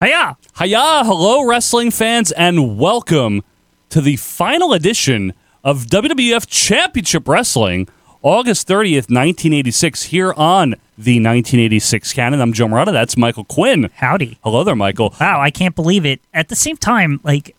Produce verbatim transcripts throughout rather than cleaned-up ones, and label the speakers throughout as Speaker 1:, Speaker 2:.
Speaker 1: Hiya!
Speaker 2: Hiya! Hello, wrestling fans, and welcome to the final edition of W W F Championship Wrestling, August thirtieth, nineteen eighty-six, here on the nineteen eighty-six Canon. I'm Joe Morata. That's Michael Quinn.
Speaker 1: Howdy.
Speaker 2: Hello there, Michael.
Speaker 1: Wow, I can't believe it. At the same time, like,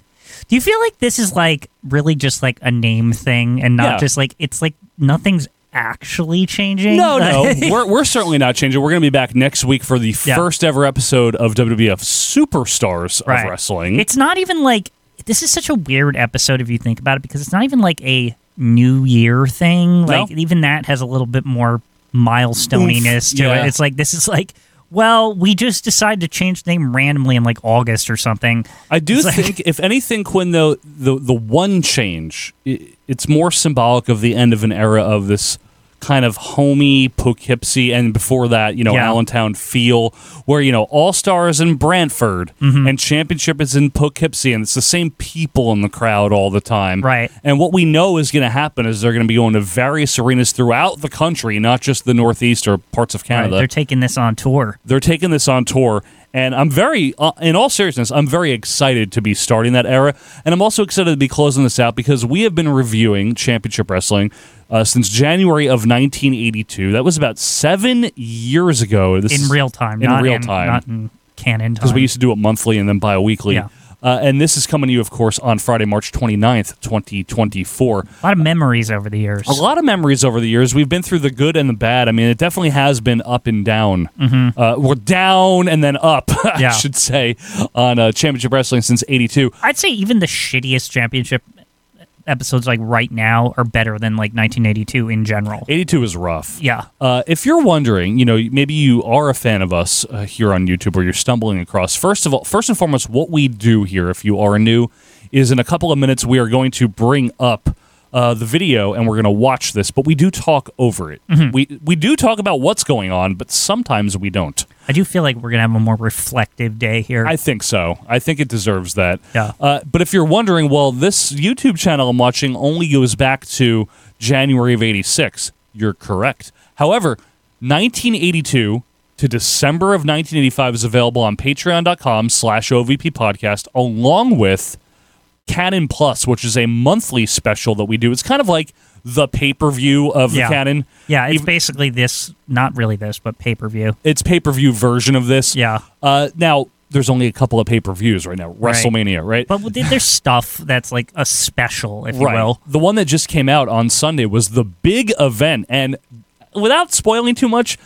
Speaker 1: do you feel like this is, like, really just, like, a name thing and not
Speaker 2: Yeah.
Speaker 1: just, like, it's, like, nothing's actually changing?
Speaker 2: No, no. we're, we're certainly not changing. We're going to be back next week for the
Speaker 1: Yeah.
Speaker 2: first ever episode of W W F Superstars
Speaker 1: Right.
Speaker 2: of Wrestling.
Speaker 1: It's not even, like, this is such a weird episode if you think about it, because it's not even, like, a New Year thing.
Speaker 2: No.
Speaker 1: Like, even that has a little bit more milestoniness
Speaker 2: Oof,
Speaker 1: to
Speaker 2: yeah.
Speaker 1: it. It's like, this is, like, well, we just decided to change the name randomly in, like, August or something.
Speaker 2: I do
Speaker 1: It's like-
Speaker 2: think, if anything, Quinn, though, the the one change, i it's more symbolic of the end of an era of this kind of homey Poughkeepsie, and before that, you know,
Speaker 1: Yeah.
Speaker 2: Allentown feel, where, you know, All-Star is in Brantford,
Speaker 1: Mm-hmm.
Speaker 2: and Championship is in Poughkeepsie, and it's the same people in the crowd all the time.
Speaker 1: Right.
Speaker 2: And what we know is going to happen is they're going to be going to various arenas throughout the country, not just the Northeast or parts of
Speaker 1: Right,
Speaker 2: Canada.
Speaker 1: they're taking this on tour.
Speaker 2: They're taking this on tour, and I'm very, uh, in all seriousness, I'm very excited to be starting that era, and I'm also excited to be closing this out because we have been reviewing Championship Wrestling uh, since January of nineteen eighty-two. That was about seven years ago. This
Speaker 1: In
Speaker 2: is-
Speaker 1: real time.
Speaker 2: In
Speaker 1: not
Speaker 2: real
Speaker 1: in,
Speaker 2: time.
Speaker 1: Not in canon time.
Speaker 2: because we used to do it monthly and then bi-weekly.
Speaker 1: Yeah.
Speaker 2: Uh, and this is coming to you, of course, on Friday, March twenty-ninth, twenty twenty-four.
Speaker 1: A lot of memories over the years.
Speaker 2: A lot of memories over the years. We've been through the good and the bad. I mean, it definitely has been up and down. Mm-hmm. Uh, we're down and then up, I
Speaker 1: Yeah.
Speaker 2: should say, on uh, Championship Wrestling since eighty-two.
Speaker 1: I'd say even the shittiest championship episodes, like right now, are better than like nineteen eighty-two in general.
Speaker 2: eighty-two is rough.
Speaker 1: Yeah.
Speaker 2: Uh, if you're wondering, you know, maybe you are a fan of us uh, here on YouTube or you're stumbling across, first of all, first and foremost, what we do here, if you are new, is in a couple of minutes we are going to bring up uh, the video and we're going to watch this, but we do talk over it.
Speaker 1: Mm-hmm.
Speaker 2: We we do talk about what's going on, but sometimes we don't.
Speaker 1: I do feel like we're going to have a more reflective day here.
Speaker 2: I think so. I think it deserves that.
Speaker 1: Yeah.
Speaker 2: Uh, but if you're wondering, well, this YouTube channel I'm watching only goes back to January of eighty-six. You're correct. However, nineteen eighty-two to December of nineteen eighty-five is available on patreon.com slash OVP podcast, along with Canon Plus, which is a monthly special that we do. It's kind of like the pay-per-view of
Speaker 1: Yeah.
Speaker 2: the Canon.
Speaker 1: yeah, it's
Speaker 2: Even-
Speaker 1: basically this, not really this, but pay-per-view.
Speaker 2: It's pay-per-view version of this.
Speaker 1: Yeah.
Speaker 2: Uh, now, there's only a couple of pay-per-views right now. WrestleMania, right?
Speaker 1: But there's stuff that's like a special, if you
Speaker 2: Right.
Speaker 1: will.
Speaker 2: The one that just came out on Sunday was the big event. And without spoiling too much,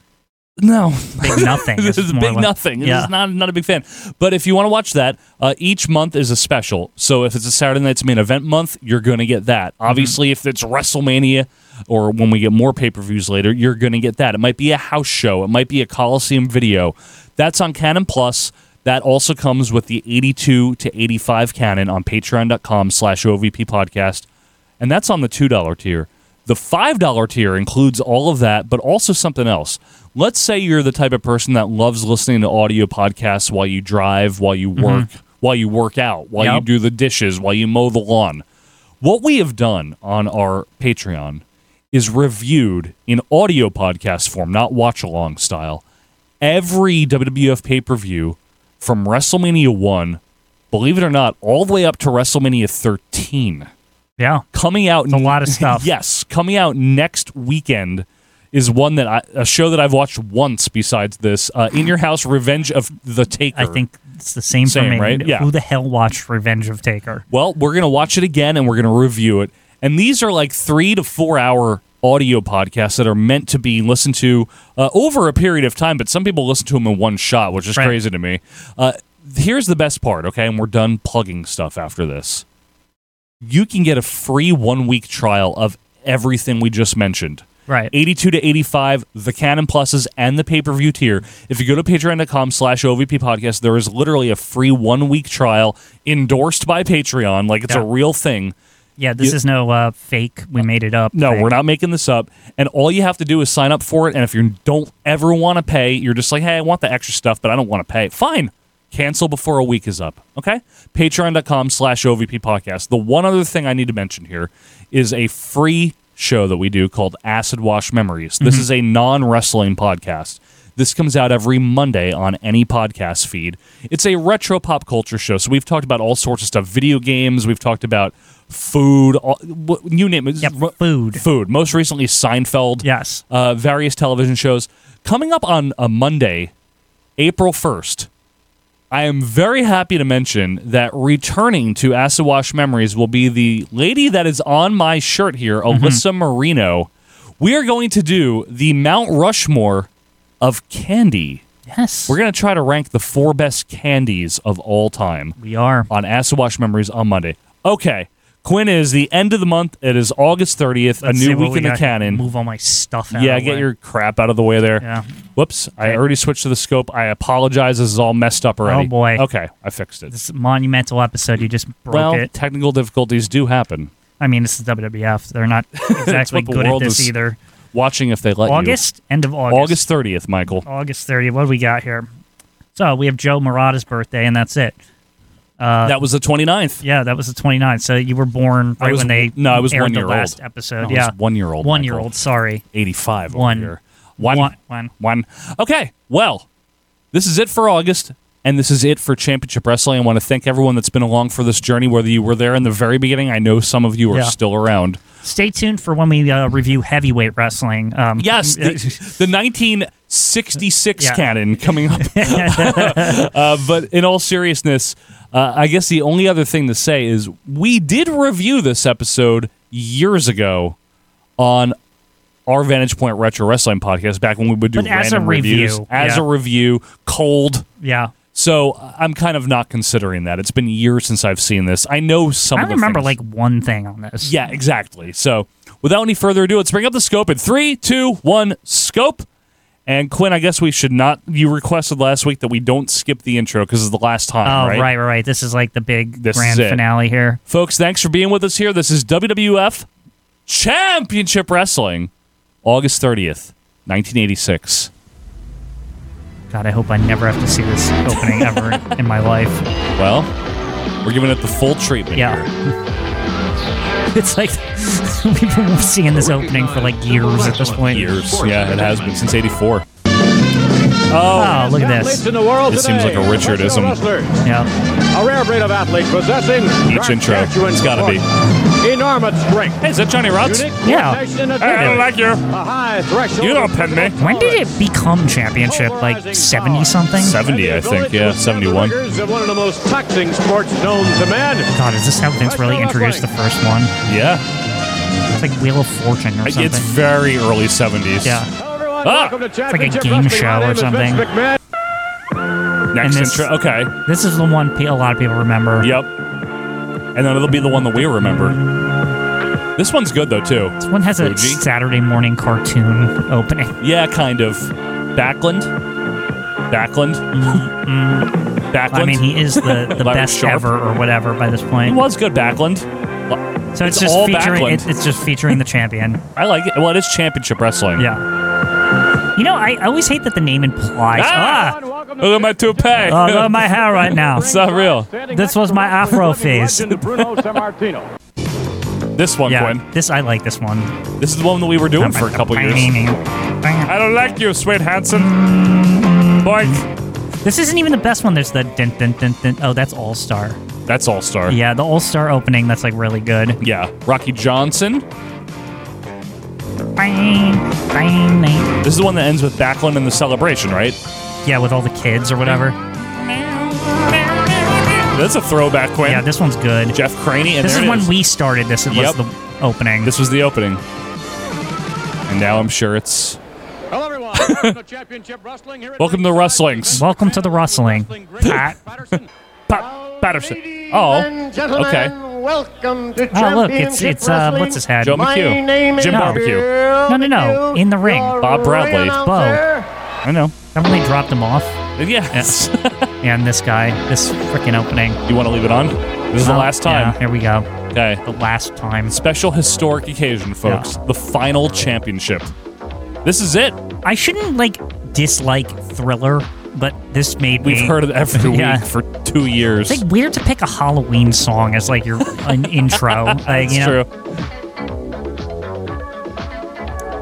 Speaker 2: no.
Speaker 1: Big nothing.
Speaker 2: This is
Speaker 1: more
Speaker 2: big
Speaker 1: like-
Speaker 2: nothing. This
Speaker 1: Yeah.
Speaker 2: is not, not a big fan. But if you want to watch that, uh, each month is a special. So if it's a Saturday Night's Main Event month, you're going to get that.
Speaker 1: Mm-hmm.
Speaker 2: Obviously, if it's WrestleMania or when we get more pay-per-views later, you're going to get that. It might be a house show. It might be a Coliseum video. That's on Canon Plus. That also comes with the eighty-two to eighty-five Canon on patreon.com slash OVP podcast. And that's on the two dollar tier. The five dollar tier includes all of that, but also something else. Let's say you're the type of person that loves listening to audio podcasts while you drive, while you work, while you work out, while you
Speaker 1: Yep.
Speaker 2: do the dishes, while you mow the lawn. What we have done on our Patreon is reviewed in audio podcast form, not watch-along style, every W W F pay-per-view from WrestleMania one, believe it or not, all the way up to WrestleMania thirteen.
Speaker 1: Yeah.
Speaker 2: Coming out,
Speaker 1: It's a lot of stuff.
Speaker 2: Yes, coming out next weekend is one that I, a show that I've watched once. Besides this, uh, In Your House, Revenge of the Taker.
Speaker 1: I think it's the same,
Speaker 2: Same,
Speaker 1: for me.
Speaker 2: right? Yeah.
Speaker 1: Who the hell watched Revenge of Taker?
Speaker 2: Well, we're gonna watch it again and we're gonna review it. And these are like three to four hour audio podcasts that are meant to be listened to uh, over a period of time. But some people listen to them in one shot, which is
Speaker 1: Right.
Speaker 2: crazy to me. Uh, here's the best part, okay? And we're done plugging stuff after this. You can get a free one week trial of everything we just mentioned.
Speaker 1: Right.
Speaker 2: eighty-two to eighty-five, the Canon Pluses, and the pay-per-view tier. If you go to patreon.com slash OVP podcast, there is literally a free one-week trial endorsed by Patreon, like it's
Speaker 1: Yeah.
Speaker 2: a real thing.
Speaker 1: Yeah, this
Speaker 2: You-
Speaker 1: is no uh, fake, we made it up.
Speaker 2: No,
Speaker 1: thing.
Speaker 2: we're not making this up. And all you have to do is sign up for it, and if you don't ever want to pay, you're just like, hey, I want the extra stuff, but I don't want to pay. Fine. Cancel before a week is up, okay? Patreon.com slash OVP podcast. The one other thing I need to mention here is a free show that we do called Acid Wash Memories. This
Speaker 1: Mm-hmm.
Speaker 2: is a non-wrestling podcast. This comes out every Monday on any podcast feed. It's a retro pop culture show, so we've talked about all sorts of stuff. Video games, we've talked about food, all, you name it.
Speaker 1: Yep, food.
Speaker 2: Food. Most recently, Seinfeld.
Speaker 1: Yes.
Speaker 2: Uh, various television shows. Coming up on a Monday, April first, I am very happy to mention that returning to Acid Wash Memories will be the lady that is on my shirt here, Alyssa mm-hmm. Marino. We are going to do the Mount Rushmore of candy.
Speaker 1: Yes.
Speaker 2: We're going to try to rank the four best candies of all time.
Speaker 1: We are.
Speaker 2: On Acid Wash Memories on Monday. Okay. Quinn, is the end of the month. It is August thirtieth,
Speaker 1: Let's
Speaker 2: a new week
Speaker 1: we
Speaker 2: in the canon.
Speaker 1: Move all my stuff out
Speaker 2: Yeah,
Speaker 1: of the
Speaker 2: get
Speaker 1: way.
Speaker 2: your crap out of the way there.
Speaker 1: Yeah.
Speaker 2: Whoops. I
Speaker 1: Okay.
Speaker 2: already switched to the scope. I apologize. This is all messed up already.
Speaker 1: Oh, boy.
Speaker 2: Okay. I fixed it.
Speaker 1: This monumental episode, you just broke
Speaker 2: well,
Speaker 1: it.
Speaker 2: technical difficulties do happen.
Speaker 1: I mean, this is W W F. They're not exactly
Speaker 2: what the
Speaker 1: good at
Speaker 2: world
Speaker 1: this
Speaker 2: is
Speaker 1: either.
Speaker 2: Watching if they let
Speaker 1: August? End of
Speaker 2: you.
Speaker 1: August.
Speaker 2: August thirtieth, Michael.
Speaker 1: August thirtieth. What do we got here? So we have Joe Murata's birthday, and that's it. Uh,
Speaker 2: that was the twenty-ninth.
Speaker 1: Yeah, that was the twenty-ninth. So you were born
Speaker 2: I
Speaker 1: right
Speaker 2: was-
Speaker 1: when they
Speaker 2: no, I was
Speaker 1: aired
Speaker 2: one
Speaker 1: the
Speaker 2: year
Speaker 1: last
Speaker 2: old.
Speaker 1: episode.
Speaker 2: No, I
Speaker 1: yeah,
Speaker 2: was one year old,
Speaker 1: One
Speaker 2: Michael.
Speaker 1: year old. Sorry.
Speaker 2: eighty-five over
Speaker 1: One.
Speaker 2: here. One.
Speaker 1: One. One.
Speaker 2: One. Okay. Well, this is it for August, and this is it for Championship Wrestling. I want to thank everyone that's been along for this journey, whether you were there in the very beginning. I know some of you are
Speaker 1: Yeah.
Speaker 2: still around.
Speaker 1: Stay tuned for when we uh, review heavyweight wrestling. Um,
Speaker 2: Yes, the, the nineteen sixty-six
Speaker 1: Yeah.
Speaker 2: canon coming up. uh, but in all seriousness, uh, I guess the only other thing to say is we did review this episode years ago on our Vantage Point Retro Wrestling podcast back when we would do
Speaker 1: But as
Speaker 2: random
Speaker 1: a review,
Speaker 2: reviews. As
Speaker 1: yeah.
Speaker 2: a review, cold.
Speaker 1: yeah.
Speaker 2: So I'm kind of not considering that. It's been years since I've seen this. I know some
Speaker 1: I
Speaker 2: of the
Speaker 1: remember
Speaker 2: things.
Speaker 1: like one thing on this.
Speaker 2: Yeah, exactly. So without any further ado, let's bring up the scope in three, two, one, scope. And Quinn, I guess we should not. You requested last week that we don't skip the intro because it's the last time,
Speaker 1: Oh,
Speaker 2: right?
Speaker 1: right, right, right. This is like the big
Speaker 2: This
Speaker 1: grand
Speaker 2: is it.
Speaker 1: finale here.
Speaker 2: Folks, thanks for being with us here. This is W W F Championship Wrestling, August thirtieth, nineteen eighty-six.
Speaker 1: God, I hope I never have to see this opening ever in my life.
Speaker 2: Well, we're giving it the full treatment
Speaker 1: Yeah.
Speaker 2: here.
Speaker 1: It's like we've been seeing this opening for like years at this point.
Speaker 2: Years. Yeah, it has been since eighty-four.
Speaker 1: Oh, look at this.
Speaker 3: In the world
Speaker 2: This seems like a
Speaker 3: today.
Speaker 2: Richardism.
Speaker 3: Wrestler,
Speaker 1: Yeah.
Speaker 3: a rare breed of athlete possessing
Speaker 2: Each intro.
Speaker 3: gargantuan
Speaker 2: It's gotta be.
Speaker 3: proportions, enormous strength,
Speaker 2: Hey, is that Johnny Rotz?
Speaker 3: unique
Speaker 1: Yeah.
Speaker 3: coordination and
Speaker 2: Hey, I don't
Speaker 3: agility,
Speaker 2: like you.
Speaker 3: a high threshold.
Speaker 2: You don't
Speaker 3: of
Speaker 2: pen me.
Speaker 3: physical
Speaker 1: When did it
Speaker 3: tolerance,
Speaker 1: become championship? Like seventy something?
Speaker 2: seventy, I
Speaker 3: and the
Speaker 2: think.
Speaker 3: ability
Speaker 2: Yeah,
Speaker 3: to
Speaker 2: seventy-one.
Speaker 3: withstand the rigors of one of the most taxing sports known to man.
Speaker 1: God, is this how Vince really introduced the first one?
Speaker 2: Yeah.
Speaker 1: It's like Wheel of Fortune or something.
Speaker 2: It's very early seventies.
Speaker 1: Yeah.
Speaker 3: Hello, everyone.
Speaker 2: Ah!
Speaker 3: Welcome to
Speaker 1: like a
Speaker 3: Championship
Speaker 1: game
Speaker 3: Wrestling.
Speaker 1: show
Speaker 3: My
Speaker 1: or
Speaker 3: name is
Speaker 1: something.
Speaker 3: Vince McMahon.
Speaker 2: Next
Speaker 1: And this-
Speaker 2: intro. Okay.
Speaker 1: This is the one pe- a lot of people remember.
Speaker 2: Yep. And then it'll be the one that we remember. This one's good, though, too.
Speaker 1: This one has a
Speaker 2: Fuji.
Speaker 1: Saturday morning cartoon opening.
Speaker 2: Yeah, kind of. Backlund? Backlund? Backlund?
Speaker 1: I mean, he is the, the
Speaker 2: Larry
Speaker 1: best
Speaker 2: Sharp.
Speaker 1: ever or whatever by this
Speaker 2: He
Speaker 1: point.
Speaker 2: was good, Backlund.
Speaker 1: So it's,
Speaker 2: it's
Speaker 1: just
Speaker 2: all
Speaker 1: featuring
Speaker 2: Backlund.
Speaker 1: it, it's just featuring the champion.
Speaker 2: I like it. Well, it is championship wrestling.
Speaker 1: Yeah. You know, I, I always hate that the name implies.
Speaker 2: Ah!
Speaker 1: Ah!
Speaker 3: Welcome
Speaker 2: Look at my toupee.
Speaker 1: Oh, look at my hair right now.
Speaker 2: It's not real.
Speaker 1: This was my afro phase.
Speaker 3: Bruno Sammartino.
Speaker 2: This one,
Speaker 1: Yeah,
Speaker 2: Quinn.
Speaker 1: this I like this one.
Speaker 2: This is the one that we were doing for a couple years. I don't like you, Sweet Hansen. Boink.
Speaker 1: This isn't even the best one. There's the dun, dun, dun, dun. Oh, that's All Star.
Speaker 2: That's All Star.
Speaker 1: Yeah, the All Star opening. That's like really good.
Speaker 2: Yeah. Rocky Johnson.
Speaker 1: Bang, bang, bang.
Speaker 2: This is the one that ends with Backlund and the celebration, right?
Speaker 1: Yeah, with all the kids or whatever.
Speaker 2: That's a throwback, Quinn.
Speaker 1: Yeah, this one's good.
Speaker 2: Jeff Craney. And
Speaker 1: This
Speaker 2: there
Speaker 1: is
Speaker 2: it
Speaker 1: when
Speaker 2: is.
Speaker 1: we started. This was
Speaker 2: Yep.
Speaker 1: the opening.
Speaker 2: This was the opening. And now I'm sure it's...
Speaker 3: Hello, everyone. Welcome to Championship Wrestling. Here at
Speaker 2: Welcome to Wrestlings.
Speaker 1: Welcome to the rustling, Pat.
Speaker 3: Patterson.
Speaker 2: Pat Patterson. Oh, okay.
Speaker 4: Welcome to
Speaker 1: Oh, look, it's
Speaker 4: Championship
Speaker 1: it's uh,
Speaker 4: Wrestling.
Speaker 1: what's his head?
Speaker 2: Joe
Speaker 4: My
Speaker 2: McHugh.
Speaker 4: name is
Speaker 2: Jim
Speaker 1: No.
Speaker 2: Barbecue.
Speaker 4: Bill
Speaker 1: No, no, no.
Speaker 4: McHugh,
Speaker 1: In the ring.
Speaker 4: your
Speaker 2: Bob Bradley.
Speaker 4: ring
Speaker 1: Bo.
Speaker 4: announcer.
Speaker 2: I know.
Speaker 1: Remember when they dropped him off?
Speaker 2: Yes.
Speaker 1: And this guy, this freaking opening.
Speaker 2: You want to leave it on? This is the
Speaker 1: Oh,
Speaker 2: last time.
Speaker 1: Yeah, here we go.
Speaker 2: Okay.
Speaker 1: The last time.
Speaker 2: Special historic occasion, folks.
Speaker 1: Yeah.
Speaker 2: The final championship. This is it.
Speaker 1: I shouldn't like dislike Thriller, but this made me.
Speaker 2: We've heard it every
Speaker 1: Yeah.
Speaker 2: week for two years.
Speaker 1: It's like weird to pick a Halloween song as like your an intro. Like,
Speaker 2: That's
Speaker 1: you know,
Speaker 2: true.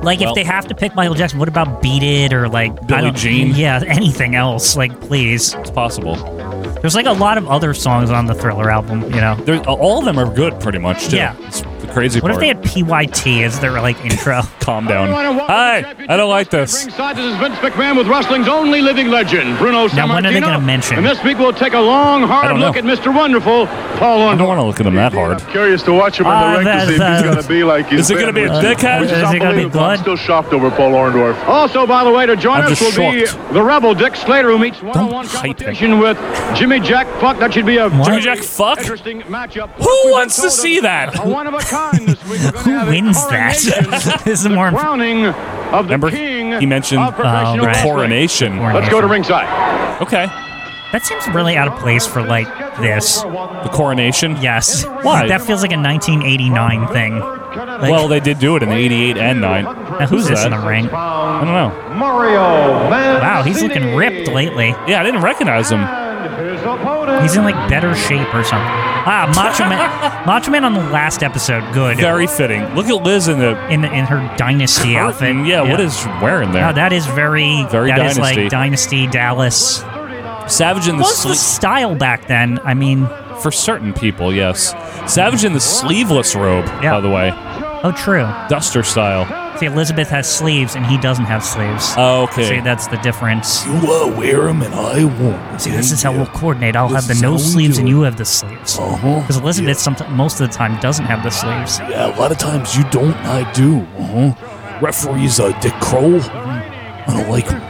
Speaker 1: Like,
Speaker 2: Well-
Speaker 1: if they have to pick Michael Jackson, what about Beat It or, like... I
Speaker 2: Billie
Speaker 1: don't-
Speaker 2: Jean?
Speaker 1: Yeah, anything else. Like, please.
Speaker 2: It's possible.
Speaker 1: There's, like, a lot of other songs on the Thriller album, you know?
Speaker 2: There, all of them are good, pretty much, too.
Speaker 1: Yeah.
Speaker 2: It's the crazy
Speaker 1: What
Speaker 2: part.
Speaker 1: if they had P Y T as their, like, intro?
Speaker 2: Calm down.
Speaker 3: Everyone and welcome
Speaker 2: Hi,
Speaker 3: to the championship
Speaker 2: I don't like
Speaker 3: wrestling.
Speaker 2: this.
Speaker 3: Ringside, this is Vince McMahon with wrestling's only living legend, Bruno Sammartino.
Speaker 1: Now, when are they gonna mention?
Speaker 3: And this week we'll take a long,
Speaker 2: I
Speaker 3: hard
Speaker 2: don't
Speaker 3: look
Speaker 2: know.
Speaker 3: at Mister Wonderful, Paul
Speaker 2: I don't
Speaker 3: Orndorff.
Speaker 2: want to look at him that hard.
Speaker 4: Curious to watch him in
Speaker 1: Ah,
Speaker 4: the ring to
Speaker 1: that-
Speaker 4: see if
Speaker 1: that-
Speaker 4: he's going to be like he's
Speaker 2: Is it going to be a
Speaker 4: been.
Speaker 2: dickhead?
Speaker 1: Is it gonna be
Speaker 4: Unbelievable. I'm
Speaker 1: good?
Speaker 4: still shocked over Paul Orndorff.
Speaker 3: Also, by the way, to join
Speaker 2: I'm
Speaker 3: us will
Speaker 2: just
Speaker 3: be
Speaker 2: shocked.
Speaker 3: the Rebel Dick Slater, who meets one-on-one
Speaker 2: hype it.
Speaker 3: competition with Jimmy Jack Fuck. That should be a
Speaker 1: What?
Speaker 3: very
Speaker 2: Jimmy Jack Fuck?
Speaker 3: interesting matchup.
Speaker 2: Who
Speaker 3: Plus, we've
Speaker 2: wants
Speaker 3: been
Speaker 2: to
Speaker 3: told
Speaker 2: see
Speaker 3: of
Speaker 2: that?
Speaker 3: A one of a kind this week. We're gonna
Speaker 1: Who
Speaker 3: have a
Speaker 1: wins that?
Speaker 3: coronation,
Speaker 1: This is
Speaker 3: the
Speaker 1: more...
Speaker 3: crowning of the
Speaker 2: Remember,
Speaker 3: king
Speaker 2: he mentioned
Speaker 3: of professional
Speaker 1: Oh, right.
Speaker 3: wrestling.
Speaker 2: Coronation.
Speaker 3: Let's go to ringside.
Speaker 2: Okay.
Speaker 1: That seems really out of place for, like, this.
Speaker 2: The coronation?
Speaker 1: Yes.
Speaker 2: Why?
Speaker 1: That feels like a nineteen eighty-nine thing. Like,
Speaker 2: Well, they did do it in the eighty-eight and nine.
Speaker 1: now who's this
Speaker 2: that?
Speaker 1: in the ring?
Speaker 2: I don't know.
Speaker 3: Mario Man.
Speaker 1: Wow, he's looking ripped lately.
Speaker 2: Yeah, I didn't recognize him.
Speaker 3: His opponent.
Speaker 1: He's in, like, better shape or something. Ah, Macho Man. Macho Man on the last episode. Good.
Speaker 2: Very fitting. Look at Liz in the
Speaker 1: in in her Dynasty outfit.
Speaker 2: curtain. Yeah, what is she wearing there?
Speaker 1: Oh, that is very,
Speaker 2: Very
Speaker 1: that is
Speaker 2: Dynasty.
Speaker 1: like Dynasty Dallas.
Speaker 2: Savage in the
Speaker 1: What was the
Speaker 2: sleeve.
Speaker 1: style back then? I mean,
Speaker 2: For certain people, yes. Savage in the sleeveless robe,
Speaker 1: Yeah.
Speaker 2: by the way.
Speaker 1: oh, true.
Speaker 2: Duster style.
Speaker 1: See, Elizabeth has sleeves and he doesn't have sleeves.
Speaker 2: Oh, okay.
Speaker 1: See, that's the difference.
Speaker 2: You uh, wear them and I won't.
Speaker 1: See, this is how we'll coordinate. I'll
Speaker 2: This
Speaker 1: have the
Speaker 2: is
Speaker 1: no
Speaker 2: how we
Speaker 1: sleeves
Speaker 2: do
Speaker 1: and
Speaker 2: it.
Speaker 1: you have the sleeves.
Speaker 2: Uh-huh.
Speaker 1: Because Elizabeth, somet- most of the time, doesn't have the sleeves.
Speaker 2: Yeah, a lot of times you don't, I do. Uh-huh. Referee's uh, Dick Kroll. I don't like him.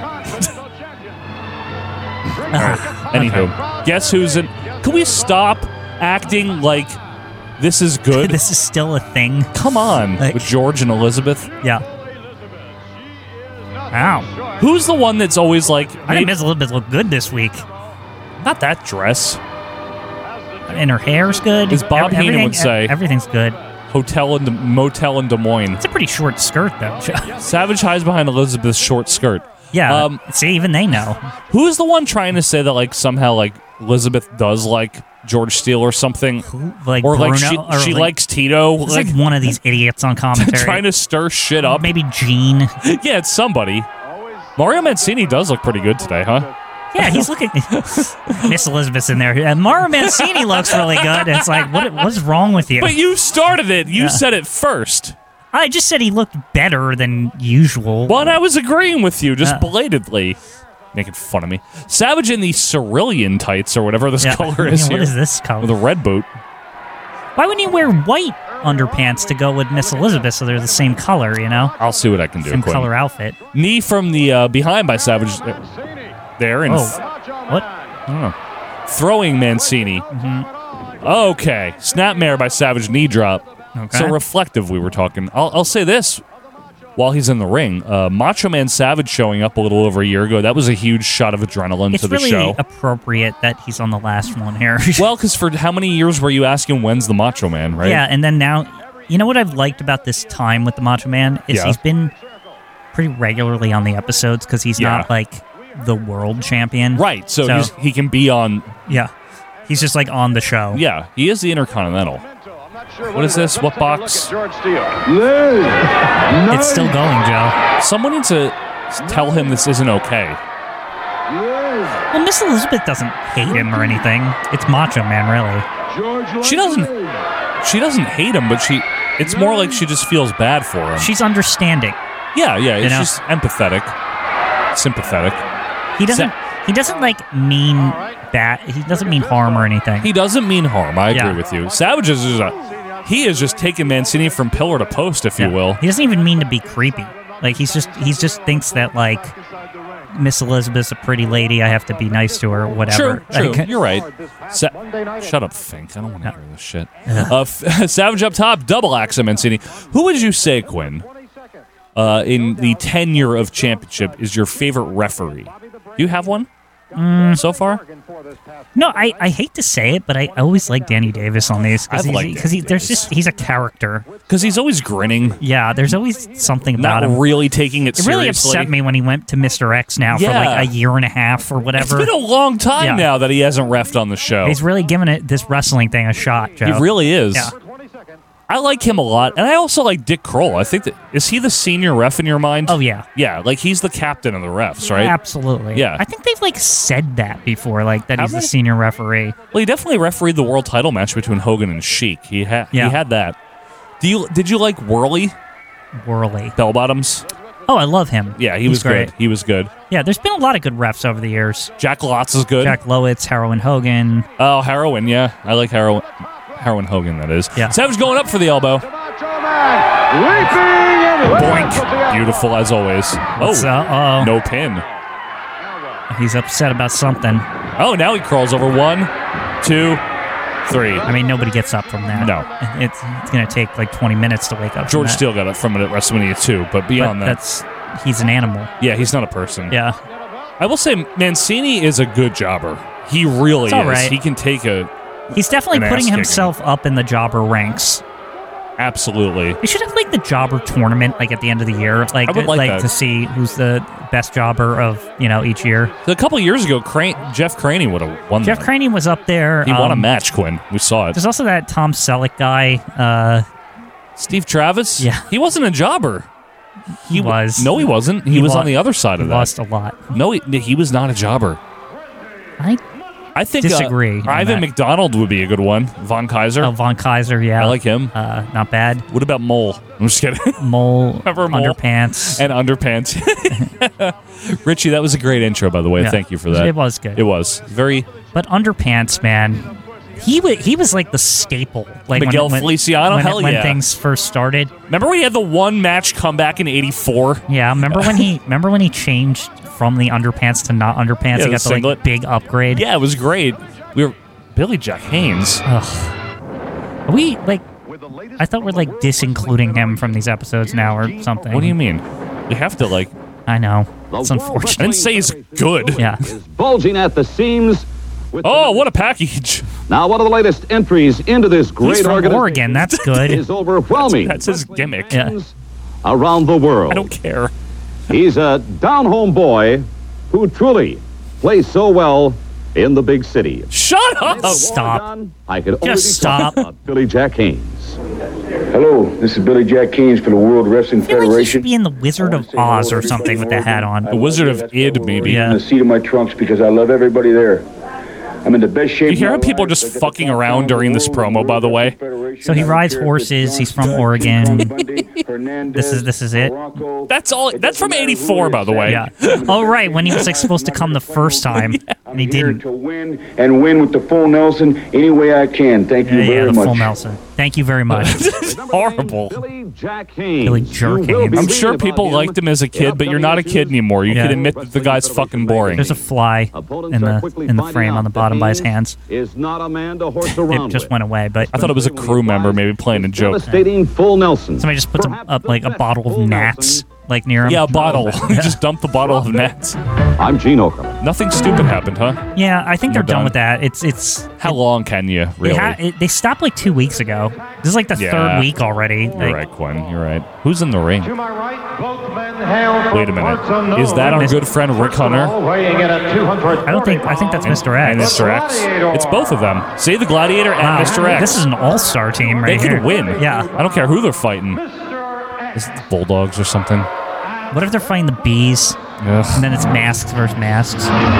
Speaker 2: Anywho, guess who's in... Can we stop acting like this is good?
Speaker 1: This is still a thing.
Speaker 2: Come on,
Speaker 1: Like-
Speaker 2: with George and Elizabeth.
Speaker 1: Yeah. Wow.
Speaker 2: Who's the one that's always like...
Speaker 1: I think
Speaker 2: maybe-
Speaker 1: Miss Elizabeth looked good this week.
Speaker 2: not that dress.
Speaker 1: And her hair's good.
Speaker 2: As Bob
Speaker 1: Ev-
Speaker 2: Heenan
Speaker 1: everything-
Speaker 2: would say.
Speaker 1: Everything's good.
Speaker 2: Hotel in Des- motel in Des Moines.
Speaker 1: It's a pretty short skirt, though.
Speaker 2: Savage hides behind Elizabeth's short skirt.
Speaker 1: Yeah.
Speaker 2: Um,
Speaker 1: see, even they know.
Speaker 2: Who's the one trying to say that like somehow like Elizabeth does like George Steele or something,
Speaker 1: Like
Speaker 2: or like
Speaker 1: Bruno,
Speaker 2: she
Speaker 1: or
Speaker 2: she
Speaker 1: like,
Speaker 2: likes Tito,
Speaker 1: It's
Speaker 2: like,
Speaker 1: like, one of these idiots on commentary.
Speaker 2: trying to stir shit up.
Speaker 1: Maybe Gene.
Speaker 2: Yeah, it's somebody. Mario Mancini does look pretty good today, huh?
Speaker 1: Yeah, he's looking. Miss Elizabeth's in there. And Mara Mancini looks really good. It's like, what? What's wrong with you?
Speaker 2: But you started it. You
Speaker 1: Yeah.
Speaker 2: said it first.
Speaker 1: I just said he looked better than usual.
Speaker 2: Well, and I was agreeing with you, just
Speaker 1: Yeah.
Speaker 2: belatedly. Making fun of me. Savage in the cerulean tights or whatever this
Speaker 1: Yeah.
Speaker 2: color is
Speaker 1: Yeah,
Speaker 2: here.
Speaker 1: what is this color?
Speaker 2: With a red boot.
Speaker 1: Why wouldn't you wear white underpants to go with Miss Elizabeth so they're the same color, you know?
Speaker 2: I'll see what I can do.
Speaker 1: Same
Speaker 2: Quinn.
Speaker 1: color outfit.
Speaker 2: Knee from the uh, behind by Savage uh, there and
Speaker 1: Oh,
Speaker 2: f-
Speaker 1: what?
Speaker 2: I don't know. Throwing Mancini.
Speaker 1: Mm-hmm.
Speaker 2: Okay. Snapmare by Savage knee drop.
Speaker 1: Okay.
Speaker 2: So reflective we were talking. I'll, I'll say this. While he's in the ring, uh, Macho Man Savage showing up a little over a year ago, that was a huge shot of adrenaline
Speaker 1: It's
Speaker 2: to the
Speaker 1: really
Speaker 2: show.
Speaker 1: appropriate that he's on the last one here.
Speaker 2: Well, because for how many years were you asking when's the Macho Man, right?
Speaker 1: Yeah, and then now, you know what I've liked about this time with the Macho Man is
Speaker 2: Yeah.
Speaker 1: he's been pretty regularly on the episodes because he's
Speaker 2: Yeah.
Speaker 1: not like the world champion.
Speaker 2: Right, so,
Speaker 1: So-
Speaker 2: he's, he can be on,
Speaker 1: Yeah. He's just like on the show.
Speaker 2: yeah, he is the Intercontinental. What is this? What box?
Speaker 3: George Steele.
Speaker 1: It's still going, Joe.
Speaker 2: Someone needs to tell him this isn't okay.
Speaker 1: Well, Miss Elizabeth doesn't hate him or anything. It's Macho Man, really.
Speaker 2: She doesn't, she doesn't hate him, but she, it's more like she just feels bad for him.
Speaker 1: She's understanding.
Speaker 2: yeah, yeah,
Speaker 1: You know?
Speaker 2: she's empathetic, sympathetic.
Speaker 1: He doesn't. He doesn't like mean bad. He doesn't mean harm or anything.
Speaker 2: He doesn't mean harm. I agree
Speaker 1: Yeah.
Speaker 2: with you. Savage is just a, he is just taking Mancini from pillar to post, if
Speaker 1: Yeah.
Speaker 2: you will.
Speaker 1: He doesn't even mean to be creepy. Like he's just. He just thinks that like Miss Elizabeth's a pretty lady. I have to be nice to her. Or whatever.
Speaker 2: True, true.
Speaker 1: Like,
Speaker 2: You're right. Sa- Shut up, Fink. I don't want to hear this shit. Uh, F- Savage up top, double axe of Mancini. Who would you say, Quinn, uh, in the tenure of championship is your favorite referee? Do you have one
Speaker 1: Mm.
Speaker 2: so far?
Speaker 1: No, I, I hate to say it, but I always like Danny Davis on these
Speaker 2: I've liked
Speaker 1: because
Speaker 2: Danny
Speaker 1: he, there's
Speaker 2: Davis.
Speaker 1: just he's a character.
Speaker 2: Because he's always grinning,
Speaker 1: Yeah, there's always something about
Speaker 2: not
Speaker 1: him.
Speaker 2: really taking it
Speaker 1: It really
Speaker 2: seriously.
Speaker 1: upset me when he went to Mister X now
Speaker 2: Yeah.
Speaker 1: for like a year and a half or
Speaker 2: It's
Speaker 1: whatever.
Speaker 2: been a long time
Speaker 1: Yeah.
Speaker 2: now that he hasn't reffed on the show.
Speaker 1: He's really giving it this wrestling thing a shot, Joe.
Speaker 2: He really is.
Speaker 1: Yeah.
Speaker 2: I like him a lot, and I also like Dick Kroll. I think that is he the senior ref in your mind?
Speaker 1: Oh yeah,
Speaker 2: yeah, like he's the captain of the refs, right?
Speaker 1: Absolutely.
Speaker 2: Yeah.
Speaker 1: I think they've like said that before, like that
Speaker 2: Have
Speaker 1: he's the
Speaker 2: they?
Speaker 1: senior referee.
Speaker 2: Well, he definitely refereed the world title match between Hogan and Sheik. He had
Speaker 1: Yeah.
Speaker 2: he had that. Do you did you like Whirly
Speaker 1: Whirly.
Speaker 2: Bell Bottoms?
Speaker 1: Oh, I love him.
Speaker 2: Yeah, he
Speaker 1: He's
Speaker 2: was
Speaker 1: great.
Speaker 2: good. He was good.
Speaker 1: Yeah, there's been a lot of good refs over the years.
Speaker 2: Jack Lotz is good.
Speaker 1: Jack Lowitz, Heroin Hogan.
Speaker 2: Oh, Heroin, yeah, I like Heroin. Heroin Hogan, that is.
Speaker 1: Yeah.
Speaker 2: Savage going up for the elbow. Boink. Beautiful as always. Oh,
Speaker 1: So, uh,
Speaker 2: no pin.
Speaker 1: he's upset about something.
Speaker 2: Oh, now he crawls over. One, two, three.
Speaker 1: I mean, nobody gets up from that.
Speaker 2: No.
Speaker 1: It's it's going to take like twenty minutes to wake up.
Speaker 2: George
Speaker 1: from that.
Speaker 2: Steele got it from it at WrestleMania two, but
Speaker 1: But
Speaker 2: beyond that,
Speaker 1: that's he's an animal.
Speaker 2: yeah, he's not a person.
Speaker 1: Yeah.
Speaker 2: I will say Mancini is a good jobber. He really
Speaker 1: It's all
Speaker 2: is.
Speaker 1: right.
Speaker 2: He can take a
Speaker 1: He's definitely
Speaker 2: An ass
Speaker 1: putting
Speaker 2: kicking.
Speaker 1: himself up in the jobber ranks.
Speaker 2: absolutely.
Speaker 1: They should have like the jobber tournament like at the end of the year, like
Speaker 2: I would like that.
Speaker 1: to see who's the best jobber of you know each year.
Speaker 2: A couple of years ago, Crane, Jeff Craney would have won
Speaker 1: Jeff
Speaker 2: that.
Speaker 1: Craney was up there.
Speaker 2: He won a
Speaker 1: um,
Speaker 2: match, Quinn. We saw it.
Speaker 1: There's also that Tom Selleck guy. Uh,
Speaker 2: Steve Travis?
Speaker 1: Yeah.
Speaker 2: He wasn't a jobber.
Speaker 1: he
Speaker 2: w-
Speaker 1: was.
Speaker 2: No, he wasn't. He,
Speaker 1: He
Speaker 2: was
Speaker 1: lo-
Speaker 2: on the other side
Speaker 1: he
Speaker 2: of that.
Speaker 1: lost a lot.
Speaker 2: No, he, he was not a jobber.
Speaker 1: I
Speaker 2: I think uh,
Speaker 1: Disagree on
Speaker 2: Ivan
Speaker 1: that.
Speaker 2: McDonald would be a good one. Von Kaiser.
Speaker 1: oh, Von Kaiser, yeah,
Speaker 2: I like him.
Speaker 1: Uh, not bad.
Speaker 2: What about Mole? I'm just kidding.
Speaker 1: Mole,
Speaker 2: Remember Mole?
Speaker 1: underpants.
Speaker 2: And underpants. Richie, that was a great intro, by the way.
Speaker 1: Yeah.
Speaker 2: Thank you for that.
Speaker 1: It was good.
Speaker 2: It was very
Speaker 1: But underpants, man, he wa he was like the staple. Like
Speaker 2: Miguel
Speaker 1: when, when,
Speaker 2: Feliciano?
Speaker 1: when,
Speaker 2: Hell
Speaker 1: when
Speaker 2: yeah.
Speaker 1: things first started.
Speaker 2: Remember when he had the one match comeback in eighty-four?
Speaker 1: Yeah, remember when he remember when he changed from the underpants to not underpants?
Speaker 2: Yeah,
Speaker 1: he
Speaker 2: the
Speaker 1: got the
Speaker 2: singlet.
Speaker 1: like big upgrade.
Speaker 2: Yeah, it was great. We were Billy Jack Haynes.
Speaker 1: Ugh. Are we like? I thought we're like disincluding him from these episodes now or something.
Speaker 2: What do you mean? We have to like.
Speaker 1: I know. It's
Speaker 2: I
Speaker 1: unfortunate.
Speaker 2: didn't say he's good.
Speaker 1: Yeah.
Speaker 5: is bulging at the seams. with
Speaker 2: Oh,
Speaker 5: the-
Speaker 2: what a package!
Speaker 5: Now, one of the latest entries into this great
Speaker 1: He's from
Speaker 5: organization
Speaker 1: Oregon. That's good.
Speaker 5: is overwhelming
Speaker 2: That's his gimmick.
Speaker 1: Yeah.
Speaker 5: around the world.
Speaker 2: I don't care.
Speaker 5: He's a down-home boy who truly plays so well in the big city.
Speaker 2: Shut up!
Speaker 1: Stop.
Speaker 5: I could only
Speaker 1: Just
Speaker 5: be
Speaker 1: stop.
Speaker 5: talking about Billy Jack Haynes.
Speaker 6: Hello, this is Billy Jack Haynes for the World Wrestling
Speaker 1: I feel like he
Speaker 6: Federation.
Speaker 1: should be in the Wizard of Oz or something with the hat on.
Speaker 2: The Wizard of Id, maybe.
Speaker 1: Yeah.
Speaker 6: In the seat of my trunks because I love everybody there. I'm in the best shape.
Speaker 2: You hear
Speaker 6: of
Speaker 2: how
Speaker 6: my
Speaker 2: people are
Speaker 6: life.
Speaker 2: just
Speaker 6: I got the
Speaker 2: fucking
Speaker 6: top
Speaker 2: around
Speaker 6: talent
Speaker 2: during
Speaker 6: in the
Speaker 2: this
Speaker 6: world,
Speaker 2: promo,
Speaker 6: and
Speaker 2: by the way?
Speaker 6: Federation.
Speaker 1: So he
Speaker 6: I don't
Speaker 1: rides
Speaker 6: care if it's
Speaker 1: horses,
Speaker 6: John
Speaker 1: he's from
Speaker 6: Studd,
Speaker 1: Oregon.
Speaker 6: Tony Bundy, Hernandez,
Speaker 1: This is- this is it?
Speaker 6: Morocco.
Speaker 2: That's all.
Speaker 6: It
Speaker 2: That's from
Speaker 6: doesn't matter who
Speaker 2: eighty-four,
Speaker 6: it
Speaker 2: by
Speaker 6: is,
Speaker 2: the way.
Speaker 1: Yeah. Oh right, when he was like supposed to come the first time, and he
Speaker 6: I'm here
Speaker 1: didn't.
Speaker 6: to win and win with the full Nelson any way I can. Thank you
Speaker 1: Yeah, yeah,
Speaker 6: very
Speaker 1: the
Speaker 6: much.
Speaker 1: full Nelson. Thank you very much.
Speaker 2: Horrible.
Speaker 5: Billy Jack Haynes.
Speaker 1: Billy Jerk
Speaker 5: You will
Speaker 1: Haynes.
Speaker 5: be
Speaker 2: I'm
Speaker 5: reading
Speaker 2: sure
Speaker 5: about
Speaker 2: people
Speaker 5: him
Speaker 2: liked him as a
Speaker 5: in
Speaker 2: kid, but you're not a
Speaker 5: upcoming
Speaker 2: kid
Speaker 5: issues.
Speaker 2: anymore. You
Speaker 1: Yeah.
Speaker 2: can admit that the guy's fucking boring.
Speaker 1: There's a fly
Speaker 5: Opponents
Speaker 1: in
Speaker 5: are
Speaker 1: the
Speaker 5: quickly
Speaker 1: in the
Speaker 5: finding
Speaker 1: frame on
Speaker 5: out
Speaker 1: the
Speaker 5: that
Speaker 1: bottom by his
Speaker 5: Haynes
Speaker 1: hands.
Speaker 5: Is not a man to horse around
Speaker 1: It just
Speaker 5: with.
Speaker 1: went away, but
Speaker 2: I thought it was a crew member maybe playing a joke.
Speaker 5: Devastating full Nelson.
Speaker 1: somebody just puts a,
Speaker 5: Perhaps
Speaker 1: up
Speaker 5: the
Speaker 1: like a
Speaker 5: best
Speaker 1: bottle of
Speaker 5: full
Speaker 1: gnats
Speaker 5: Nelson.
Speaker 1: like near him.
Speaker 2: Yeah, a bottle. You just dumped the bottle of Nets.
Speaker 5: I'm Gene Okerlund.
Speaker 2: Nothing stupid happened, huh?
Speaker 1: Yeah, I think they're
Speaker 2: We're
Speaker 1: done
Speaker 2: done.
Speaker 1: with that. It's it's
Speaker 2: How long can you,
Speaker 1: they,
Speaker 2: really?
Speaker 1: ha- it, they stopped like two weeks ago. This is like the
Speaker 2: Yeah.
Speaker 1: third week already.
Speaker 2: You're
Speaker 1: Like,
Speaker 2: right, Quinn. You're right. Who's in the ring?
Speaker 3: To my right, both men hail from
Speaker 2: Wait a minute.
Speaker 3: parts unknown.
Speaker 2: Is that our good friend Rick Hunter
Speaker 3: Weighing in at two hundred
Speaker 1: I don't think I think that's Mister
Speaker 2: and
Speaker 1: X.
Speaker 2: Mister X? It's both of them. See, the Gladiator and
Speaker 1: Wow,
Speaker 2: Mister X.
Speaker 1: This is an all-star team
Speaker 2: They
Speaker 1: right here.
Speaker 2: could win.
Speaker 1: Yeah.
Speaker 2: I don't care who they're fighting. Is it the Bulldogs or something?
Speaker 1: What if they're fighting the bees
Speaker 2: Ugh.
Speaker 1: and then it's masks versus masks?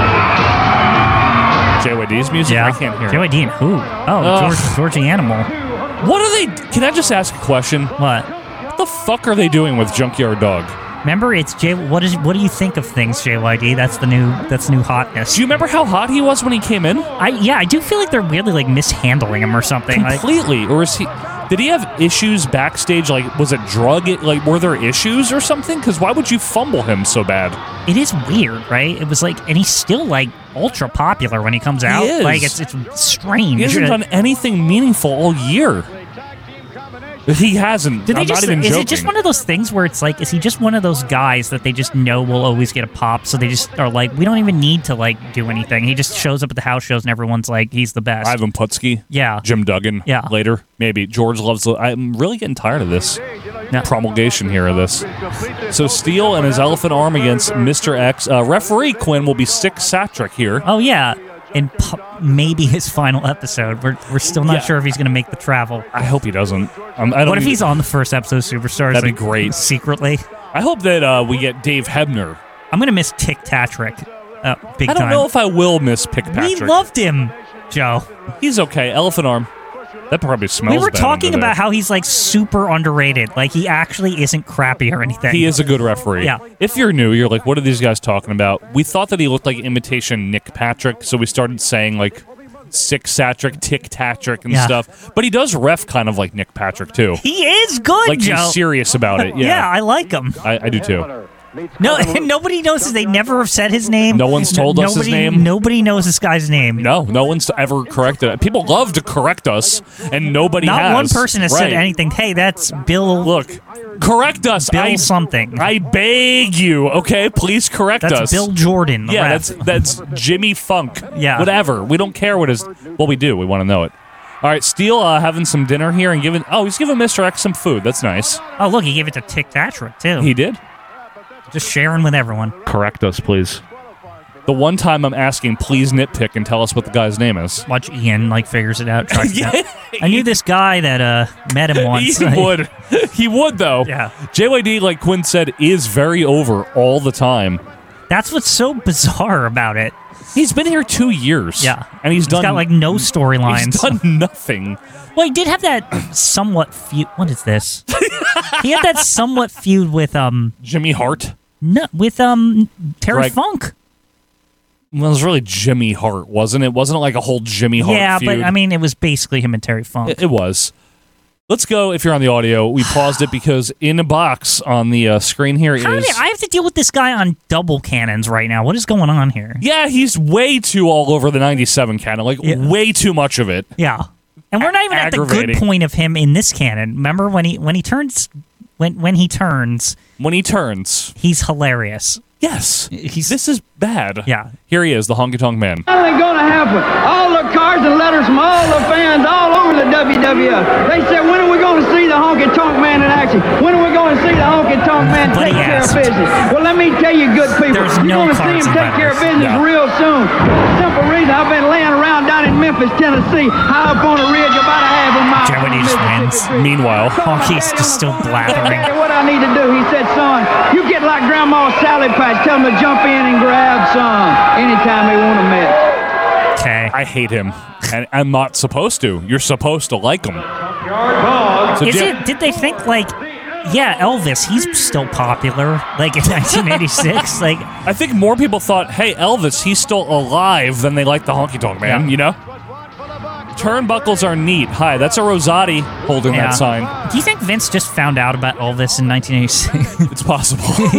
Speaker 2: J Y D's music?
Speaker 1: Yeah.
Speaker 2: I can't hear
Speaker 1: J Y
Speaker 2: it.
Speaker 1: D and who? Oh,
Speaker 2: Ugh.
Speaker 1: George George the Animal.
Speaker 2: What are they... Can I just ask a question?
Speaker 1: What?
Speaker 2: What the fuck are they doing with Junkyard Dog?
Speaker 1: Remember, it's J. What is? What do you think of things, J Y D? That's the new. That's new hotness.
Speaker 2: Do you remember how hot he was when he came in?
Speaker 1: I yeah, I do feel like they're weirdly like mishandling him or something. Like,
Speaker 2: Completely. Or is he... Did he have issues backstage? Like, was it drug? Like, were there issues or something? Because why would you fumble him so bad?
Speaker 1: it is weird, right? It was like, and he's still like ultra popular when he comes out.
Speaker 2: is.
Speaker 1: Like it's it's strange.
Speaker 2: He hasn't done anything meaningful all year. He hasn't.
Speaker 1: Did they
Speaker 2: I'm
Speaker 1: just,
Speaker 2: not even
Speaker 1: is
Speaker 2: joking.
Speaker 1: it just one of those things where it's like, is he just one of those guys that they just know will always get a pop? So they just are like, we don't even need to like do anything. He just shows up at the house shows and everyone's like, he's the best.
Speaker 2: Ivan Putski?
Speaker 1: Yeah.
Speaker 2: Jim Duggan?
Speaker 1: Yeah.
Speaker 2: Later? Maybe. George loves... I'm really getting tired of this
Speaker 1: Yeah.
Speaker 2: promulgation here of this. So Steele and his elephant arm against Mister X. Uh, referee Quinn will be Stick Satrick here.
Speaker 1: Oh yeah. in pu- maybe his final episode. We're we're still not
Speaker 2: Yeah.
Speaker 1: sure if he's going to make the travel.
Speaker 2: I hope he doesn't. Um, I don't
Speaker 1: What if
Speaker 2: even-
Speaker 1: he's on the first episode of Superstars?
Speaker 2: That'd be
Speaker 1: like,
Speaker 2: great.
Speaker 1: Secretly,
Speaker 2: I hope that uh, we get Dave Hebner.
Speaker 1: I'm going to miss Tick Tatrick. Uh, big
Speaker 2: I don't
Speaker 1: time.
Speaker 2: know if I will miss Pick Patrick.
Speaker 1: We loved him, Joe.
Speaker 2: He's okay. Elephant arm. That probably smells
Speaker 1: We were
Speaker 2: bad
Speaker 1: talking
Speaker 2: under there.
Speaker 1: about how he's like super underrated. Like he actually isn't crappy or anything.
Speaker 2: He is a good referee.
Speaker 1: Yeah.
Speaker 2: If you're new, you're like, what are these guys talking about? We thought that he looked like imitation Nick Patrick, so we started saying like Sick Satrick, Tick Tatrick, and
Speaker 1: Yeah.
Speaker 2: stuff. But he does ref kind of like Nick Patrick too.
Speaker 1: He is good,
Speaker 2: Like
Speaker 1: Joe.
Speaker 2: he's serious about it. Yeah,
Speaker 1: Yeah, I like him.
Speaker 2: I, I do too.
Speaker 1: No, nobody knows his. They never have said his name.
Speaker 2: No one's told us his
Speaker 1: Nobody-
Speaker 2: name?
Speaker 1: Nobody knows this guy's name.
Speaker 2: No, no one's ever corrected it. People love to correct us, and nobody
Speaker 1: Not
Speaker 2: has.
Speaker 1: one person has said
Speaker 2: Right.
Speaker 1: anything. Hey, that's Bill.
Speaker 2: Look, correct us.
Speaker 1: Bill
Speaker 2: I,
Speaker 1: something.
Speaker 2: I beg you, okay? Please correct
Speaker 1: That's
Speaker 2: us.
Speaker 1: Bill Jordan. The
Speaker 2: Yeah,
Speaker 1: ref.
Speaker 2: that's that's Jimmy Funk.
Speaker 1: Yeah.
Speaker 2: Whatever. We don't care what his. Well, we do. We want to know it. All right, Steele uh, having some dinner here and giving. Oh, he's giving Mister X some food. That's nice.
Speaker 1: Oh, look, he gave it to Tick Tatrick too.
Speaker 2: He did.
Speaker 1: Just sharing with everyone.
Speaker 2: Correct us, please. The one time I'm asking, please nitpick and tell us what the guy's name is.
Speaker 1: Watch Ian like figures it out. Tries
Speaker 2: Yeah.
Speaker 1: it out. I knew this guy that uh met him once.
Speaker 2: He would. He would, though.
Speaker 1: Yeah.
Speaker 2: J Y D, like Quinn said, is very over all the time.
Speaker 1: That's what's so bizarre about it.
Speaker 2: He's been here two years.
Speaker 1: Yeah,
Speaker 2: And he's, done.
Speaker 1: got like no storylines.
Speaker 2: He's done nothing.
Speaker 1: Well, he did have that somewhat feud. What is this? He had that somewhat feud with um
Speaker 2: Jimmy Hart.
Speaker 1: no with um Terry
Speaker 2: Greg-
Speaker 1: Funk.
Speaker 2: Well, it was really Jimmy Hart, wasn't it? Wasn't it like a whole Jimmy Hart
Speaker 1: Yeah,
Speaker 2: feud?
Speaker 1: but I mean, it was basically him and Terry Funk.
Speaker 2: It, it was. Let's go. If you're on the audio, we paused it because in a box on the uh, screen here is.
Speaker 1: How did I have to deal with this guy on double cannons right now? What is going on here?
Speaker 2: Yeah, he's way too all over the ninety-seven canon. Like,
Speaker 1: Yeah.
Speaker 2: way too much of it.
Speaker 1: Yeah, and we're not even at the good
Speaker 2: Aggravating.
Speaker 1: point of him in this canon. Remember when he when he turns when when he turns,
Speaker 2: When he turns.
Speaker 1: he's hilarious.
Speaker 2: Yes.
Speaker 1: He's-
Speaker 2: this is bad.
Speaker 1: Yeah.
Speaker 2: Here he is, the honky tonk man.
Speaker 7: Finally gonna happen. All the cards and letters from all the fans all over the W W F. They said, when are we going to see the honky tonk man in action? When are we going to see the honky tonk man
Speaker 1: But
Speaker 7: take
Speaker 1: he
Speaker 7: care
Speaker 1: asked.
Speaker 7: of business? Well, let me tell you, good people,
Speaker 1: There's
Speaker 7: you're
Speaker 1: no
Speaker 7: going to see
Speaker 1: cards
Speaker 7: him
Speaker 1: and
Speaker 7: take care of
Speaker 1: letters.
Speaker 7: business
Speaker 2: Yeah.
Speaker 7: real soon. Simple reason, I've been laying around down in Memphis, Tennessee, high up on a ridge about a half a mile.
Speaker 1: Joe, when he
Speaker 7: from
Speaker 1: just
Speaker 7: Mississippi
Speaker 1: wins.
Speaker 7: Bridge.
Speaker 2: Meanwhile,
Speaker 1: Honky's just still blathering.
Speaker 7: Hey, what I need to do, he said, son, you get like Grandma's Sally Patch, tell them to jump in and grab some anytime they want to mess.
Speaker 1: Okay.
Speaker 2: I hate him. And I'm not supposed to. You're supposed to like him. So
Speaker 1: Is
Speaker 2: Jim-
Speaker 1: it? Did they think like, yeah, Elvis? He's still popular. Like in nineteen eighty-six. Like,
Speaker 2: I think more people thought, hey, Elvis, he's still alive than they like the honky tonk man,
Speaker 1: Yeah.
Speaker 2: you know? Turnbuckles are neat. Hi, that's a Rosati holding
Speaker 1: yeah.
Speaker 2: that sign.
Speaker 1: Do you think Vince just found out about Elvis in nineteen eighty-six?
Speaker 2: It's possible.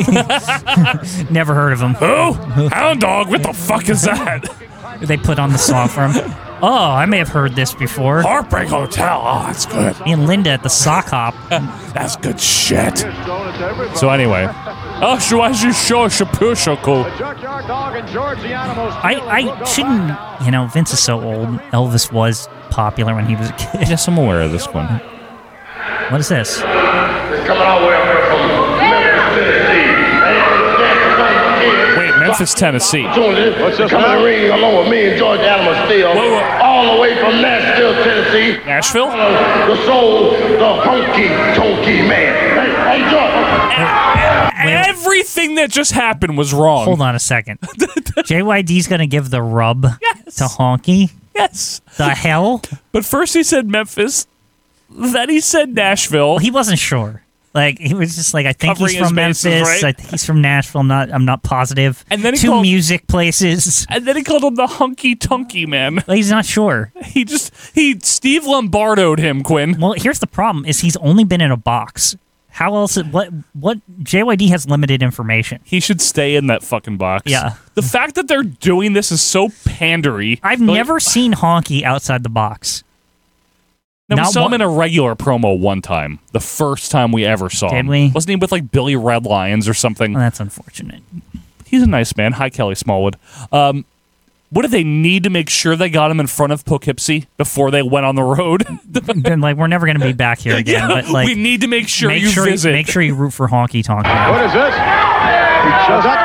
Speaker 1: Never heard of him.
Speaker 2: Who? Hound dog? What the fuck is that?
Speaker 1: They put on the song for him. Oh, I may have heard this before.
Speaker 2: Heartbreak Hotel. Oh, that's good.
Speaker 1: Me and Linda at the sock hop.
Speaker 2: That's good shit. So anyway. Oh, Shuaishu Sho Shapushoku.
Speaker 1: I, I shouldn't, you know, Vince is so old. Elvis was popular when he was a kid.
Speaker 2: Yes, I'm aware of this one.
Speaker 1: What is this?
Speaker 6: Coming all the way up here from Memphis, Tennessee.
Speaker 2: Wait, Memphis, Tennessee.
Speaker 6: What's this? Coming to the ring along with me and George Animal Steel.
Speaker 2: Whoa, whoa.
Speaker 6: All the way from Nashville, Tennessee.
Speaker 2: Nashville?
Speaker 6: The soul, the honky tonky man. Hey, hey, George.
Speaker 2: Everything that just happened was wrong.
Speaker 1: Hold on a second. J Y D's going to give the rub
Speaker 2: Yes.
Speaker 1: to Honky?
Speaker 2: Yes.
Speaker 1: The hell?
Speaker 2: But first he said Memphis, then he said Nashville.
Speaker 1: Well, he wasn't sure. Like he was just like, I think
Speaker 2: Covering
Speaker 1: he's
Speaker 2: his
Speaker 1: from
Speaker 2: bases,
Speaker 1: Memphis.
Speaker 2: right?
Speaker 1: I think he's from Nashville. I'm not. I'm not positive.
Speaker 2: And then he
Speaker 1: two
Speaker 2: called-
Speaker 1: music places.
Speaker 2: And then he called him the hunky tonky man.
Speaker 1: Like, he's not sure.
Speaker 2: He just he Steve Lombardo'd him, Quinn.
Speaker 1: Well, here's the problem: is he's only been in a box. How else? What? What? J Y D has limited information.
Speaker 2: He should stay in that fucking box.
Speaker 1: Yeah.
Speaker 2: The fact that they're doing this is so pandery.
Speaker 1: I've
Speaker 2: Like,
Speaker 1: never seen Honky outside the box.
Speaker 2: No, we
Speaker 1: not
Speaker 2: saw him
Speaker 1: one-
Speaker 2: in a regular promo one time. The first time we ever saw
Speaker 1: Did
Speaker 2: him.
Speaker 1: we?
Speaker 2: Wasn't he with like Billy Red Lions or something?
Speaker 1: Well, that's unfortunate.
Speaker 2: He's a nice man. Hi, Kelly Smallwood. Um, what do they need to make sure they got him in front of Poughkeepsie before they went on the road?
Speaker 1: Then like we're never going to be back here again.
Speaker 2: Yeah,
Speaker 1: but like
Speaker 2: we need to make sure
Speaker 1: make
Speaker 2: you
Speaker 1: sure
Speaker 2: visit.
Speaker 1: make sure you root for Honky Tonk.
Speaker 3: What
Speaker 1: Man.
Speaker 3: is this? He shows up.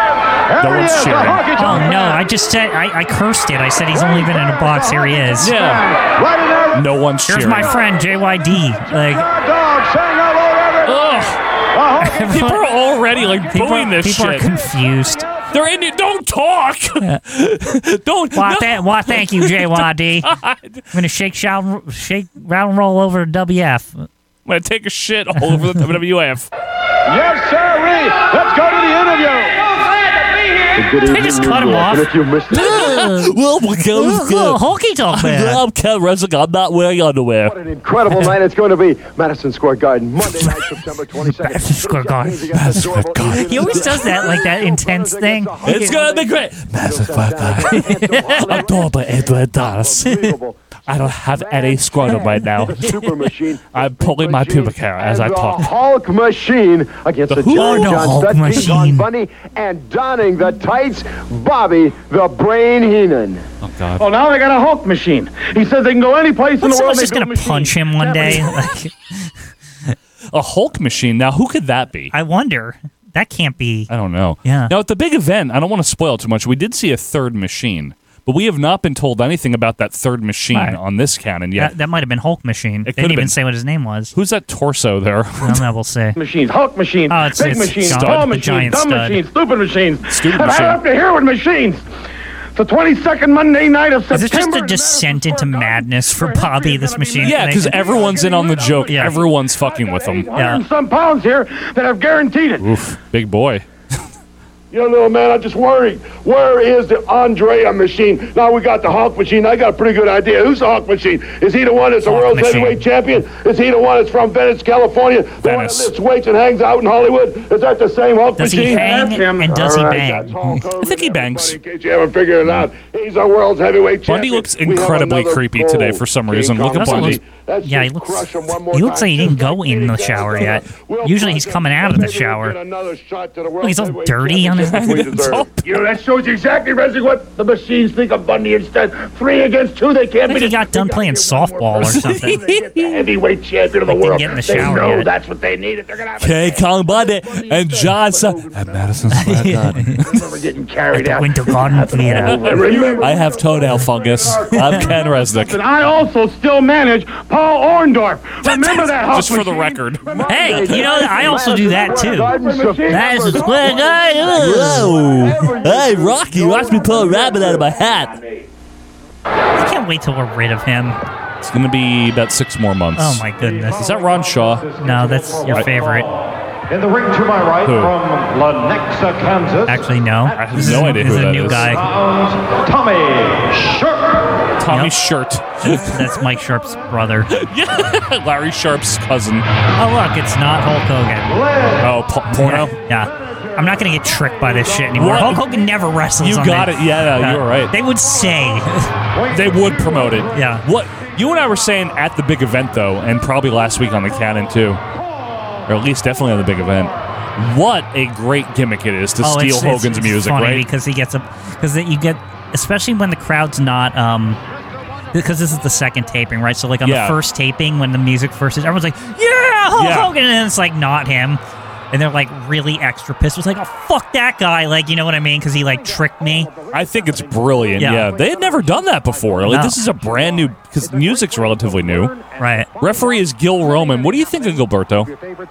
Speaker 2: No one's
Speaker 3: is, the
Speaker 2: cheering.
Speaker 3: honky
Speaker 1: Oh
Speaker 3: tonk
Speaker 1: no!
Speaker 3: man.
Speaker 1: I just said I, I cursed it. I said he's only been in a box. Here he is.
Speaker 2: Yeah.
Speaker 3: Right in there.
Speaker 2: No one's
Speaker 1: Here's
Speaker 2: cheering.
Speaker 1: my friend J Y D. Like
Speaker 3: Hot dog saying hello to everybody.
Speaker 2: Ugh.
Speaker 3: The honky
Speaker 2: People are already like
Speaker 1: people,
Speaker 2: booing this
Speaker 1: people
Speaker 2: shit.
Speaker 1: are confused.
Speaker 2: They're in it. Don't talk. Don't.
Speaker 1: Why,
Speaker 2: no.
Speaker 1: th- why thank you, J Y D. I'm gonna shake, shout, shake, round, and roll over to W F.
Speaker 2: I'm gonna take a shit all over the W W F.
Speaker 3: Yes, sir. Let's go to the interview.
Speaker 4: Good
Speaker 1: They
Speaker 4: evening,
Speaker 1: just
Speaker 4: New
Speaker 1: cut him
Speaker 4: York.
Speaker 1: off.
Speaker 4: And if you missed it,
Speaker 2: Well, we go.
Speaker 1: Oh, honky tonk man.
Speaker 2: I'm Ken Resnick. I'm not wearing underwear.
Speaker 4: what an incredible night it's going to be. Madison Square Garden, Monday night, September twenty-second.
Speaker 1: Madison Square Garden.
Speaker 4: Madison Square Garden.
Speaker 1: He always does that, like that intense thing.
Speaker 2: It's gonna be great. Madison Square Garden. October Edward Dallas.
Speaker 4: Unbelievable.
Speaker 2: I don't have any scrotum right now.
Speaker 4: Super machine.
Speaker 2: I'm pulling my pubic hair as I
Speaker 4: And
Speaker 2: talk.
Speaker 4: The Hulk machine against the,
Speaker 2: who?
Speaker 4: Giant
Speaker 1: The
Speaker 4: John
Speaker 1: Hulk
Speaker 4: Studd, King
Speaker 1: machine.
Speaker 4: Kong Bunny, and donning the tights, Bobby the Brain Heenan.
Speaker 2: Oh God.
Speaker 3: Oh, now they got a Hulk machine. He says they can go any place in
Speaker 1: What,
Speaker 3: the world.
Speaker 1: someone's just
Speaker 3: they
Speaker 1: gonna
Speaker 3: build machines.
Speaker 1: punch him one day? Like,
Speaker 2: A Hulk machine. Now, who could that be?
Speaker 1: I wonder. That can't be.
Speaker 2: I don't know.
Speaker 1: Yeah.
Speaker 2: Now, at the big event, I don't want to spoil too much. We did see a third machine, but we have not been told anything about that third machine
Speaker 1: Right.
Speaker 2: on this canon yet.
Speaker 1: That, that might have been Hulk Machine. They
Speaker 2: could've
Speaker 1: didn't even
Speaker 2: been.
Speaker 1: say what his name was.
Speaker 2: Who's that torso there?
Speaker 1: Well, now we'll say.
Speaker 3: Machines, Hulk machines,
Speaker 1: Oh, it's-
Speaker 3: big
Speaker 1: it's
Speaker 3: machines,
Speaker 1: Stud,
Speaker 3: tall
Speaker 1: the
Speaker 3: machines,
Speaker 1: giant
Speaker 3: dumb
Speaker 1: stud.
Speaker 3: machines, stupid machines.
Speaker 2: Stupid
Speaker 3: and
Speaker 2: machine.
Speaker 3: I have to hear with machines. It's the twenty-second Monday night of
Speaker 1: Is
Speaker 3: September.
Speaker 1: this just a
Speaker 3: and
Speaker 1: descent
Speaker 3: Madison
Speaker 1: into
Speaker 3: Square Garden.
Speaker 1: madness for Bobby, this machine?
Speaker 2: Yeah, because
Speaker 1: thing?
Speaker 2: everyone's in on the joke.
Speaker 1: Yeah.
Speaker 2: Everyone's fucking with him.
Speaker 3: eight hundred and some pounds here that have guaranteed it.
Speaker 2: Oof, big boy.
Speaker 6: You know, little man, I'm just worried. Where is the Andrea machine? Now we got the Hulk machine. I got a pretty good idea. Who's the Hulk machine? Is he the one that's the
Speaker 1: Hulk
Speaker 6: world
Speaker 1: machine.
Speaker 6: heavyweight champion? Is he the one that's from Venice, California? The one that
Speaker 2: Venice.
Speaker 6: lifts weights and hangs out in Hollywood? Is that the same Hulk
Speaker 1: Does he
Speaker 6: machine?
Speaker 1: hang
Speaker 3: That's him.
Speaker 1: and does he
Speaker 6: All right,
Speaker 1: bang?
Speaker 6: that's Hulk Hogan,
Speaker 2: I think he bangs.
Speaker 6: everybody, In case you haven't figured it out, he's our world's heavyweight champion.
Speaker 2: Bundy looks
Speaker 6: We have
Speaker 2: incredibly
Speaker 6: another
Speaker 2: creepy today
Speaker 6: gold.
Speaker 2: for some
Speaker 6: King
Speaker 2: reason. Look
Speaker 6: Kong
Speaker 2: at Bundy.
Speaker 6: Bundy. Let's
Speaker 1: Yeah, he
Speaker 6: just
Speaker 1: looks.
Speaker 6: crush him one more
Speaker 1: He looks
Speaker 6: time,
Speaker 1: like he didn't
Speaker 6: just
Speaker 1: go
Speaker 6: like
Speaker 1: in the
Speaker 6: Eddie
Speaker 1: shower
Speaker 6: Guerrero.
Speaker 1: yet.
Speaker 6: We'll
Speaker 1: Usually he's
Speaker 6: crush him.
Speaker 1: coming out of the
Speaker 6: Maybe we'll
Speaker 1: shower.
Speaker 6: get another shot to the
Speaker 1: Look, he's all
Speaker 6: World
Speaker 1: dirty on his.
Speaker 6: Heavyweight Championship we deserve.
Speaker 3: You know, that shows you exactly, Resnick, what the machines think of Bundy instead. Three against two, they can't
Speaker 1: I think
Speaker 3: beat
Speaker 1: he
Speaker 3: it.
Speaker 1: got done
Speaker 3: They gotta
Speaker 1: playing
Speaker 3: get one more
Speaker 1: softball or
Speaker 3: person.
Speaker 1: something.
Speaker 3: They get the heavyweight champion of the
Speaker 1: Like, didn't
Speaker 3: world.
Speaker 1: get in the
Speaker 3: They
Speaker 1: shower
Speaker 3: know
Speaker 1: yet.
Speaker 3: that's what they needed. They're gonna have
Speaker 2: King Kong Bundy and John Studd at Madison Square Garden.
Speaker 3: We're getting carried
Speaker 1: The
Speaker 3: out.
Speaker 1: Winter Garden Theater.
Speaker 3: Remember,
Speaker 2: I have toenail fungus. I'm Ken Resnick.
Speaker 3: and I also still manage Paul Orndorff. Remember that Hulk
Speaker 2: Just for the
Speaker 3: machine?
Speaker 2: record.
Speaker 1: Hey, you know, I also do that too.
Speaker 3: Machine
Speaker 1: Madison
Speaker 3: number-
Speaker 1: Square Garden.
Speaker 2: Whoa! Hey, Rocky, watch me pull a rabbit out of my hat.
Speaker 1: I can't wait till we're rid of him.
Speaker 2: It's going to be about six more months.
Speaker 1: Oh my goodness.
Speaker 2: Is that Ron Shaw?
Speaker 1: No, that's your favorite.
Speaker 8: In the ring to my right
Speaker 2: Who?
Speaker 8: from Lenexa, Kansas.
Speaker 1: Actually, no.
Speaker 2: I have
Speaker 1: This
Speaker 2: no
Speaker 1: is,
Speaker 2: idea
Speaker 1: this
Speaker 2: who
Speaker 1: is a
Speaker 2: that
Speaker 1: new
Speaker 2: is.
Speaker 1: guy.
Speaker 8: Rounds, Tommy Sharp.
Speaker 2: Tommy
Speaker 1: Yep.
Speaker 2: Shirt.
Speaker 1: That's Mike Sharp's brother.
Speaker 2: Larry Sharp's cousin.
Speaker 1: Oh, look, it's not Hulk Hogan.
Speaker 8: Led
Speaker 2: Oh, po- porno?
Speaker 1: Yeah. I'm not going to get tricked by this shit anymore.
Speaker 2: What?
Speaker 1: Hulk Hogan never wrestles
Speaker 2: You
Speaker 1: on
Speaker 2: got
Speaker 1: that.
Speaker 2: it. Yeah, no, you were right.
Speaker 1: They would say.
Speaker 2: They would promote it.
Speaker 1: Yeah.
Speaker 2: What you and I were saying at the big event, though, and probably last week on the Canon, too, or at least definitely on the big event, what a great gimmick it is to
Speaker 1: Oh,
Speaker 2: steal
Speaker 1: it's,
Speaker 2: Hogan's
Speaker 1: it's, it's
Speaker 2: music,
Speaker 1: funny
Speaker 2: right?
Speaker 1: because he gets a because you get especially when the crowd's not um because this is the second taping, right? So like on
Speaker 2: Yeah.
Speaker 1: the first taping when the music first is, everyone's like, yeah, Hulk
Speaker 2: Yeah.
Speaker 1: Hogan, and then it's like not him. And they're like really extra pissed. It's like, oh, fuck that guy. Like, you know what I mean? Because he like tricked me.
Speaker 2: I think it's brilliant. Yeah.
Speaker 1: Yeah.
Speaker 2: They had never done that before. Like,
Speaker 1: No.
Speaker 2: this is a brand new, because music's relatively new.
Speaker 1: Right.
Speaker 2: Referee is Gil Roman. What do you think of Gilberto?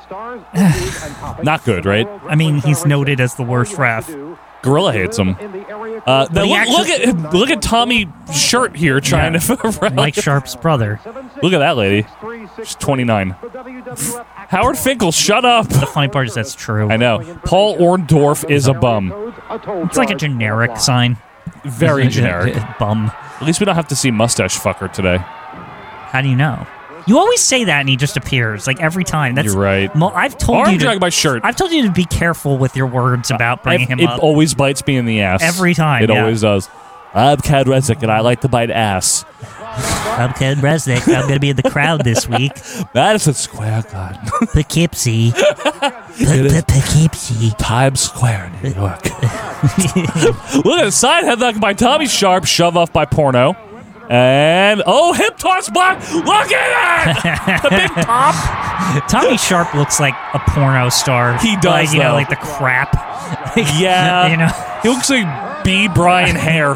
Speaker 2: Not good, right?
Speaker 1: I mean, he's noted as the worst ref.
Speaker 2: Gorilla hates him. Uh, then
Speaker 1: he
Speaker 2: look,
Speaker 1: actually-
Speaker 2: look at look at Tommy Shirt here trying
Speaker 1: Yeah.
Speaker 2: to.
Speaker 1: Mike Sharp's brother.
Speaker 2: Look at that lady. She's twenty-nine. Howard Finkel, shut up.
Speaker 1: The funny part is that's true.
Speaker 2: I know. Paul Orndorff is a bum.
Speaker 1: It's like a generic sign.
Speaker 2: Very generic.
Speaker 1: Bum.
Speaker 2: At least we don't have to see mustache fucker today.
Speaker 1: How do you know? You always say that and he just appears, like every time. That's
Speaker 2: You're right.
Speaker 1: Mo- I've told
Speaker 2: Arm
Speaker 1: you to,
Speaker 2: drag my shirt.
Speaker 1: I've told you to be careful with your words about bringing
Speaker 2: it
Speaker 1: him
Speaker 2: it
Speaker 1: up.
Speaker 2: always bites me in the ass.
Speaker 1: Every time,
Speaker 2: It
Speaker 1: yeah.
Speaker 2: always does. I'm Ken Resnick, and I like to bite ass.
Speaker 1: I'm Ken Resnick. I'm going to be in the crowd this week.
Speaker 2: Madison Square Garden.
Speaker 1: Poughkeepsie.
Speaker 2: is.
Speaker 1: Poughkeepsie.
Speaker 2: Times Square, New York. Look at the side headlock by Tommy Sharp, shove off by Porno. And, oh, hip toss block. Look at it! The big pop.
Speaker 1: Tommy Sharp looks like a porno star.
Speaker 2: He does,
Speaker 1: like, you know,
Speaker 2: though.
Speaker 1: like the crap.
Speaker 2: Yeah,
Speaker 1: you know,
Speaker 2: he looks like B. Brian hair.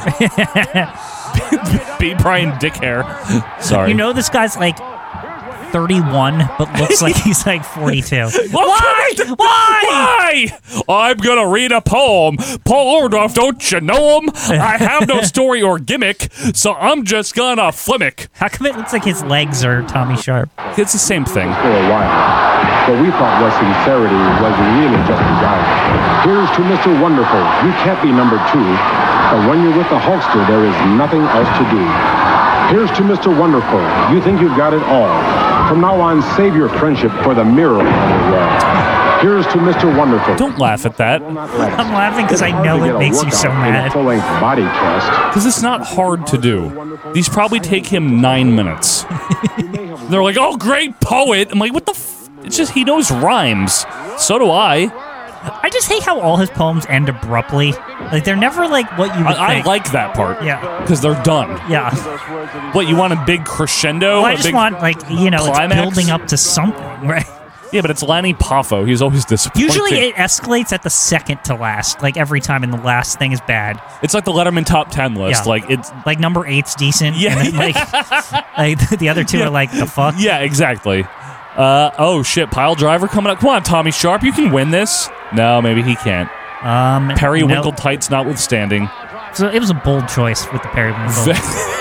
Speaker 2: B. Brian Dick hair. Sorry.
Speaker 1: You know, this guy's like thirty-one, but looks like he's like forty-two.
Speaker 2: Why?
Speaker 1: Why?
Speaker 2: Why? I'm gonna read a poem. Paul Orndorff, don't you know him? I have no story or gimmick, so I'm just gonna flimmick.
Speaker 1: How come it looks like his legs are Tommy Sharp?
Speaker 2: It's the same thing.
Speaker 4: For a while. But we thought was sincerity was really just desire. Here's to Mister Wonderful. You can't be number two. But when you're with the Hulkster, there is nothing else to do. Here's to Mister Wonderful. You think you've got it all. From now on, save your friendship for the mirror on your wall. Here's to Mister Wonderful.
Speaker 2: Don't laugh at that.
Speaker 1: I'm laughing because I know it makes you so mad.
Speaker 4: Full-length body cast.
Speaker 2: Because it's not hard to do. These probably take him nine minutes. They're like, oh, great poet. I'm like, what the f... It's just he knows rhymes. So do I.
Speaker 1: I just hate how all his poems end abruptly. Like, they're never like what you would
Speaker 2: I, I
Speaker 1: think.
Speaker 2: like that part.
Speaker 1: Yeah.
Speaker 2: Because they're done.
Speaker 1: Yeah.
Speaker 2: What, you want a big crescendo?
Speaker 1: Well, I
Speaker 2: a
Speaker 1: just
Speaker 2: big
Speaker 1: want, like, you know,
Speaker 2: climax?
Speaker 1: it's building up to something, right?
Speaker 2: Yeah, but it's Lanny Poffo. He's always disappointing.
Speaker 1: Usually it escalates at the second to last, like every time, and the last thing is bad.
Speaker 2: It's like the Letterman top ten list.
Speaker 1: Yeah.
Speaker 2: Like it's
Speaker 1: Like number eight's decent,
Speaker 2: Yeah.
Speaker 1: and then, like, like the other two
Speaker 2: Yeah.
Speaker 1: are like, the fuck?
Speaker 2: Yeah, exactly. Uh, oh shit, pile driver coming up. Come on, Tommy Sharp, you can win this. No, maybe he can't.
Speaker 1: Um,
Speaker 2: Periwinkle
Speaker 1: no.
Speaker 2: tights notwithstanding.
Speaker 1: So it was a bold choice with the periwinkle.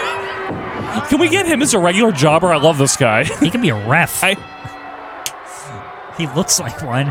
Speaker 2: Can we get him as a regular jobber? I love this guy.
Speaker 1: He could be a ref.
Speaker 2: I,
Speaker 1: He looks like one.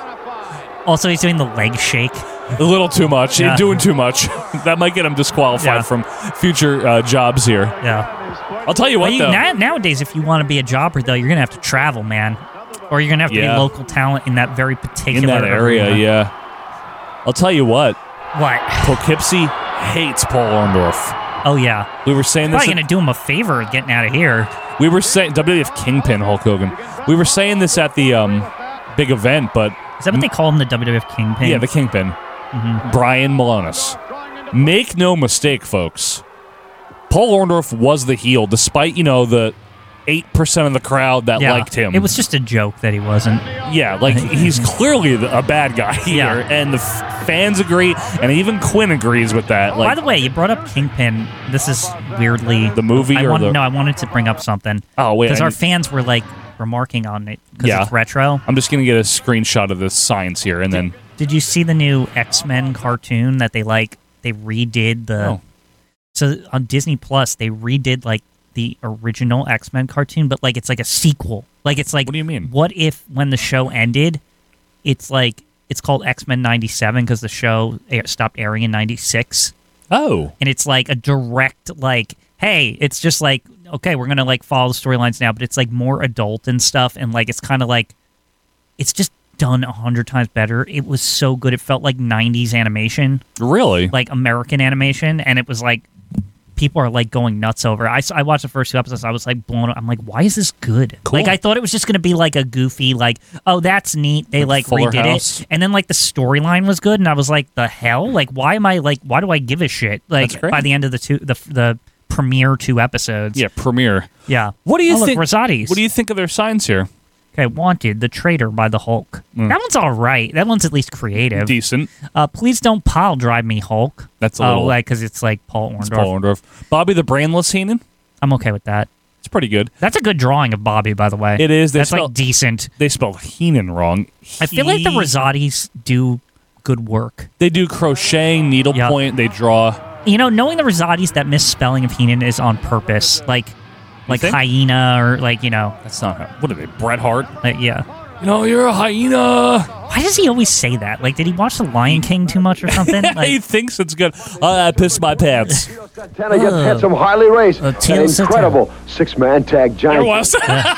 Speaker 1: Also, he's doing the leg shake.
Speaker 2: a little too much.
Speaker 1: Yeah.
Speaker 2: He's doing too much. That might get him disqualified
Speaker 1: Yeah.
Speaker 2: from future uh, jobs here.
Speaker 1: Yeah.
Speaker 2: I'll tell you what,
Speaker 1: Well, you,
Speaker 2: though.
Speaker 1: na- nowadays, if you want to be a jobber, though, you're gonna have to travel, man, or you're gonna have to
Speaker 2: Yeah.
Speaker 1: be local talent in that very particular
Speaker 2: in that area,
Speaker 1: arena.
Speaker 2: yeah. I'll tell you what.
Speaker 1: What?
Speaker 2: Poughkeepsie hates Paul Orndorff.
Speaker 1: Oh yeah.
Speaker 2: We were saying this.
Speaker 1: Probably
Speaker 2: at-
Speaker 1: gonna do him a favor getting out of here.
Speaker 2: We were saying W W F Kingpin Hulk Hogan. We were saying this at the um, big event, but
Speaker 1: Is that what they call him, the W W F Kingpin?
Speaker 2: yeah, the Kingpin,
Speaker 1: Mm-hmm.
Speaker 2: Brian Malonis. Make no mistake, folks. Paul Orndorff was the heel, despite you know the eight percent of the crowd that
Speaker 1: Yeah.
Speaker 2: liked him.
Speaker 1: It was just a joke that he wasn't.
Speaker 2: yeah, like he's clearly the- a bad guy here,
Speaker 1: Yeah.
Speaker 2: and the f- fans agree, and even Quinn agrees with that. Like,
Speaker 1: By the way, you brought up Kingpin. This is weirdly
Speaker 2: The movie
Speaker 1: I
Speaker 2: or
Speaker 1: want,
Speaker 2: the-
Speaker 1: No, I wanted to bring up something.
Speaker 2: Oh, wait,
Speaker 1: because
Speaker 2: I
Speaker 1: our
Speaker 2: need-
Speaker 1: fans were like remarking on it because
Speaker 2: Yeah.
Speaker 1: it's retro.
Speaker 2: I'm just gonna get a screenshot of this science here, and then
Speaker 1: Did you see the new X-Men cartoon that they like? They redid the.
Speaker 2: Oh.
Speaker 1: So on Disney Plus, they redid like the original X-Men cartoon, but like it's like a sequel. Like it's like.
Speaker 2: What do you mean?
Speaker 1: What if when the show ended, it's like it's called X-Men ninety-seven because the show air, stopped airing in ninety-six,
Speaker 2: oh,
Speaker 1: and it's like a direct like, hey, it's just like okay, we're gonna like follow the storylines now, but it's like more adult and stuff, and like it's kind of like, it's just done a hundred times better. It was so good. It felt like nineties animation,
Speaker 2: really?
Speaker 1: like American animation, and it was like people are like going nuts over it. I, s- I watched the first two episodes. I was like blown. I'm like, why is this good?
Speaker 2: Cool.
Speaker 1: Like I thought it was just gonna be like a goofy, like oh that's neat. They
Speaker 2: Like
Speaker 1: like
Speaker 2: Fuller
Speaker 1: redid
Speaker 2: House?
Speaker 1: it, and then like the storyline was good, and I was like, the hell? Like why am I like why do I give a shit?
Speaker 2: That's
Speaker 1: Like
Speaker 2: great.
Speaker 1: by the end of the two the the premiere two episodes.
Speaker 2: Yeah, premiere.
Speaker 1: Yeah.
Speaker 2: What do you
Speaker 1: oh,
Speaker 2: think?
Speaker 1: Look, Rosati's.
Speaker 2: What do you think of their signs here?
Speaker 1: Okay, Wanted, The Traitor by the Hulk. That one's all right. That one's at least creative.
Speaker 2: Decent.
Speaker 1: Uh, Please Don't Pile Drive Me, Hulk.
Speaker 2: That's a
Speaker 1: Oh,
Speaker 2: little-
Speaker 1: like because it's like Paul Orndorff.
Speaker 2: It's Paul Orndorff. Bobby the Brainless Heenan.
Speaker 1: I'm okay with that.
Speaker 2: It's pretty good.
Speaker 1: That's a good drawing of Bobby, by the way.
Speaker 2: It is. They
Speaker 1: That's
Speaker 2: spell-
Speaker 1: like decent.
Speaker 2: They spelled Heenan wrong.
Speaker 1: I feel like the
Speaker 2: He-
Speaker 1: Rosatis do good work.
Speaker 2: They do crocheting, needlepoint. They draw.
Speaker 1: You know, knowing the Rosatis, that misspelling of Heenan is on purpose. Like, like
Speaker 2: think?
Speaker 1: hyena or like you know,
Speaker 2: That's not. How, what are they? Bret Hart.
Speaker 1: like, yeah.
Speaker 2: You know, you're a hyena.
Speaker 1: Why does he always say that? Like, did he watch The Lion King too much or something?
Speaker 2: he
Speaker 1: Like,
Speaker 2: thinks it's good. Uh, I pissed my pants.
Speaker 4: Santana against Handsome Harley Race.
Speaker 1: Uh,
Speaker 4: An
Speaker 1: Tio Santana.
Speaker 4: incredible six-man tag
Speaker 2: There
Speaker 4: giant
Speaker 2: was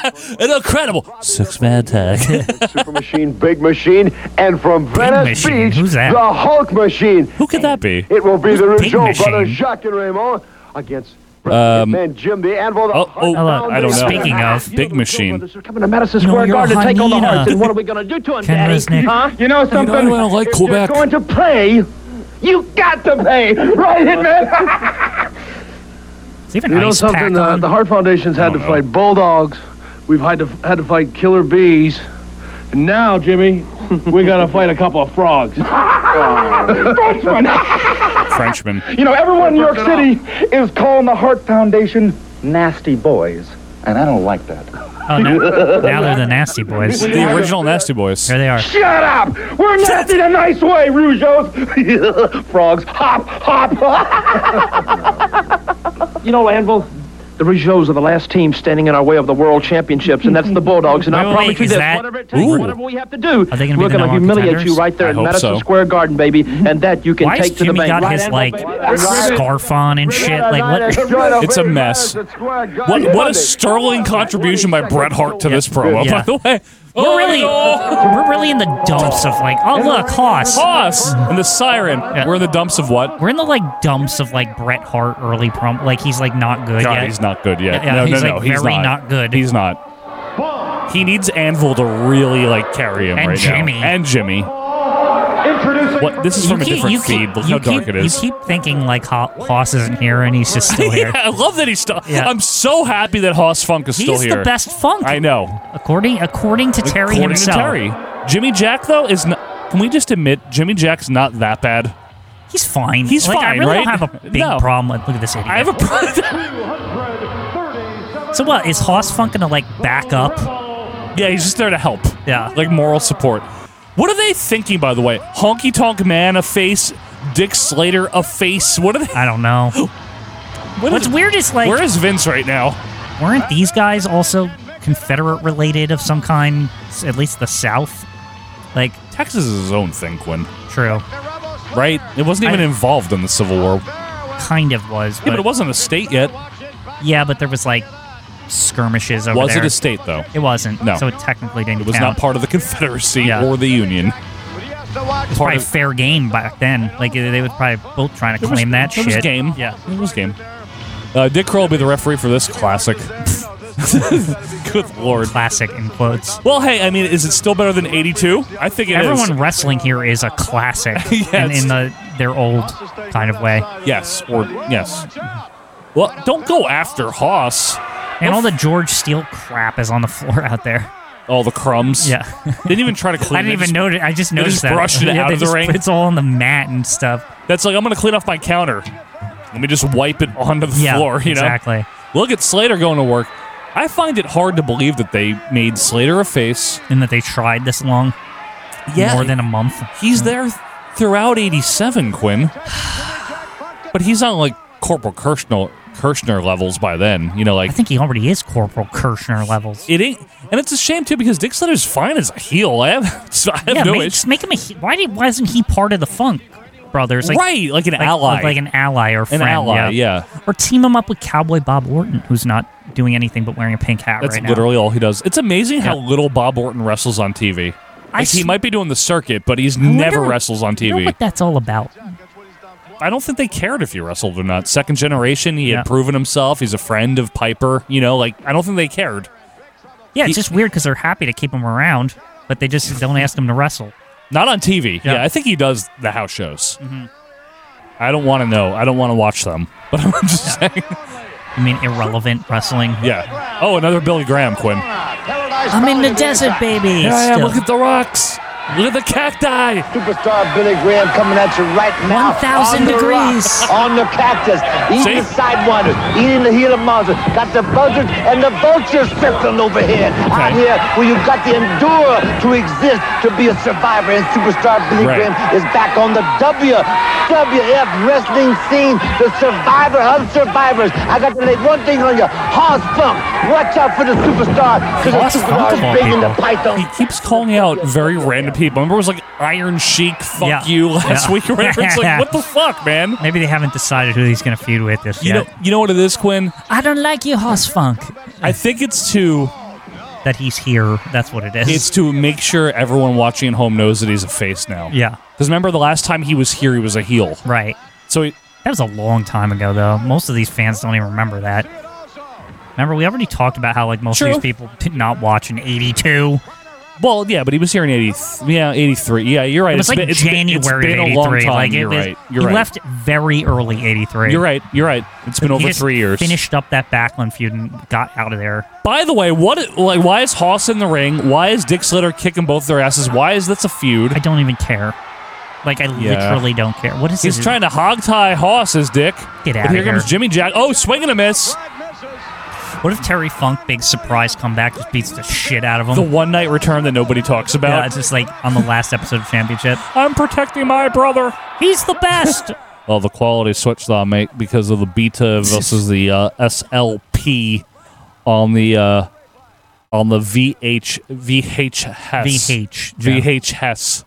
Speaker 2: an incredible six-man tag.
Speaker 4: super machine, big machine, and from Venice
Speaker 1: Machine?
Speaker 4: Beach,
Speaker 1: Who's that?
Speaker 4: the Hulk machine.
Speaker 2: Who could that be?
Speaker 4: It will be the
Speaker 1: Big
Speaker 4: Rougeau
Speaker 1: Machine?
Speaker 4: brothers, Jacques and Raymond, against
Speaker 2: Um,
Speaker 4: man Jim the Anvil. The
Speaker 2: oh, oh,
Speaker 1: Hello.
Speaker 2: I don't know.
Speaker 1: Speaking of-
Speaker 2: Big Machine.
Speaker 3: They're coming to Madison
Speaker 1: No,
Speaker 3: Square
Speaker 1: you're
Speaker 3: Garden to take on the
Speaker 1: hyena.
Speaker 3: Hearts, and what are we going to do to him,
Speaker 1: Ken
Speaker 3: Daddy?
Speaker 1: Resnick.
Speaker 3: Huh? You know something?
Speaker 2: You know, I don't like
Speaker 3: if
Speaker 2: Quebec.
Speaker 3: you're going to pay, you got to pay. Right, Hitman?
Speaker 1: it's even
Speaker 3: You know
Speaker 1: ice pack
Speaker 3: something? The,
Speaker 1: on.
Speaker 3: the Heart Foundation's had to
Speaker 2: know.
Speaker 3: fight bulldogs,
Speaker 6: we've had to had to fight killer bees, and now, Jimmy, we gotta fight a couple of frogs.
Speaker 3: Frenchman!
Speaker 2: Frenchman.
Speaker 3: You know, everyone in New York City is calling the Hart Foundation nasty boys, and I don't like that.
Speaker 1: Oh, no. Now they're the Nasty Boys.
Speaker 2: The original Nasty Boys.
Speaker 1: There they are.
Speaker 3: Shut up! We're nasty in a nice way, Rougeos! Frogs, hop, hop!
Speaker 9: You know, Lanville, the Rougeos are the last team standing in our way of the World Championships, and that's the Bulldogs. And
Speaker 1: Wait,
Speaker 9: I
Speaker 1: wait,
Speaker 9: promise you
Speaker 1: is
Speaker 9: this,
Speaker 1: that-
Speaker 9: whatever it takes,
Speaker 2: Ooh.
Speaker 9: whatever we have to do,
Speaker 1: Are they gonna be
Speaker 9: we're
Speaker 1: the
Speaker 9: going to
Speaker 1: number one
Speaker 9: humiliate
Speaker 1: contenders?
Speaker 9: you right there
Speaker 2: I
Speaker 9: in
Speaker 2: hope
Speaker 9: Madison
Speaker 2: so.
Speaker 9: Square Garden, baby, and that you can
Speaker 1: Why has
Speaker 9: take to the
Speaker 1: Jimmy
Speaker 9: bank.
Speaker 1: got
Speaker 9: Right,
Speaker 1: his,
Speaker 9: Anvil,
Speaker 1: like,
Speaker 9: baby?
Speaker 1: scarf on and shit? Like, what?
Speaker 2: It's a mess. What what a sterling contribution by Bret Hart to this promo,
Speaker 1: Yeah.
Speaker 2: by the way.
Speaker 1: We're
Speaker 2: Oh,
Speaker 1: really,
Speaker 2: no.
Speaker 1: we're really in the dumps of, like, oh, look, Hoss.
Speaker 2: Hoss and the siren.
Speaker 1: Yeah.
Speaker 2: We're in the dumps of what?
Speaker 1: We're in the, like, dumps of, like, Bret Hart early promo. Like, he's, like, not good
Speaker 2: God,
Speaker 1: yet.
Speaker 2: he's not good yet.
Speaker 1: Yeah,
Speaker 2: no,
Speaker 1: he's,
Speaker 2: no,
Speaker 1: like,
Speaker 2: no, he's
Speaker 1: very
Speaker 2: not.
Speaker 1: not good.
Speaker 2: He's not. He needs Anvil to really like carry him
Speaker 1: And
Speaker 2: right
Speaker 1: Jimmy.
Speaker 2: now. And Jimmy. What? This is from a
Speaker 1: keep-
Speaker 2: different
Speaker 1: you keep-
Speaker 2: feed. Look
Speaker 1: you
Speaker 2: how dark
Speaker 1: keep-
Speaker 2: it is.
Speaker 1: You keep thinking, like, Ho- Hoss isn't here, and he's just still here.
Speaker 2: Yeah, I love that he's still.
Speaker 1: Yeah.
Speaker 2: I'm so happy that Hoss Funk is still
Speaker 1: He's
Speaker 2: here.
Speaker 1: the best Funk.
Speaker 2: I know.
Speaker 1: According according to Terry
Speaker 2: According
Speaker 1: himself.
Speaker 2: to Terry, Jimmy Jack though is not. Can we just admit Jimmy Jack's not that bad?
Speaker 1: He's fine.
Speaker 2: He's
Speaker 1: like, I
Speaker 2: fine,
Speaker 1: really
Speaker 2: right?
Speaker 1: don't have a big
Speaker 2: No.
Speaker 1: problem with. Look at this idiot.
Speaker 2: I have a problem.
Speaker 1: So what is Hoss Funk gonna like back up?
Speaker 2: Yeah, he's just there to help.
Speaker 1: Yeah.
Speaker 2: Like moral support. What are they thinking, by the way? Honky Tonk Man a face, Dick Slater a face. What are they?
Speaker 1: I don't know.
Speaker 2: What
Speaker 1: What's
Speaker 2: is,
Speaker 1: weird is like,
Speaker 2: where is Vince right now?
Speaker 1: weren't these guys also Confederate related of some kind? s- At least the South. Like,
Speaker 2: Texas is his own thing, Quinn.
Speaker 1: true,
Speaker 2: Right? It wasn't even
Speaker 1: I-
Speaker 2: involved in the Civil War.
Speaker 1: kind of was.
Speaker 2: Yeah,
Speaker 1: But,
Speaker 2: but it wasn't a state yet.
Speaker 1: yeah, but there was like skirmishes over
Speaker 2: Was
Speaker 1: there.
Speaker 2: it a state though?
Speaker 1: It wasn't.
Speaker 2: No.
Speaker 1: So it technically didn't
Speaker 2: It was
Speaker 1: count.
Speaker 2: not part of the Confederacy
Speaker 1: Yeah.
Speaker 2: or the Union.
Speaker 1: It was
Speaker 2: Part
Speaker 1: probably
Speaker 2: of-
Speaker 1: fair game back then. Like they was probably both trying to
Speaker 2: It was-
Speaker 1: claim that
Speaker 2: it
Speaker 1: shit.
Speaker 2: was game.
Speaker 1: Yeah.
Speaker 2: It was game. Uh, Dick Kroll will be the referee for this classic. Good lord.
Speaker 1: Classic in quotes.
Speaker 2: Well, hey, I mean, is it still better than eighty-two? I think it is.
Speaker 1: Everyone wrestling here is a classic
Speaker 2: Yeah,
Speaker 1: in,
Speaker 2: it's-
Speaker 1: in the their old kind of way.
Speaker 2: Yes, or yes. Well, don't go after Hoss.
Speaker 1: And all the George Steele crap is on the floor out there.
Speaker 2: All the crumbs.
Speaker 1: Yeah.
Speaker 2: Didn't even try to clean
Speaker 1: I didn't
Speaker 2: it.
Speaker 1: even
Speaker 2: Just-
Speaker 1: notice. I just
Speaker 2: they
Speaker 1: noticed
Speaker 2: just
Speaker 1: that.
Speaker 2: brushed it
Speaker 1: Yeah,
Speaker 2: out
Speaker 1: they
Speaker 2: of the
Speaker 1: just-
Speaker 2: ring.
Speaker 1: It's all on the mat and stuff.
Speaker 2: That's like, I'm going to clean off my counter. Let me just wipe it onto the
Speaker 1: Yeah,
Speaker 2: floor, you know?
Speaker 1: exactly.
Speaker 2: Look at Slater going to work. I find it hard to believe that they made Slater a face.
Speaker 1: And that they tried this long.
Speaker 2: Yeah.
Speaker 1: More than a month.
Speaker 2: He's there throughout eighty-seven, Quinn. But he's on like Corporal Kirshner, Kirshner levels by then. You know, like
Speaker 1: I think he already is Corporal Kirshner levels.
Speaker 2: it ain't, and it's a shame too because Dick Slater's fine as a heel. I have, I have
Speaker 1: yeah,
Speaker 2: no
Speaker 1: make,
Speaker 2: issue.
Speaker 1: just make him a. he- Why did? Why isn't he part of the Funk Brothers? Like,
Speaker 2: right, like an
Speaker 1: like,
Speaker 2: ally,
Speaker 1: like an ally or friend.
Speaker 2: an ally.
Speaker 1: yeah.
Speaker 2: Yeah,
Speaker 1: Or team him up with Cowboy Bob Orton, who's not doing anything but wearing a pink hat
Speaker 2: that's
Speaker 1: right now.
Speaker 2: literally all he does. It's amazing how
Speaker 1: Yeah.
Speaker 2: little Bob Orton wrestles on T V.
Speaker 1: I
Speaker 2: Like, he
Speaker 1: s-
Speaker 2: might be doing the circuit, but he's
Speaker 1: I wonder-
Speaker 2: never wrestles on
Speaker 1: I
Speaker 2: T V.
Speaker 1: wonder what that's all about.
Speaker 2: I don't think they cared if he wrestled or not. Second generation, he
Speaker 1: Yeah.
Speaker 2: had proven himself. He's a friend of Piper. You know, like I don't think they cared.
Speaker 1: Yeah, it's
Speaker 2: He-
Speaker 1: just weird because they're happy to keep him around, but they just don't ask him to wrestle.
Speaker 2: Not on T V. Yeah,
Speaker 1: Yeah.
Speaker 2: I think he does the house shows.
Speaker 1: Mm-hmm.
Speaker 2: I don't want to know. I don't want to watch them. But I'm just saying.
Speaker 1: I mean, irrelevant wrestling.
Speaker 2: Yeah. Oh, another Billy Graham, Quinn.
Speaker 1: I'm in the desert, baby.
Speaker 2: Yeah, I am.
Speaker 1: Still.
Speaker 2: Look at the rocks. Look at the cacti.
Speaker 10: Superstar Billy Graham coming at you right now.
Speaker 1: one thousand
Speaker 10: on the
Speaker 1: degrees.
Speaker 10: rock, on the cactus. Eating
Speaker 2: See?
Speaker 10: the sidewinders. Eating the Gila monsters. Got the buzzards and the vultures circling overhead. Out here where you've got to endure to exist to be a survivor. And Superstar Billy
Speaker 2: Right.
Speaker 10: Graham is back on the W W F wrestling scene. The survivor of survivors. I got to lay one thing on you. Hoss Funk. Watch out for the superstar. Because
Speaker 1: Hoss
Speaker 10: the
Speaker 1: Funk
Speaker 10: superstar
Speaker 1: of
Speaker 10: is
Speaker 1: all
Speaker 10: big in the
Speaker 1: people.
Speaker 10: python.
Speaker 2: He keeps calling out very random people. Remember, it was like Iron Sheik, fuck
Speaker 1: Yeah.
Speaker 2: you, last
Speaker 1: Yeah.
Speaker 2: week or whatever. It's like, what the fuck, man?
Speaker 1: Maybe they haven't decided who he's going to feud with this
Speaker 2: You know,
Speaker 1: yet.
Speaker 2: you know what it is, Quinn?
Speaker 1: I don't like you, Hoss Funk.
Speaker 2: I think it's to
Speaker 1: That he's here. That's what it is.
Speaker 2: it's to make sure everyone watching at home knows that he's a face now.
Speaker 1: yeah,
Speaker 2: Because remember, the last time he was here, he was a heel.
Speaker 1: right.
Speaker 2: So he,
Speaker 1: That was a long time ago, though. Most of these fans don't even remember that. Remember, we already talked about how like most
Speaker 2: True.
Speaker 1: of these people did not watch in eighty-two.
Speaker 2: Well, yeah, but he was here in eighty. Yeah, eighty-three. Yeah, you're right.
Speaker 1: It was
Speaker 2: It's
Speaker 1: like
Speaker 2: been, it's been-
Speaker 1: January
Speaker 2: it's been,
Speaker 1: of
Speaker 2: a
Speaker 1: eighty-three.
Speaker 2: long time.
Speaker 1: Like, it
Speaker 2: you're
Speaker 1: was-
Speaker 2: right. You're
Speaker 1: he
Speaker 2: right.
Speaker 1: left very early eighty-three.
Speaker 2: You're right. You're right. It's been
Speaker 1: He
Speaker 2: over
Speaker 1: just
Speaker 2: three years.
Speaker 1: Finished up that Backlund feud and got out of there.
Speaker 2: By the way, what? Like, why is Hoss in the ring? Why is Dick Slater kicking both their asses? Why is this a feud?
Speaker 1: I don't even care. Like, I
Speaker 2: Yeah.
Speaker 1: literally don't care. What is
Speaker 2: He's
Speaker 1: this?
Speaker 2: trying to hog tie Hoss, is Dick.
Speaker 1: Get
Speaker 2: But
Speaker 1: outta
Speaker 2: here comes
Speaker 1: here.
Speaker 2: Jimmy Jack. Oh, swing and a miss.
Speaker 1: What if Terry Funk, big surprise comeback, just beats the shit out of him?
Speaker 2: The one night return that nobody talks about.
Speaker 1: Yeah, it's just like on the last episode of Championship.
Speaker 2: I'm protecting my brother.
Speaker 1: He's the best.
Speaker 2: Well, the quality switched on mate because of the Beta versus the uh, S L P on the uh, on the V H V H Hess.
Speaker 1: V H.
Speaker 2: V H Hess.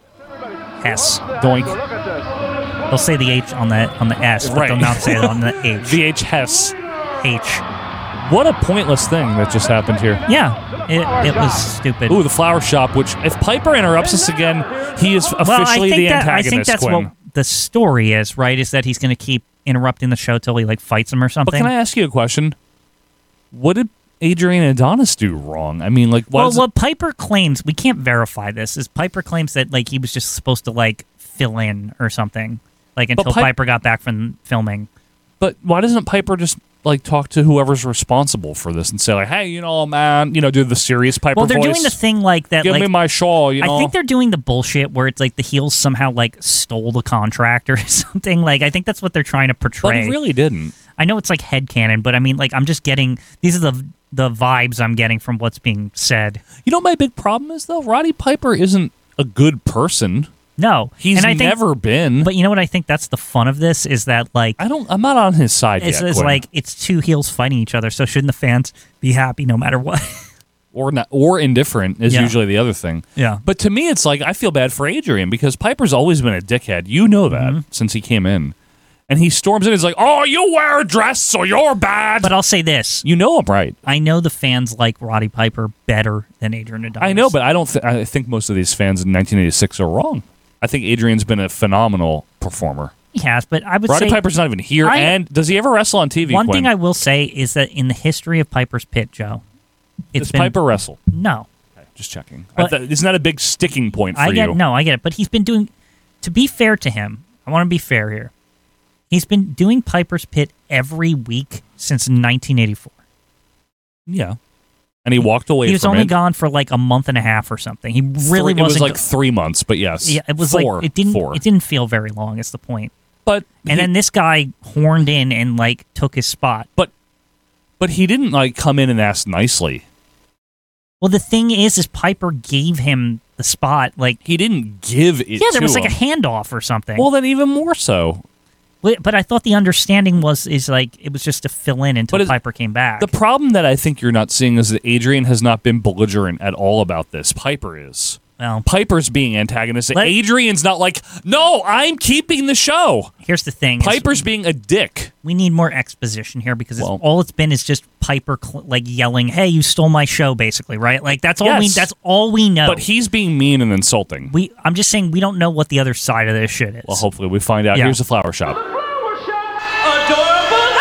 Speaker 1: S.
Speaker 2: Doink.
Speaker 1: They'll say the H on the on the S, but
Speaker 2: Right.
Speaker 1: they'll not say it on the H.
Speaker 2: V H Hess.
Speaker 1: H.
Speaker 2: What a pointless thing that just happened here.
Speaker 1: Yeah, it, it was stupid.
Speaker 2: Ooh, the flower shop, which if Piper interrupts us again, he is officially
Speaker 1: well, I think
Speaker 2: the
Speaker 1: that,
Speaker 2: antagonist,
Speaker 1: I think that's
Speaker 2: Quinn.
Speaker 1: what the story is, right? Is that he's going to keep interrupting the show till he like fights him or something.
Speaker 2: But can I ask you a question? What did Adrian Adonis do wrong? I mean, like, why
Speaker 1: well,
Speaker 2: does
Speaker 1: what Piper claims, we can't verify this, is Piper claims that like he was just supposed to like fill in or something, like until
Speaker 2: Pi-
Speaker 1: Piper got back from filming.
Speaker 2: But why doesn't Piper just like talk to whoever's responsible for this and say like, hey, you know, man, you know, do the serious Piper
Speaker 1: Well, they're
Speaker 2: voice?
Speaker 1: doing the thing like that.
Speaker 2: Give
Speaker 1: like,
Speaker 2: me my shawl, you know.
Speaker 1: I think they're doing the bullshit where it's like the heels somehow like stole the contract or something. Like I think that's what they're trying to
Speaker 2: But
Speaker 1: portray.
Speaker 2: he really didn't.
Speaker 1: I know it's like headcanon, but I mean, like I'm just getting these are the the vibes I'm getting from what's being said.
Speaker 2: You know what my big problem is though? Roddy Piper isn't a good person.
Speaker 1: No,
Speaker 2: He's
Speaker 1: and I think,
Speaker 2: never been.
Speaker 1: But you know what? I think that's the fun of this is that like
Speaker 2: I don't. I'm not on his side
Speaker 1: it's,
Speaker 2: yet.
Speaker 1: it's
Speaker 2: Quinn.
Speaker 1: like it's two heels fighting each other. So shouldn't the fans be happy no matter what?
Speaker 2: or not, or indifferent is
Speaker 1: Yeah.
Speaker 2: usually the other thing.
Speaker 1: Yeah.
Speaker 2: But to me, it's like I feel bad for Adrian because Piper's always been a dickhead. You know that
Speaker 1: Mm-hmm.
Speaker 2: since he came in, and he storms in. He's like, "Oh, you wear a dress, so you're bad."
Speaker 1: But I'll say this:
Speaker 2: you know I'm right.
Speaker 1: I know the fans like Roddy Piper better than Adrian Adonis.
Speaker 2: I know, but I don't. Th- I think most of these fans in nineteen eighty-six are wrong. I think Adrian's been a phenomenal performer.
Speaker 1: he has. But I would
Speaker 2: Roddy
Speaker 1: say
Speaker 2: Piper's not even here,
Speaker 1: I-
Speaker 2: and does he ever wrestle on T V?
Speaker 1: one
Speaker 2: Quinn?
Speaker 1: thing I will say is that in the history of Piper's Pit, Joe, it's
Speaker 2: Does
Speaker 1: been
Speaker 2: Piper wrestle?
Speaker 1: no.
Speaker 2: Just checking. I
Speaker 1: But-
Speaker 2: th- isn't that a big sticking point for
Speaker 1: I get
Speaker 2: you?
Speaker 1: no, I get it. But he's been doing. To be fair to him, I want to be fair here. He's been doing Piper's Pit every week since nineteen eighty-four.
Speaker 2: Yeah, and he walked away.
Speaker 1: He was
Speaker 2: from
Speaker 1: only
Speaker 2: it.
Speaker 1: gone for like a month and a half or something. He really
Speaker 2: Three-
Speaker 1: wasn't.
Speaker 2: It was like
Speaker 1: go-
Speaker 2: three months, but yes.
Speaker 1: yeah, it was
Speaker 2: four,
Speaker 1: like it didn't.
Speaker 2: Four.
Speaker 1: It didn't feel very long. Is the point.
Speaker 2: But
Speaker 1: And
Speaker 2: he-
Speaker 1: then this guy horned in and like took his spot.
Speaker 2: but but he didn't like come in and ask nicely.
Speaker 1: Well, the thing is, is Piper gave him the spot. Like
Speaker 2: He didn't give it.
Speaker 1: yeah, there
Speaker 2: to
Speaker 1: was like
Speaker 2: him.
Speaker 1: a handoff or something.
Speaker 2: Well, then even more so.
Speaker 1: But but I thought the understanding was is like it was just to fill in until
Speaker 2: But it's-
Speaker 1: Piper came back.
Speaker 2: The problem that I think you're not seeing is that Adrian has not been belligerent at all about this. Piper is.
Speaker 1: well,
Speaker 2: Piper's being antagonistic.
Speaker 1: Let-
Speaker 2: Adrian's not like, no, I'm keeping the show.
Speaker 1: here's the thing: is
Speaker 2: Piper's being a dick.
Speaker 1: we need more exposition here because it's,
Speaker 2: Well-
Speaker 1: all it's been is just Piper cl- like yelling, "Hey, you stole my show!" Basically, right? Like that's all we.
Speaker 2: Yes.
Speaker 1: That's all we know.
Speaker 2: But he's being mean and insulting.
Speaker 1: we. I'm just saying we don't know what the other side of this shit is.
Speaker 2: Well, hopefully we find out.
Speaker 1: Yeah.
Speaker 2: Here's a flower shop.
Speaker 11: Adorable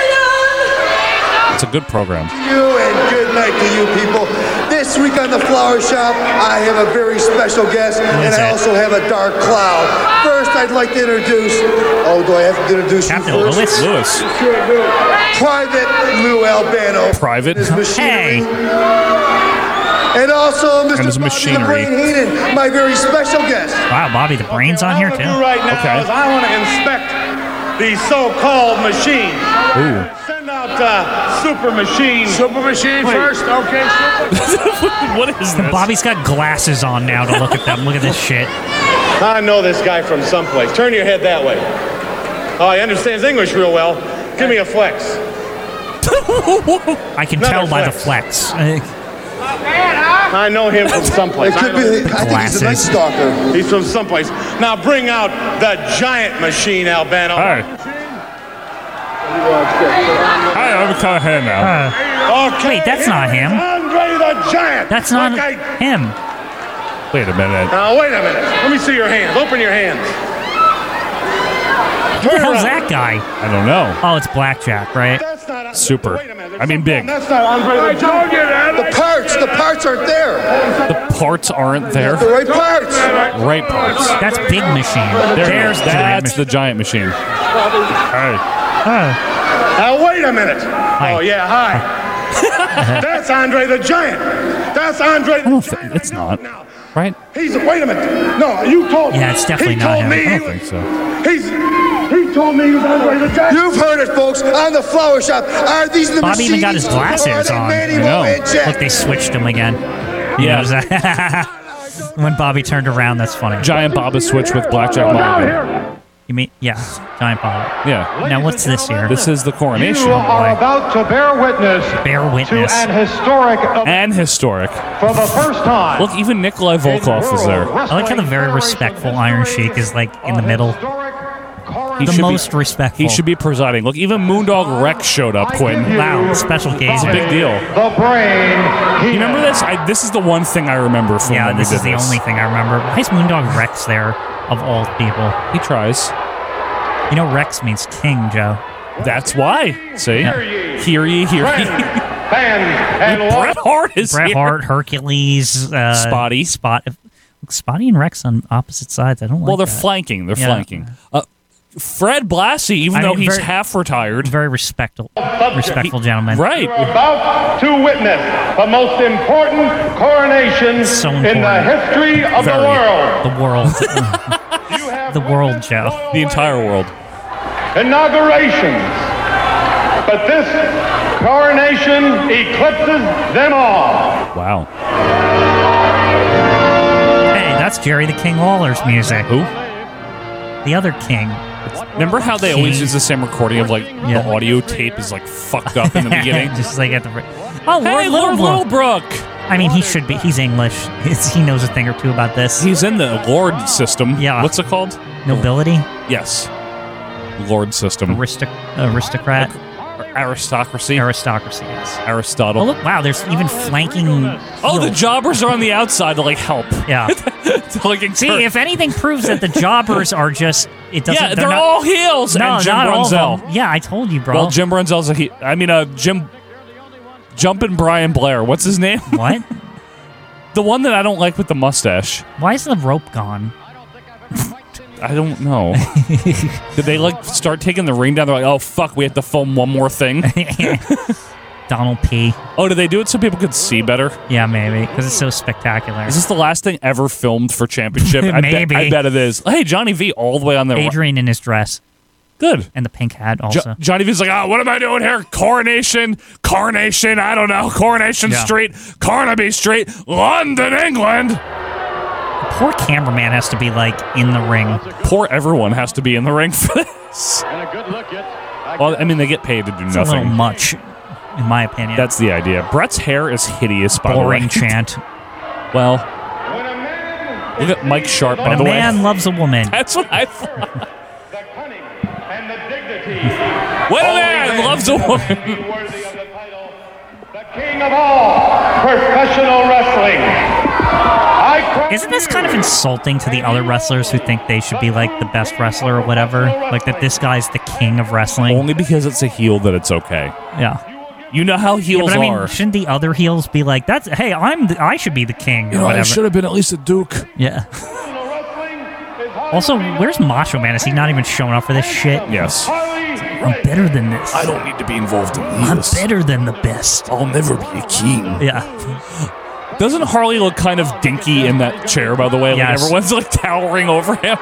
Speaker 11: Adrian!
Speaker 2: It's a good program.
Speaker 12: You and good night to you people. This week on the Flower Shop, I have a very special guest, and I
Speaker 1: that?
Speaker 12: also have a dark cloud. First, I'd like to introduce. Oh, do I have to introduce
Speaker 1: Captain
Speaker 12: you first?
Speaker 1: Lewis.
Speaker 2: Lewis.
Speaker 12: Sure do. Private Lou Albano.
Speaker 2: Private?
Speaker 12: His machinery.
Speaker 1: Hey.
Speaker 12: And also
Speaker 2: And
Speaker 12: Mister
Speaker 2: his
Speaker 12: Bobby the
Speaker 2: machinery.
Speaker 12: Brain Heenan, my very special guest.
Speaker 1: Wow, Bobby the Brain's on here
Speaker 6: What
Speaker 1: too.
Speaker 6: I'm gonna do right now
Speaker 2: Okay.
Speaker 6: is I want to inspect the so-called machine.
Speaker 2: Ooh.
Speaker 6: Send out uh, Super Machine.
Speaker 12: Super Machine
Speaker 6: Wait.
Speaker 12: first, okay? Super.
Speaker 2: What is this?
Speaker 1: Bobby's got glasses on now to look at them. Look at this shit.
Speaker 6: I know this guy from someplace. Turn your head that way. Oh, he understands English real well. Give me a flex.
Speaker 1: I can
Speaker 6: Another
Speaker 1: tell by the
Speaker 6: flex.
Speaker 1: flex. Uh,
Speaker 6: I know him from someplace.
Speaker 12: It could
Speaker 6: I know-
Speaker 12: be, I think he's a night stalker.
Speaker 6: He's from someplace. Now bring out the giant machine, Albano.
Speaker 2: Hi. Hi, I'm kind of here now.
Speaker 1: uh,
Speaker 6: Okay.
Speaker 1: Wait, that's not him.
Speaker 6: Andre the Giant.
Speaker 1: that's not
Speaker 6: Okay.
Speaker 1: him.
Speaker 2: Wait a minute.
Speaker 6: Now wait a minute. Let me see your hands. Open your hands.
Speaker 1: Who the
Speaker 6: Turn
Speaker 1: hell's
Speaker 6: around.
Speaker 1: that guy?
Speaker 2: I don't know.
Speaker 1: Oh, it's Blackjack, right?
Speaker 6: That's not
Speaker 2: Super.
Speaker 6: Wait a minute.
Speaker 2: I mean big.
Speaker 6: That's not Andre the Giant.
Speaker 12: The parts, the parts aren't there.
Speaker 2: The parts aren't there.
Speaker 12: The right parts.
Speaker 2: Right parts.
Speaker 1: That's Big Machine.
Speaker 2: There
Speaker 1: There's
Speaker 2: it is. That's the giant machine. Hey.
Speaker 6: Now wait a minute.
Speaker 1: Hi.
Speaker 6: Oh yeah, hi. That's Andre the Giant. That's Andre.
Speaker 2: I don't think it's not. Right?
Speaker 6: He's wait a minute. No, you told me.
Speaker 1: Yeah, it's definitely
Speaker 6: he
Speaker 1: not
Speaker 6: told
Speaker 1: him.
Speaker 6: me
Speaker 2: I
Speaker 6: he
Speaker 2: don't
Speaker 6: was-
Speaker 2: think so.
Speaker 6: He's he told me he was Andre the Giant.
Speaker 12: You've heard it, folks, on the flower shop. Are these the
Speaker 1: Bobby even got his
Speaker 12: machines, or are
Speaker 1: glasses
Speaker 12: they
Speaker 1: on.
Speaker 12: Manny
Speaker 2: I know.
Speaker 12: Moe and Jack?
Speaker 1: Look, they switched him again. You
Speaker 2: Yeah.
Speaker 1: notice that? When Bobby turned around, that's funny.
Speaker 2: Giant Baba switch with Blackjack Mulligan.
Speaker 1: You mean, yeah, Giant Bobby.
Speaker 2: Yeah.
Speaker 1: Now, what's this here?
Speaker 2: This is the coronation.
Speaker 8: You are about to bear witness
Speaker 1: Bear
Speaker 8: to
Speaker 1: witness.
Speaker 8: an historic event
Speaker 2: And historic.
Speaker 8: for the first time.
Speaker 2: Look, even Nikolai Volkov is there.
Speaker 1: I like how the very respectful Iron Sheik is like in the middle.
Speaker 2: He
Speaker 1: The
Speaker 2: should
Speaker 1: most
Speaker 2: be,
Speaker 1: respectful.
Speaker 2: He should be presiding. Look, even Moondog Rex showed up, Quentin.
Speaker 1: Wow, special
Speaker 2: It's
Speaker 1: case.
Speaker 2: a big deal.
Speaker 8: The brain.
Speaker 2: You remember this? I, this is the one thing I remember from
Speaker 1: Yeah,
Speaker 2: when
Speaker 1: this
Speaker 2: we
Speaker 1: is
Speaker 2: did
Speaker 1: the
Speaker 2: this.
Speaker 1: only thing I remember. Why is Moondog Rex there, of all people?
Speaker 2: He tries.
Speaker 1: You know, Rex means king, Joe.
Speaker 2: That's why. See?
Speaker 1: Yeah.
Speaker 2: Hear ye, hear ye.
Speaker 8: Fans and
Speaker 2: Bret Hart is
Speaker 1: Bret
Speaker 2: here.
Speaker 1: Hart, Hercules, uh,
Speaker 2: Spotty.
Speaker 1: Spot, Spotty and Rex on opposite sides. I don't like
Speaker 2: Well, they're
Speaker 1: that.
Speaker 2: flanking. They're
Speaker 1: Yeah.
Speaker 2: flanking. Uh, Fred Blassie, even
Speaker 1: I
Speaker 2: though
Speaker 1: mean,
Speaker 2: he's
Speaker 1: very-
Speaker 2: half retired.
Speaker 1: Very respectful, respectful gentleman.
Speaker 2: Right.
Speaker 8: about to witness the most important coronation
Speaker 1: So
Speaker 8: in the
Speaker 1: important.
Speaker 8: history of
Speaker 2: Very.
Speaker 8: the world.
Speaker 1: The world. The world, Joe.
Speaker 2: The entire world.
Speaker 8: Inaugurations. But this coronation eclipses them all.
Speaker 2: Wow.
Speaker 1: Hey, that's Jerry the King Lawler's music.
Speaker 2: Who?
Speaker 1: The other king.
Speaker 2: Remember how they always use the same recording of like
Speaker 1: Yeah.
Speaker 2: the audio tape is like fucked up in the beginning?
Speaker 1: Just like at the. Oh, Lord
Speaker 2: Hey, Lord
Speaker 1: Littlebrook.
Speaker 2: Littlebrook.
Speaker 1: I mean, he should be. He's English. It's, he knows a thing or two about this.
Speaker 2: He's in the Lord system.
Speaker 1: Yeah.
Speaker 2: What's it called?
Speaker 1: Nobility,
Speaker 2: Yes. Lord system.
Speaker 1: Aristoc- aristocrat,
Speaker 2: Aristocracy.
Speaker 1: aristocracy. Yes.
Speaker 2: Aristotle.
Speaker 1: Oh, look! Wow, there's even flanking.
Speaker 2: Oh, the
Speaker 1: heels.
Speaker 2: jobbers are on the outside to like help.
Speaker 1: Yeah.
Speaker 2: to like encourage-
Speaker 1: See, if anything proves that the jobbers are just. It doesn't.
Speaker 2: yeah, they're,
Speaker 1: not,
Speaker 2: all heels.
Speaker 1: No,
Speaker 2: and Jim
Speaker 1: not all of
Speaker 2: Brunzell.
Speaker 1: them. Yeah, I told you, bro.
Speaker 2: Well, Jim Brunzell's a he. I mean, uh, Jim. Jumpin' Brian Blair. What's his name?
Speaker 1: What?
Speaker 2: The one that I don't like with the mustache.
Speaker 1: Why is the rope gone?
Speaker 2: I don't know. Did they like start taking the ring down? They're like, oh fuck, we have to film one more thing.
Speaker 1: Donald P.
Speaker 2: Oh, did they do it so people could see better?
Speaker 1: Yeah, maybe because it's so spectacular.
Speaker 2: Is this the last thing ever filmed for Championship? I
Speaker 1: Maybe.
Speaker 2: Bet, I bet it is. Hey, Johnny V, all the way on the right.
Speaker 1: Adrian in his dress
Speaker 2: Good.
Speaker 1: and the pink hat
Speaker 2: Jo-
Speaker 1: also.
Speaker 2: Johnny V's like, oh, what am I doing here? Coronation, Coronation, I don't know. Coronation
Speaker 1: Yeah.
Speaker 2: Street, Carnaby Street, London, England.
Speaker 1: Poor cameraman has to be like in the ring.
Speaker 2: Poor everyone has to be in the ring for this. Well, I mean, they get paid to do
Speaker 1: It's a little
Speaker 2: nothing.
Speaker 1: much, in my opinion.
Speaker 2: That's the idea. Brett's hair is hideous, by the way.
Speaker 1: boring chant.
Speaker 2: Well, look at Mike Sharp, by
Speaker 1: When a
Speaker 2: the way.
Speaker 1: man loves a woman.
Speaker 2: That's what I thought.
Speaker 8: The cunning and the dignity.
Speaker 2: When a man loves a woman.
Speaker 8: Worthy of the title, the king of all professional wrestling. I crown
Speaker 1: Isn't this
Speaker 8: you.
Speaker 1: kind of insulting to the other wrestlers who think they should be like the best wrestler or whatever? Like that this guy's the king of wrestling?
Speaker 2: Only because it's a heel that it's okay.
Speaker 1: Yeah.
Speaker 2: You know how
Speaker 1: Yeah,
Speaker 2: heels
Speaker 1: but I mean,
Speaker 2: are.
Speaker 1: shouldn't the other heels be like, "That's hey, I'm the, I should be the king" or whatever?
Speaker 2: have been at least a Duke.
Speaker 1: Yeah. Also, where's Macho Man? Is he not even showing up for this shit?
Speaker 2: Yes.
Speaker 1: I'm better than this.
Speaker 2: I don't need to be involved in
Speaker 1: I'm
Speaker 2: this.
Speaker 1: better than the best.
Speaker 2: I'll never be a king.
Speaker 1: Yeah.
Speaker 2: Doesn't Harley look kind of dinky in that chair, by the way? Like
Speaker 1: Yes.
Speaker 2: everyone's like towering over him.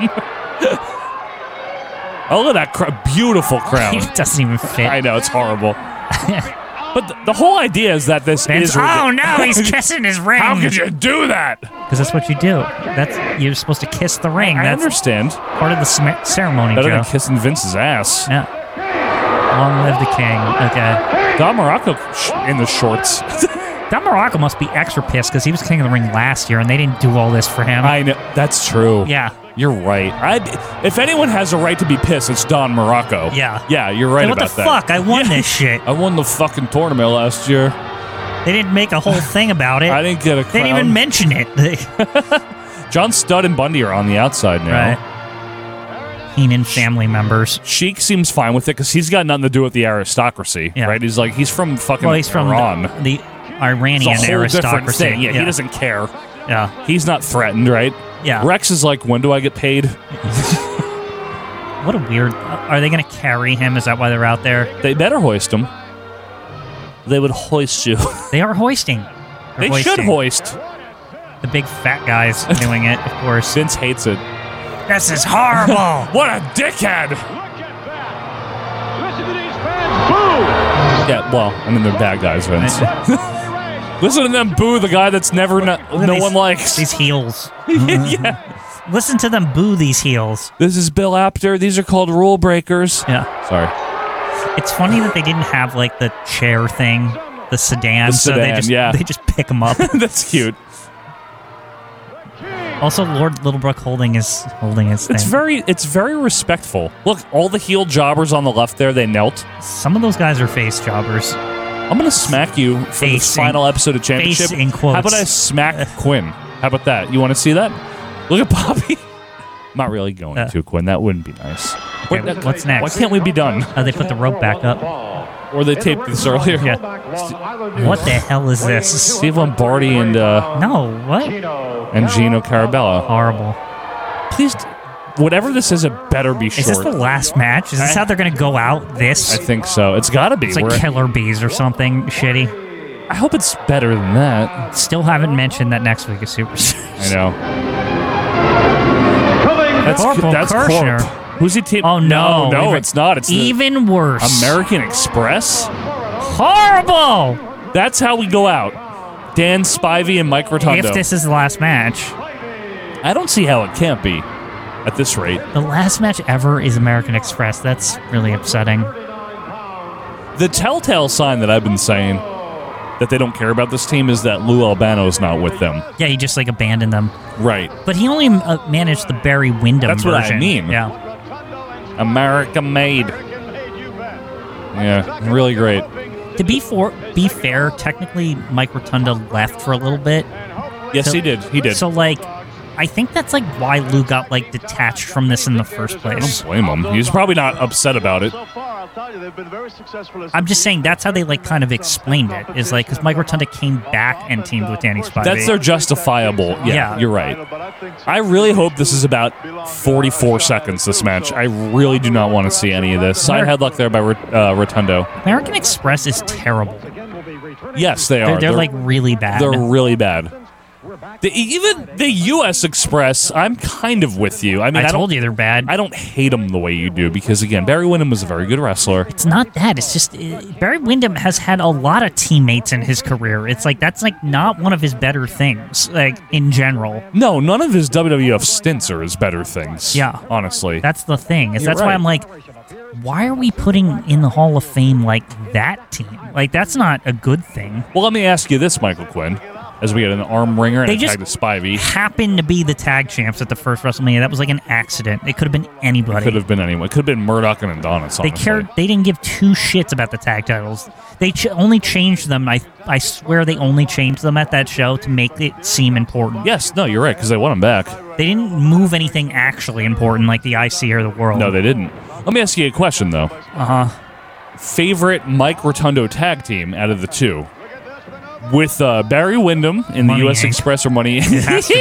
Speaker 2: Oh, look at that cr- beautiful crown.
Speaker 1: It doesn't even fit.
Speaker 2: I know, it's horrible. But th- the whole idea is that this
Speaker 1: Vince,
Speaker 2: is...
Speaker 1: oh no, he's kissing his ring.
Speaker 2: How could you do that?
Speaker 1: Because that's what you do. That's you're supposed to kiss the ring.
Speaker 2: I
Speaker 1: That's
Speaker 2: understand.
Speaker 1: part of the sm- ceremony,
Speaker 2: Better
Speaker 1: Joe.
Speaker 2: than kissing Vince's ass.
Speaker 1: Yeah. Long live the king. Okay.
Speaker 2: Don Morocco sh- in the shorts.
Speaker 1: Don Morocco must be extra pissed because he was king of the ring last year and they didn't do all this for him.
Speaker 2: I know. That's true.
Speaker 1: Yeah.
Speaker 2: You're right. I'd, if anyone has a right to be pissed, it's Don Morocco.
Speaker 1: Yeah.
Speaker 2: Yeah, you're right
Speaker 1: Hey, what
Speaker 2: about
Speaker 1: the
Speaker 2: that.
Speaker 1: fuck? I won this shit.
Speaker 2: I won the fucking tournament last year.
Speaker 1: They didn't make a whole thing about it.
Speaker 2: I didn't get a
Speaker 1: They didn't
Speaker 2: crown.
Speaker 1: even mention it.
Speaker 2: John Studd and Bundy are on the outside now.
Speaker 1: Right. Heenan family members.
Speaker 2: Sheik seems fine with it because he's got nothing to do with the aristocracy,
Speaker 1: Yeah.
Speaker 2: right? He's like he's from fucking
Speaker 1: Well, he's from
Speaker 2: Iran.
Speaker 1: the, the Iranian
Speaker 2: It's a whole different
Speaker 1: aristocracy.
Speaker 2: thing. Yeah, he doesn't care.
Speaker 1: Yeah.
Speaker 2: He's not threatened, right?
Speaker 1: Yeah.
Speaker 2: Rex is like, when do I get paid?
Speaker 1: What a weird. Are they going to carry him? Is that why they're out there?
Speaker 2: They better hoist him. They would hoist you.
Speaker 1: They are hoisting. They're
Speaker 2: They should
Speaker 1: hoisting.
Speaker 2: hoist.
Speaker 1: The big fat guys doing it, of course.
Speaker 2: Vince hates it.
Speaker 1: This is horrible.
Speaker 2: What a dickhead!
Speaker 8: Listen to these fans boo!
Speaker 2: Yeah, well, I mean, they're bad guys, Vince. Listen to them boo the guy that's never no, no
Speaker 1: these,
Speaker 2: one likes.
Speaker 1: These heels.
Speaker 2: Yeah.
Speaker 1: Listen to them boo these heels.
Speaker 2: This is Bill Apter. These are called rule breakers.
Speaker 1: Yeah.
Speaker 2: Sorry.
Speaker 1: It's funny that they didn't have like the chair thing, the sedan,
Speaker 2: The
Speaker 1: so they
Speaker 2: sedan,
Speaker 1: just
Speaker 2: yeah.
Speaker 1: they just pick them up.
Speaker 2: That's cute.
Speaker 1: Also, Lord Littlebrook holding his holding his thing.
Speaker 2: It's very it's very respectful. Look, all the heel jobbers on the left there, they knelt.
Speaker 1: Some of those guys are face jobbers.
Speaker 2: I'm gonna smack you for
Speaker 1: Face
Speaker 2: this
Speaker 1: in-
Speaker 2: final episode of Championship.
Speaker 1: face in quotes.
Speaker 2: How about I smack Quinn? How about that? You want to see that? Look at Bobby. I'm not really going
Speaker 1: Uh.
Speaker 2: to, Quinn. That wouldn't be nice.
Speaker 1: Okay,
Speaker 2: Wait,
Speaker 1: what's next?
Speaker 2: Why can't we be done?
Speaker 1: Oh, they put the rope back up.
Speaker 2: Or they taped this earlier.
Speaker 1: Yeah. What the hell is this?
Speaker 2: Steve Lombardi and uh,
Speaker 1: No, what?
Speaker 2: and Gino Carabella.
Speaker 1: Horrible.
Speaker 2: Please, whatever this is, it better be
Speaker 1: Is
Speaker 2: short.
Speaker 1: this the last match? Is this how they're going to go out? This?
Speaker 2: I think so. It's got to be.
Speaker 1: It's like
Speaker 2: We're-
Speaker 1: Killer Bees or something shitty.
Speaker 2: I hope it's better than that.
Speaker 1: Still haven't mentioned that next week is Super Series.
Speaker 2: I know. That's
Speaker 1: Corporal
Speaker 2: that's
Speaker 1: Kirshner.
Speaker 2: Corp. Who's he team?
Speaker 1: Oh, no.
Speaker 2: no,
Speaker 1: Even-
Speaker 2: it's not. It's the
Speaker 1: Even worse.
Speaker 2: American Express.
Speaker 1: Horrible!
Speaker 2: That's how we go out. Dan Spivey and Mike Rotundo.
Speaker 1: If this is the last match.
Speaker 2: I don't see how it can't be at this rate.
Speaker 1: The last match ever is American Express. That's really upsetting.
Speaker 2: The telltale sign that I've been saying that they don't care about this team is that Lou Albano's not with them.
Speaker 1: Yeah, he just like abandoned them.
Speaker 2: Right.
Speaker 1: But he only uh, managed the Barry Windham
Speaker 2: That's
Speaker 1: version.
Speaker 2: what I mean.
Speaker 1: Yeah.
Speaker 2: America made. Yeah, really great.
Speaker 1: To be for be fair, technically Mike Rotunda left for a little bit.
Speaker 2: Yes,
Speaker 1: So-
Speaker 2: he did. He did.
Speaker 1: So like, I think that's like why Lou got like detached from this in the first
Speaker 2: I
Speaker 1: place.
Speaker 2: don't blame him. He's probably not upset about it.
Speaker 1: I'm just saying that's how they like kind of explained it. Is like because Mike Rotunda came back and teamed with Danny Spivey.
Speaker 2: That's their justifiable. Yeah,
Speaker 1: Yeah.
Speaker 2: you're right. I really hope this is about forty-four seconds, this match. I really do not want to see any of this. Side headlock there by uh, Rotundo.
Speaker 1: American Express is terrible.
Speaker 2: Yes, they
Speaker 1: They're,
Speaker 2: are.
Speaker 1: they're like really bad.
Speaker 2: They're really bad. The, even the U S Express, I'm kind of with you. I mean,
Speaker 1: I
Speaker 2: I,
Speaker 1: told
Speaker 2: don't,
Speaker 1: you they're bad.
Speaker 2: I don't hate them the way you do because, again, Barry Windham was a very good wrestler.
Speaker 1: It's not that. It's just uh, Barry Windham has had a lot of teammates in his career. It's like that's like not one of his better things, like in general.
Speaker 2: No, none of his W W F stints are his better things.
Speaker 1: Yeah.
Speaker 2: honestly.
Speaker 1: That's the thing. Is
Speaker 2: You're
Speaker 1: that's why
Speaker 2: right.
Speaker 1: I'm like, why are we putting in the Hall of Fame like that team? Like that's not a good thing.
Speaker 2: Well, let me ask you this, Michael Quinn, as we get an arm ringer and
Speaker 1: They
Speaker 2: a
Speaker 1: just
Speaker 2: tag to Spivey.
Speaker 1: happened to be the tag champs at the first WrestleMania. That was like an accident. It could have been anybody.
Speaker 2: Could have been anyone. Could have been Murdoch and Adonis.
Speaker 1: They
Speaker 2: honestly.
Speaker 1: cared. They didn't give two shits about the tag titles. They ch- only changed them. I I swear they only changed them at that show to make it seem important.
Speaker 2: Yes, no, you're right, because they want him back.
Speaker 1: They didn't move anything actually important like the I C or the World.
Speaker 2: No, they didn't. Let me ask you a question, though.
Speaker 1: Uh huh.
Speaker 2: Favorite Mike Rotundo tag team out of the two? With uh, Barry Windham in the
Speaker 1: Money
Speaker 2: U S
Speaker 1: Incorporated.
Speaker 2: Express or Money Incorporated?
Speaker 1: It has to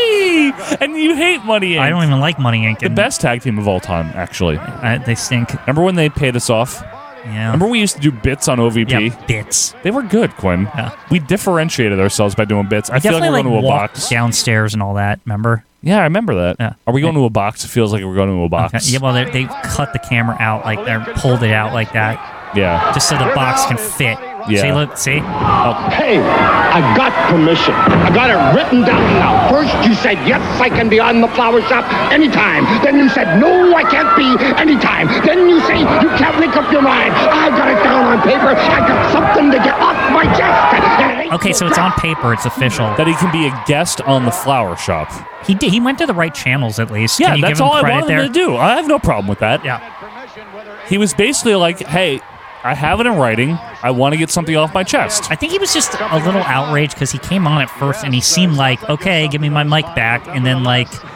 Speaker 1: be.
Speaker 2: And you hate Money Incorporated.
Speaker 1: I don't even like Money Incorporated.
Speaker 2: The best tag team of all time, actually.
Speaker 1: Uh, they stink.
Speaker 2: Remember when they paid us off?
Speaker 1: Yeah.
Speaker 2: Remember we used to do bits on O V P?
Speaker 1: Yeah, bits.
Speaker 2: They were good, Quinn.
Speaker 1: Yeah.
Speaker 2: We differentiated ourselves by doing bits. I
Speaker 1: We
Speaker 2: feel like
Speaker 1: definitely
Speaker 2: we're going to a
Speaker 1: walked
Speaker 2: box.
Speaker 1: downstairs and all that. Remember?
Speaker 2: Yeah, I remember that.
Speaker 1: Yeah.
Speaker 2: Are we going to a box? It feels like we're going to a box.
Speaker 1: Okay. Yeah. Well, they they cut the camera out like they pulled it out like that,
Speaker 2: Yeah.
Speaker 1: just so the box can fit.
Speaker 2: Yeah.
Speaker 1: See, look, see.
Speaker 13: Hey, I got permission. I got it written down now. First you said, yes, I can be on the flower shop anytime. Then you said, no, I can't be anytime. Then you say, you can't make up your mind. I got it down on paper. I got something to get off my chest. And it ain't
Speaker 1: Okay, so it's on paper. It's official.
Speaker 2: That he can be a guest on the flower shop.
Speaker 1: He did. He went to the right channels at least.
Speaker 2: Yeah,
Speaker 1: Can you
Speaker 2: that's
Speaker 1: give him
Speaker 2: all I
Speaker 1: credit
Speaker 2: wanted
Speaker 1: there?
Speaker 2: him to do. I have no problem with that.
Speaker 1: Yeah.
Speaker 2: He was basically like, hey, I have it in writing. I want to get something off my chest.
Speaker 1: I think he was just a little outraged because he came on at first and he seemed like, okay, give me my mic back, and then like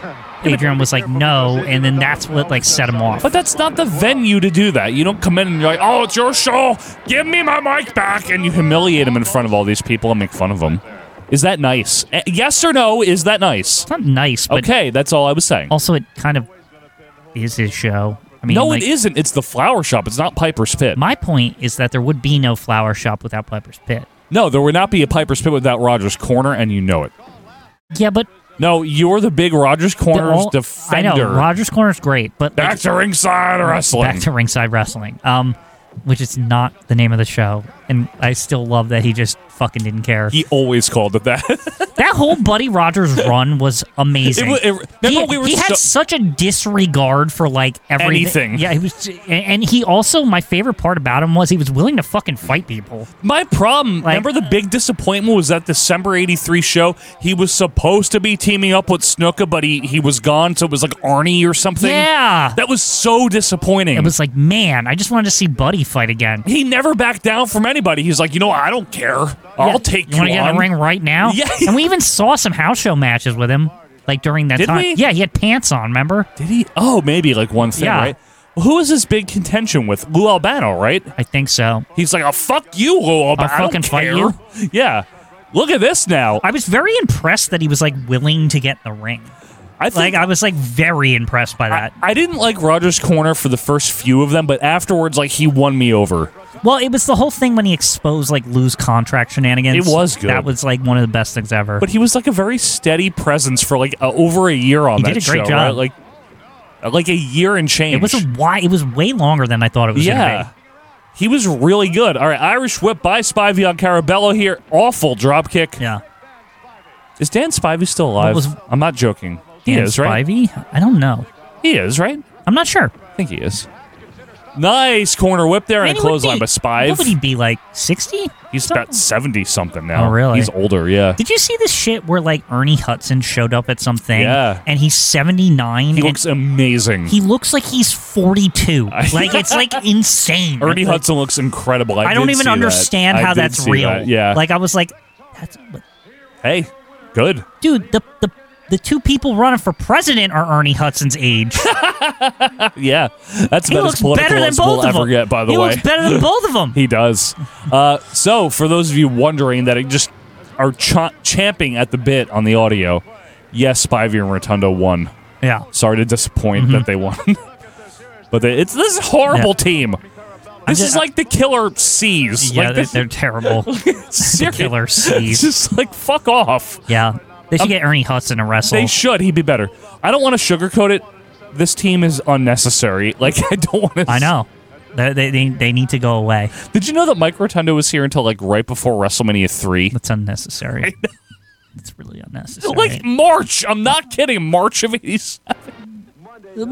Speaker 1: Adrian was like, no, and then that's what like set him off.
Speaker 2: But that's not the venue to do that. You don't come in and you're like, oh, it's your show. Give me my mic back. And you humiliate him in front of all these people and make fun of him. Is that nice? Eh, yes or no, is that nice?
Speaker 1: It's not nice, but
Speaker 2: okay, that's all I was saying.
Speaker 1: Also, it kind of is his show. I mean,
Speaker 2: no,
Speaker 1: like,
Speaker 2: it isn't. It's the Flower Shop. It's not Piper's Pit.
Speaker 1: My point is that there would be no Flower Shop without Piper's Pit.
Speaker 2: No, there would not be a Piper's Pit without Rogers Corner, and you know it.
Speaker 1: Yeah, but...
Speaker 2: No, you're the big Rogers Corner's
Speaker 1: all,
Speaker 2: defender.
Speaker 1: I know, Rogers Corner's great, but...
Speaker 2: Back
Speaker 1: like,
Speaker 2: to Ringside Wrestling.
Speaker 1: Back to Ringside Wrestling. Um, which is not the name of the show, and I still love that he just fucking didn't care.
Speaker 2: He always called it that.
Speaker 1: That whole Buddy Rogers run was amazing.
Speaker 2: It, it,
Speaker 1: he
Speaker 2: we were
Speaker 1: he had
Speaker 2: so,
Speaker 1: such a disregard for like everything.
Speaker 2: Anything.
Speaker 1: Yeah, he was, and he also, my favorite part about him was he was willing to fucking fight people.
Speaker 2: My problem,
Speaker 1: like,
Speaker 2: remember the big disappointment was that December eighty-three show, he was supposed to be teaming up with Snuka, but he, he was gone, so it was like Arnie or something.
Speaker 1: Yeah.
Speaker 2: That was so disappointing.
Speaker 1: It was like, man, I just wanted to see Buddy fight again.
Speaker 2: He never backed down from anybody. He's like, you know, I don't care. I'll
Speaker 1: yeah.
Speaker 2: take
Speaker 1: you
Speaker 2: you
Speaker 1: want to get in the ring right now?
Speaker 2: Yeah.
Speaker 1: And we even saw some house show matches with him, like during that
Speaker 2: Did
Speaker 1: time.
Speaker 2: we?
Speaker 1: Yeah, he had pants on, remember?
Speaker 2: Did he? Oh, maybe like one thing,
Speaker 1: yeah.
Speaker 2: right? Well, who was this big contention with? Lou Albano, right?
Speaker 1: I think so.
Speaker 2: He's like, oh, fuck you, Lou Albano.
Speaker 1: I'll fucking fight you.
Speaker 2: Yeah. Look at this now.
Speaker 1: I was very impressed that he was like willing to get in the ring.
Speaker 2: I think,
Speaker 1: like I was like very impressed by that.
Speaker 2: I, I didn't like Rogers Corner for the first few of them, but afterwards, like he won me over.
Speaker 1: Well, it was the whole thing when he exposed like Lou's contract shenanigans.
Speaker 2: It was good.
Speaker 1: That was like one of the best things ever.
Speaker 2: But he was like a very steady presence for like uh, over a year on
Speaker 1: he
Speaker 2: that
Speaker 1: did a great
Speaker 2: show,
Speaker 1: job.
Speaker 2: right? Like, like a year and change.
Speaker 1: It was a why. It was way longer than I thought it was.
Speaker 2: Yeah.
Speaker 1: Gonna be.
Speaker 2: He was really good. All right, Irish whip by Spivey on Carabello here. Awful drop kick.
Speaker 1: Yeah.
Speaker 2: Is Dan Spivey still alive?
Speaker 1: Was,
Speaker 2: I'm not joking. He
Speaker 1: Dan
Speaker 2: is, right?
Speaker 1: Spivey? I don't know.
Speaker 2: He is, right?
Speaker 1: I'm not sure.
Speaker 2: I think he is. Nice corner whip there and,
Speaker 1: and
Speaker 2: a clothesline by Spive.
Speaker 1: What would he be, like sixty?
Speaker 2: He's about seventy-something now.
Speaker 1: Oh, really?
Speaker 2: He's older, yeah.
Speaker 1: Did you see this shit where, like, Ernie Hudson showed up at something?
Speaker 2: Yeah.
Speaker 1: And he's seventy-nine?
Speaker 2: He looks amazing.
Speaker 1: He looks like he's forty-two. Like, it's, like, insane.
Speaker 2: Ernie
Speaker 1: like,
Speaker 2: Hudson looks incredible. I,
Speaker 1: I don't
Speaker 2: did
Speaker 1: even
Speaker 2: see
Speaker 1: understand
Speaker 2: that.
Speaker 1: how
Speaker 2: I did
Speaker 1: that's
Speaker 2: see
Speaker 1: real.
Speaker 2: that, Yeah.
Speaker 1: Like, I was like, that's...
Speaker 2: Hey, good.
Speaker 1: Dude, the the the two people running for president are Ernie Hudson's age.
Speaker 2: Yeah, that's
Speaker 1: he
Speaker 2: about
Speaker 1: looks
Speaker 2: as political
Speaker 1: better than
Speaker 2: as
Speaker 1: both
Speaker 2: we'll
Speaker 1: of
Speaker 2: ever
Speaker 1: them.
Speaker 2: get, by the
Speaker 1: he
Speaker 2: way.
Speaker 1: He looks better than both of them.
Speaker 2: He does. Uh, so, for those of you wondering that it just are ch- champing at the bit on the audio, yes, Spivey and Rotundo won.
Speaker 1: Yeah.
Speaker 2: Sorry to disappoint
Speaker 1: Mm-hmm.
Speaker 2: that they won. But they, it's this is a horrible
Speaker 1: Yeah.
Speaker 2: team. This
Speaker 1: just,
Speaker 2: is like the Killer C's.
Speaker 1: Yeah,
Speaker 2: like
Speaker 1: they,
Speaker 2: this,
Speaker 1: they're terrible. The Killer
Speaker 2: It's
Speaker 1: C's.
Speaker 2: just like, fuck off.
Speaker 1: Yeah. They should
Speaker 2: Um,
Speaker 1: get Ernie Hudson to wrestle.
Speaker 2: They should. He'd be better. I don't want to sugarcoat it. This team is unnecessary. Like, I don't want to...
Speaker 1: I know. They, they, they, they need to go away.
Speaker 2: Did you know that Mike Rotundo was here until, like, right before WrestleMania three?
Speaker 1: That's unnecessary. It's really unnecessary.
Speaker 2: Like, March. I'm not kidding. March of eighty-seven. Uh,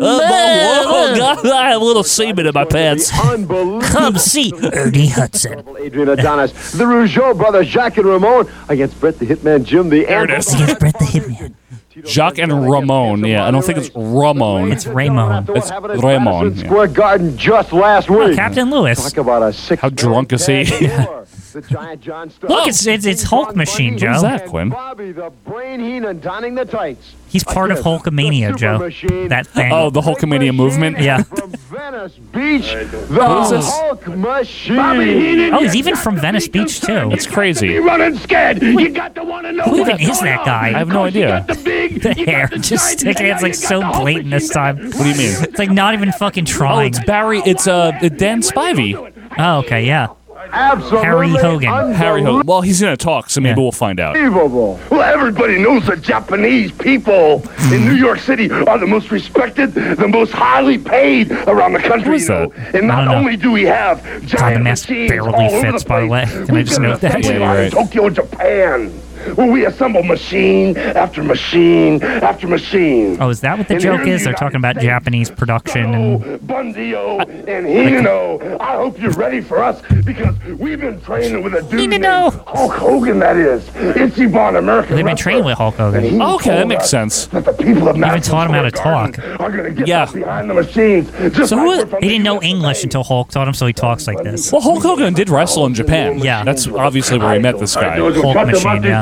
Speaker 2: oh, God, I have a little semen in my pants.
Speaker 1: Come see Ernie Hudson.
Speaker 14: Adrian Adonis, the Rougeau brothers, Jacques and Ramon, against Brett the Hitman Jim, the
Speaker 2: There it is.
Speaker 1: Against Brett the Hitman.
Speaker 2: Jacques and Ramon. Yeah, I don't think it's Ramon.
Speaker 1: It's Raymond.
Speaker 2: It's Ramon. Yeah.
Speaker 14: Square Garden just last week.
Speaker 1: Oh, Captain Lewis.
Speaker 14: Talk about a six.
Speaker 2: How drunk is he?
Speaker 14: The giant John Studd.
Speaker 1: Look, it's it's, it's Hulk Machine, Joe.
Speaker 2: What is that, Quinn?
Speaker 14: Bobby the Brain Heenan donning the tights.
Speaker 1: He's part of Hulkamania, Joe. That thing.
Speaker 2: Oh, the Hulkamania movement?
Speaker 1: Yeah.
Speaker 14: From Venice Beach, the
Speaker 2: Who's this?
Speaker 14: Hulk Machine.
Speaker 8: Bobby Heenan,
Speaker 1: Oh, he's even from Venice Beach, too.
Speaker 2: That's crazy.
Speaker 8: Be running scared. You got to want to know
Speaker 1: Who
Speaker 8: what's
Speaker 1: even is
Speaker 8: going
Speaker 1: that
Speaker 8: on.
Speaker 1: guy?
Speaker 2: I have no
Speaker 8: Because you
Speaker 2: idea.
Speaker 8: got The, big,
Speaker 1: The
Speaker 8: you
Speaker 1: hair
Speaker 8: got the
Speaker 1: just
Speaker 8: giant
Speaker 1: sticking.
Speaker 8: hair,
Speaker 1: It's like
Speaker 8: you got
Speaker 1: so
Speaker 8: the Hulk
Speaker 1: blatant this time.
Speaker 2: What do you mean?
Speaker 1: It's like not even fucking
Speaker 2: Oh,
Speaker 1: trying.
Speaker 2: it's Barry. It's uh, Dan Spivey.
Speaker 1: Oh, okay, yeah.
Speaker 14: Absolutely
Speaker 1: Harry Hogan.
Speaker 2: Harry Hogan. Well, he's going to talk, so maybe
Speaker 1: Yeah.
Speaker 2: we'll find out.
Speaker 14: Unbelievable.
Speaker 6: Well, everybody knows the Japanese people in New York City are the most respected, the most highly paid around the country.
Speaker 2: Who is
Speaker 6: you know?
Speaker 2: that?
Speaker 6: And
Speaker 1: I
Speaker 6: not
Speaker 1: don't know.
Speaker 6: only do we have
Speaker 1: God, the
Speaker 6: giant
Speaker 1: mask
Speaker 6: machines
Speaker 1: barely
Speaker 6: all over
Speaker 1: fits,
Speaker 6: the
Speaker 1: by the
Speaker 6: place,
Speaker 1: way. Can I
Speaker 6: we've
Speaker 1: just
Speaker 6: got an
Speaker 1: note that?
Speaker 6: assembly
Speaker 2: Yeah, you're
Speaker 6: line in
Speaker 2: right.
Speaker 6: Tokyo, Japan, where we assemble machine after machine after machine.
Speaker 1: Oh, is that what the
Speaker 6: And
Speaker 1: joke
Speaker 6: here in
Speaker 1: is? They're
Speaker 6: the
Speaker 1: talking
Speaker 6: United
Speaker 1: about Japanese
Speaker 6: States,
Speaker 1: production and
Speaker 6: Sano, Bundio, and Hino. I hope you're ready for us because we've been training with a dude named
Speaker 1: Hino.
Speaker 6: Hulk Hogan, that is. Ichiban American
Speaker 1: they've been
Speaker 6: wrestler.
Speaker 1: training with Hulk Hogan.
Speaker 6: And he
Speaker 2: Okay, that
Speaker 6: told
Speaker 2: makes
Speaker 6: us
Speaker 2: sense.
Speaker 6: That the people of
Speaker 1: Even
Speaker 6: Madison
Speaker 1: taught him how to
Speaker 6: Square Garden
Speaker 1: talk.
Speaker 6: Are going to get
Speaker 2: Yeah.
Speaker 6: us behind the machines. Just
Speaker 2: So
Speaker 6: like
Speaker 2: who-
Speaker 6: we're from
Speaker 1: He
Speaker 6: the
Speaker 1: didn't know
Speaker 6: U S of A.
Speaker 1: English until Hulk taught him, so he talks like this.
Speaker 2: Well, Hulk Hogan did wrestle in Japan.
Speaker 1: Yeah.
Speaker 2: That's obviously where he met this guy.
Speaker 1: Hulk Machine, yeah.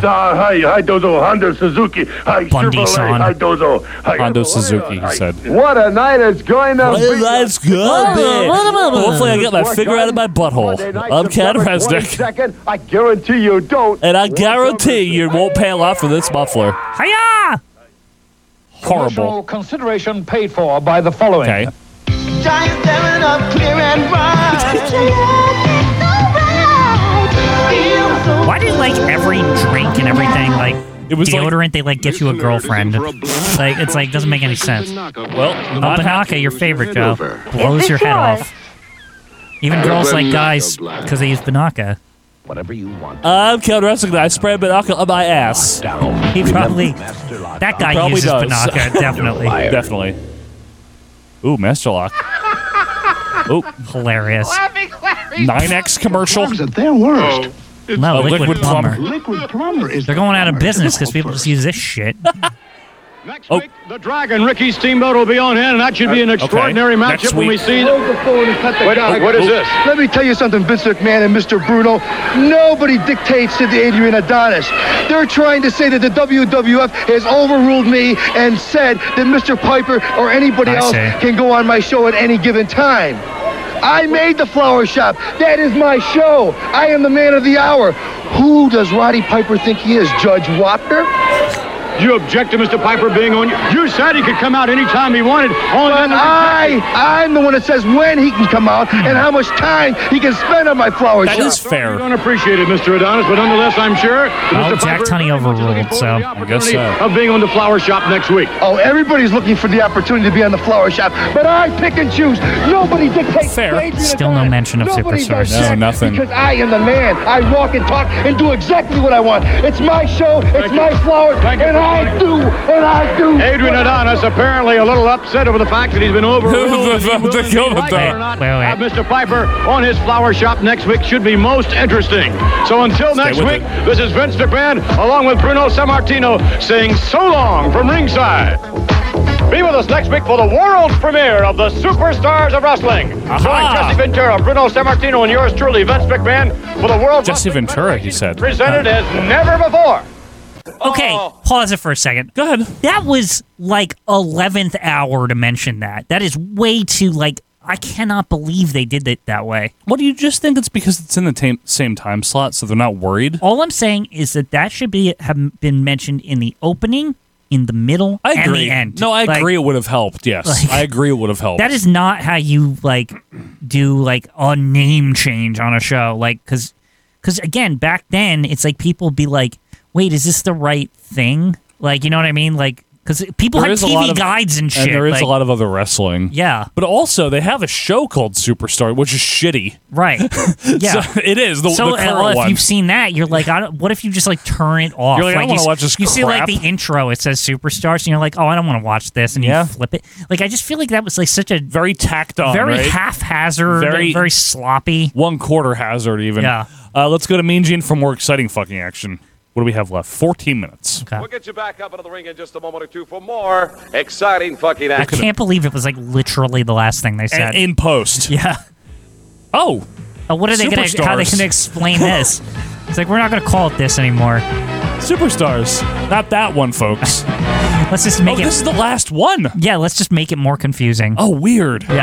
Speaker 6: Uh, hi, hi, Dozo. Honda Suzuki. Hi,
Speaker 1: Bundy
Speaker 6: Chevrolet.
Speaker 1: son.
Speaker 6: Hi, Dozo. Hi,
Speaker 2: Hondo Suzuki, he
Speaker 6: hi.
Speaker 2: said.
Speaker 14: What a night it's going to be.
Speaker 2: Let's go. Hopefully I get my finger out of my butthole.
Speaker 14: Monday night,
Speaker 2: I'm Ken
Speaker 14: September
Speaker 2: Resnick.
Speaker 14: twenty-second. I guarantee you don't.
Speaker 2: And I guarantee you won't pay a lot for this muffler.
Speaker 1: Hiya!
Speaker 2: Horrible.
Speaker 15: Consideration paid for by the following.
Speaker 2: Okay.
Speaker 11: Giant standing up clear and bright.
Speaker 1: Why did like every drink and everything like
Speaker 2: It was like-
Speaker 1: deodorant they like get you a girlfriend? Like it's like doesn't make any sense.
Speaker 2: Well,
Speaker 1: Oh,
Speaker 2: not
Speaker 1: Banaka, your favorite, Joe. Blows your head off. Even girls like guys because they use Banaka.
Speaker 15: Whatever you want.
Speaker 2: I'm Ken Resnick. I spray Banaka on my ass.
Speaker 1: He probably that guy
Speaker 2: Probably
Speaker 1: uses
Speaker 2: does.
Speaker 1: Banaka definitely.
Speaker 2: Definitely. Ooh, Master Lock. Ooh,
Speaker 1: Hilarious.
Speaker 2: nine X commercial.
Speaker 14: at their worst.
Speaker 1: No,
Speaker 2: A
Speaker 1: liquid,
Speaker 2: liquid
Speaker 1: plumber.
Speaker 2: plumber.
Speaker 14: Liquid plumber is.
Speaker 1: They're going out of business because people just use this shit.
Speaker 15: Next
Speaker 2: Oh.
Speaker 15: week, the Dragon Ricky Steamboat will be on hand, and that should be an extraordinary
Speaker 2: Okay.
Speaker 15: matchup
Speaker 2: Next
Speaker 15: when we
Speaker 2: week.
Speaker 15: see
Speaker 12: Hold
Speaker 15: the.
Speaker 12: the phone and cut the
Speaker 15: Wait,
Speaker 12: guy.
Speaker 15: what is this?
Speaker 12: Let me tell you something, Vince McMahon and Mister Bruno. Nobody dictates to the Adrian Adonis. They're trying to say that the W W F has overruled me and said that Mister Piper or anybody
Speaker 1: I
Speaker 12: else
Speaker 1: see.
Speaker 12: can go on my show at any given time. I made the flower shop. That is my show. I am the man of the hour. Who does Roddy Piper think he is, Judge Wapner?
Speaker 15: You object to Mister Piper being on you? You said he could come out anytime he wanted. Only
Speaker 12: But
Speaker 15: then
Speaker 12: I, I'm the one that says when he can come out and how much time he can spend on my flower
Speaker 2: That
Speaker 12: shop.
Speaker 2: is fair.
Speaker 15: You don't appreciate it, Mister Adonis, but nonetheless, I'm sure. that
Speaker 1: Oh,
Speaker 15: Mister
Speaker 1: Jack
Speaker 15: Piper
Speaker 1: Tunney
Speaker 15: very much is
Speaker 1: overruled,
Speaker 15: looking forward
Speaker 1: so-
Speaker 15: to the
Speaker 2: I guess
Speaker 15: opportunity
Speaker 2: so.
Speaker 15: Of being on the flower shop next week.
Speaker 12: Oh, everybody's looking for the opportunity to be on the flower shop, but I pick and choose. Nobody dictates.
Speaker 2: Fair.
Speaker 12: to Adrian
Speaker 1: Still no
Speaker 12: Adonis.
Speaker 1: mention of
Speaker 12: Nobody
Speaker 1: Superstars.
Speaker 12: does
Speaker 2: No,
Speaker 12: that
Speaker 2: nothing.
Speaker 12: Because I am the man. I walk and talk and do exactly what I want. It's my show. It's
Speaker 15: Thank you.
Speaker 12: my flower,
Speaker 15: Thank you
Speaker 12: and
Speaker 15: for
Speaker 12: I
Speaker 15: joining
Speaker 12: do, and I do.
Speaker 15: Adrian Adonis apparently a little upset over the fact that he's been overruled.
Speaker 2: The- the- the-
Speaker 15: He will, like it
Speaker 1: Wait,
Speaker 15: or not,
Speaker 1: wait, wait.
Speaker 15: have Mister Piper on his flower shop next week should be most interesting. So until next
Speaker 2: with
Speaker 15: week,
Speaker 2: it.
Speaker 15: this is Vince McMahon along with Bruno Sammartino saying so long from ringside. Be with us next week for the world premiere of the Superstars of Wrestling. Join Jesse Ventura, Bruno Sammartino, and yours truly, Vince McMahon, for the World
Speaker 2: Jesse
Speaker 15: Wrestling
Speaker 2: Ventura, he said.
Speaker 15: presented as never before.
Speaker 1: Okay, pause it for a second.
Speaker 2: Go ahead.
Speaker 1: That was like eleventh hour to mention that. That is way too like I cannot believe they did it that way.
Speaker 2: What do you just think it's because it's in the tam- same time slot, so they're not worried?
Speaker 1: All I'm saying is that that should be have been mentioned in the opening, in the middle,
Speaker 2: I
Speaker 1: and
Speaker 2: agree.
Speaker 1: the end.
Speaker 2: No, I
Speaker 1: Like,
Speaker 2: agree it would have helped, yes.
Speaker 1: like-
Speaker 2: I agree it would have helped.
Speaker 1: That is not how you like do like a name change on a show. Like, because because again, back then it's like people be like, "Wait, is this the right thing?" Like, you know what I mean? Like, because people
Speaker 2: There
Speaker 1: had
Speaker 2: is a
Speaker 1: T
Speaker 2: lot
Speaker 1: V
Speaker 2: of-
Speaker 1: guides and shit.
Speaker 2: And there is
Speaker 1: like,
Speaker 2: a lot of other wrestling.
Speaker 1: Yeah.
Speaker 2: But also, they have a show called Superstar, which is shitty.
Speaker 1: Right. Yeah.
Speaker 2: So it is, the,
Speaker 1: so
Speaker 2: the current
Speaker 1: uh, if
Speaker 2: one.
Speaker 1: you've seen that, you're like, I don't, what if you just like turn it off?
Speaker 2: You're like, I don't
Speaker 1: you,
Speaker 2: wanna
Speaker 1: s-
Speaker 2: watch this
Speaker 1: You see like
Speaker 2: crap.
Speaker 1: the intro, it says Superstars, and you're like, oh, I don't want to watch this, and
Speaker 2: Yeah.
Speaker 1: you flip it. Like, I just feel like that was like such a
Speaker 2: very tacked on,
Speaker 1: very
Speaker 2: right?
Speaker 1: haphazard,
Speaker 2: Very-
Speaker 1: very, sloppy.
Speaker 2: One quarter hazard, even.
Speaker 1: Yeah.
Speaker 2: Uh, let's go to Mean Gene for more exciting fucking action. What do we have left? fourteen minutes.
Speaker 1: Okay.
Speaker 5: We'll get you back up into the ring in just a moment or two for more exciting fucking
Speaker 1: I
Speaker 5: action.
Speaker 1: can't believe it was like literally the last thing they said.
Speaker 2: And in post.
Speaker 1: Yeah.
Speaker 2: Oh.
Speaker 1: Oh, what are they going to? How are they
Speaker 2: Superstars.
Speaker 1: going to explain this? It's like we're not going to call it this anymore.
Speaker 2: Superstars. Not that one, folks.
Speaker 1: Let's just make
Speaker 2: oh,
Speaker 1: it.
Speaker 2: This is the last one.
Speaker 1: Yeah, let's just make it more confusing.
Speaker 2: Oh, weird.
Speaker 1: Yeah.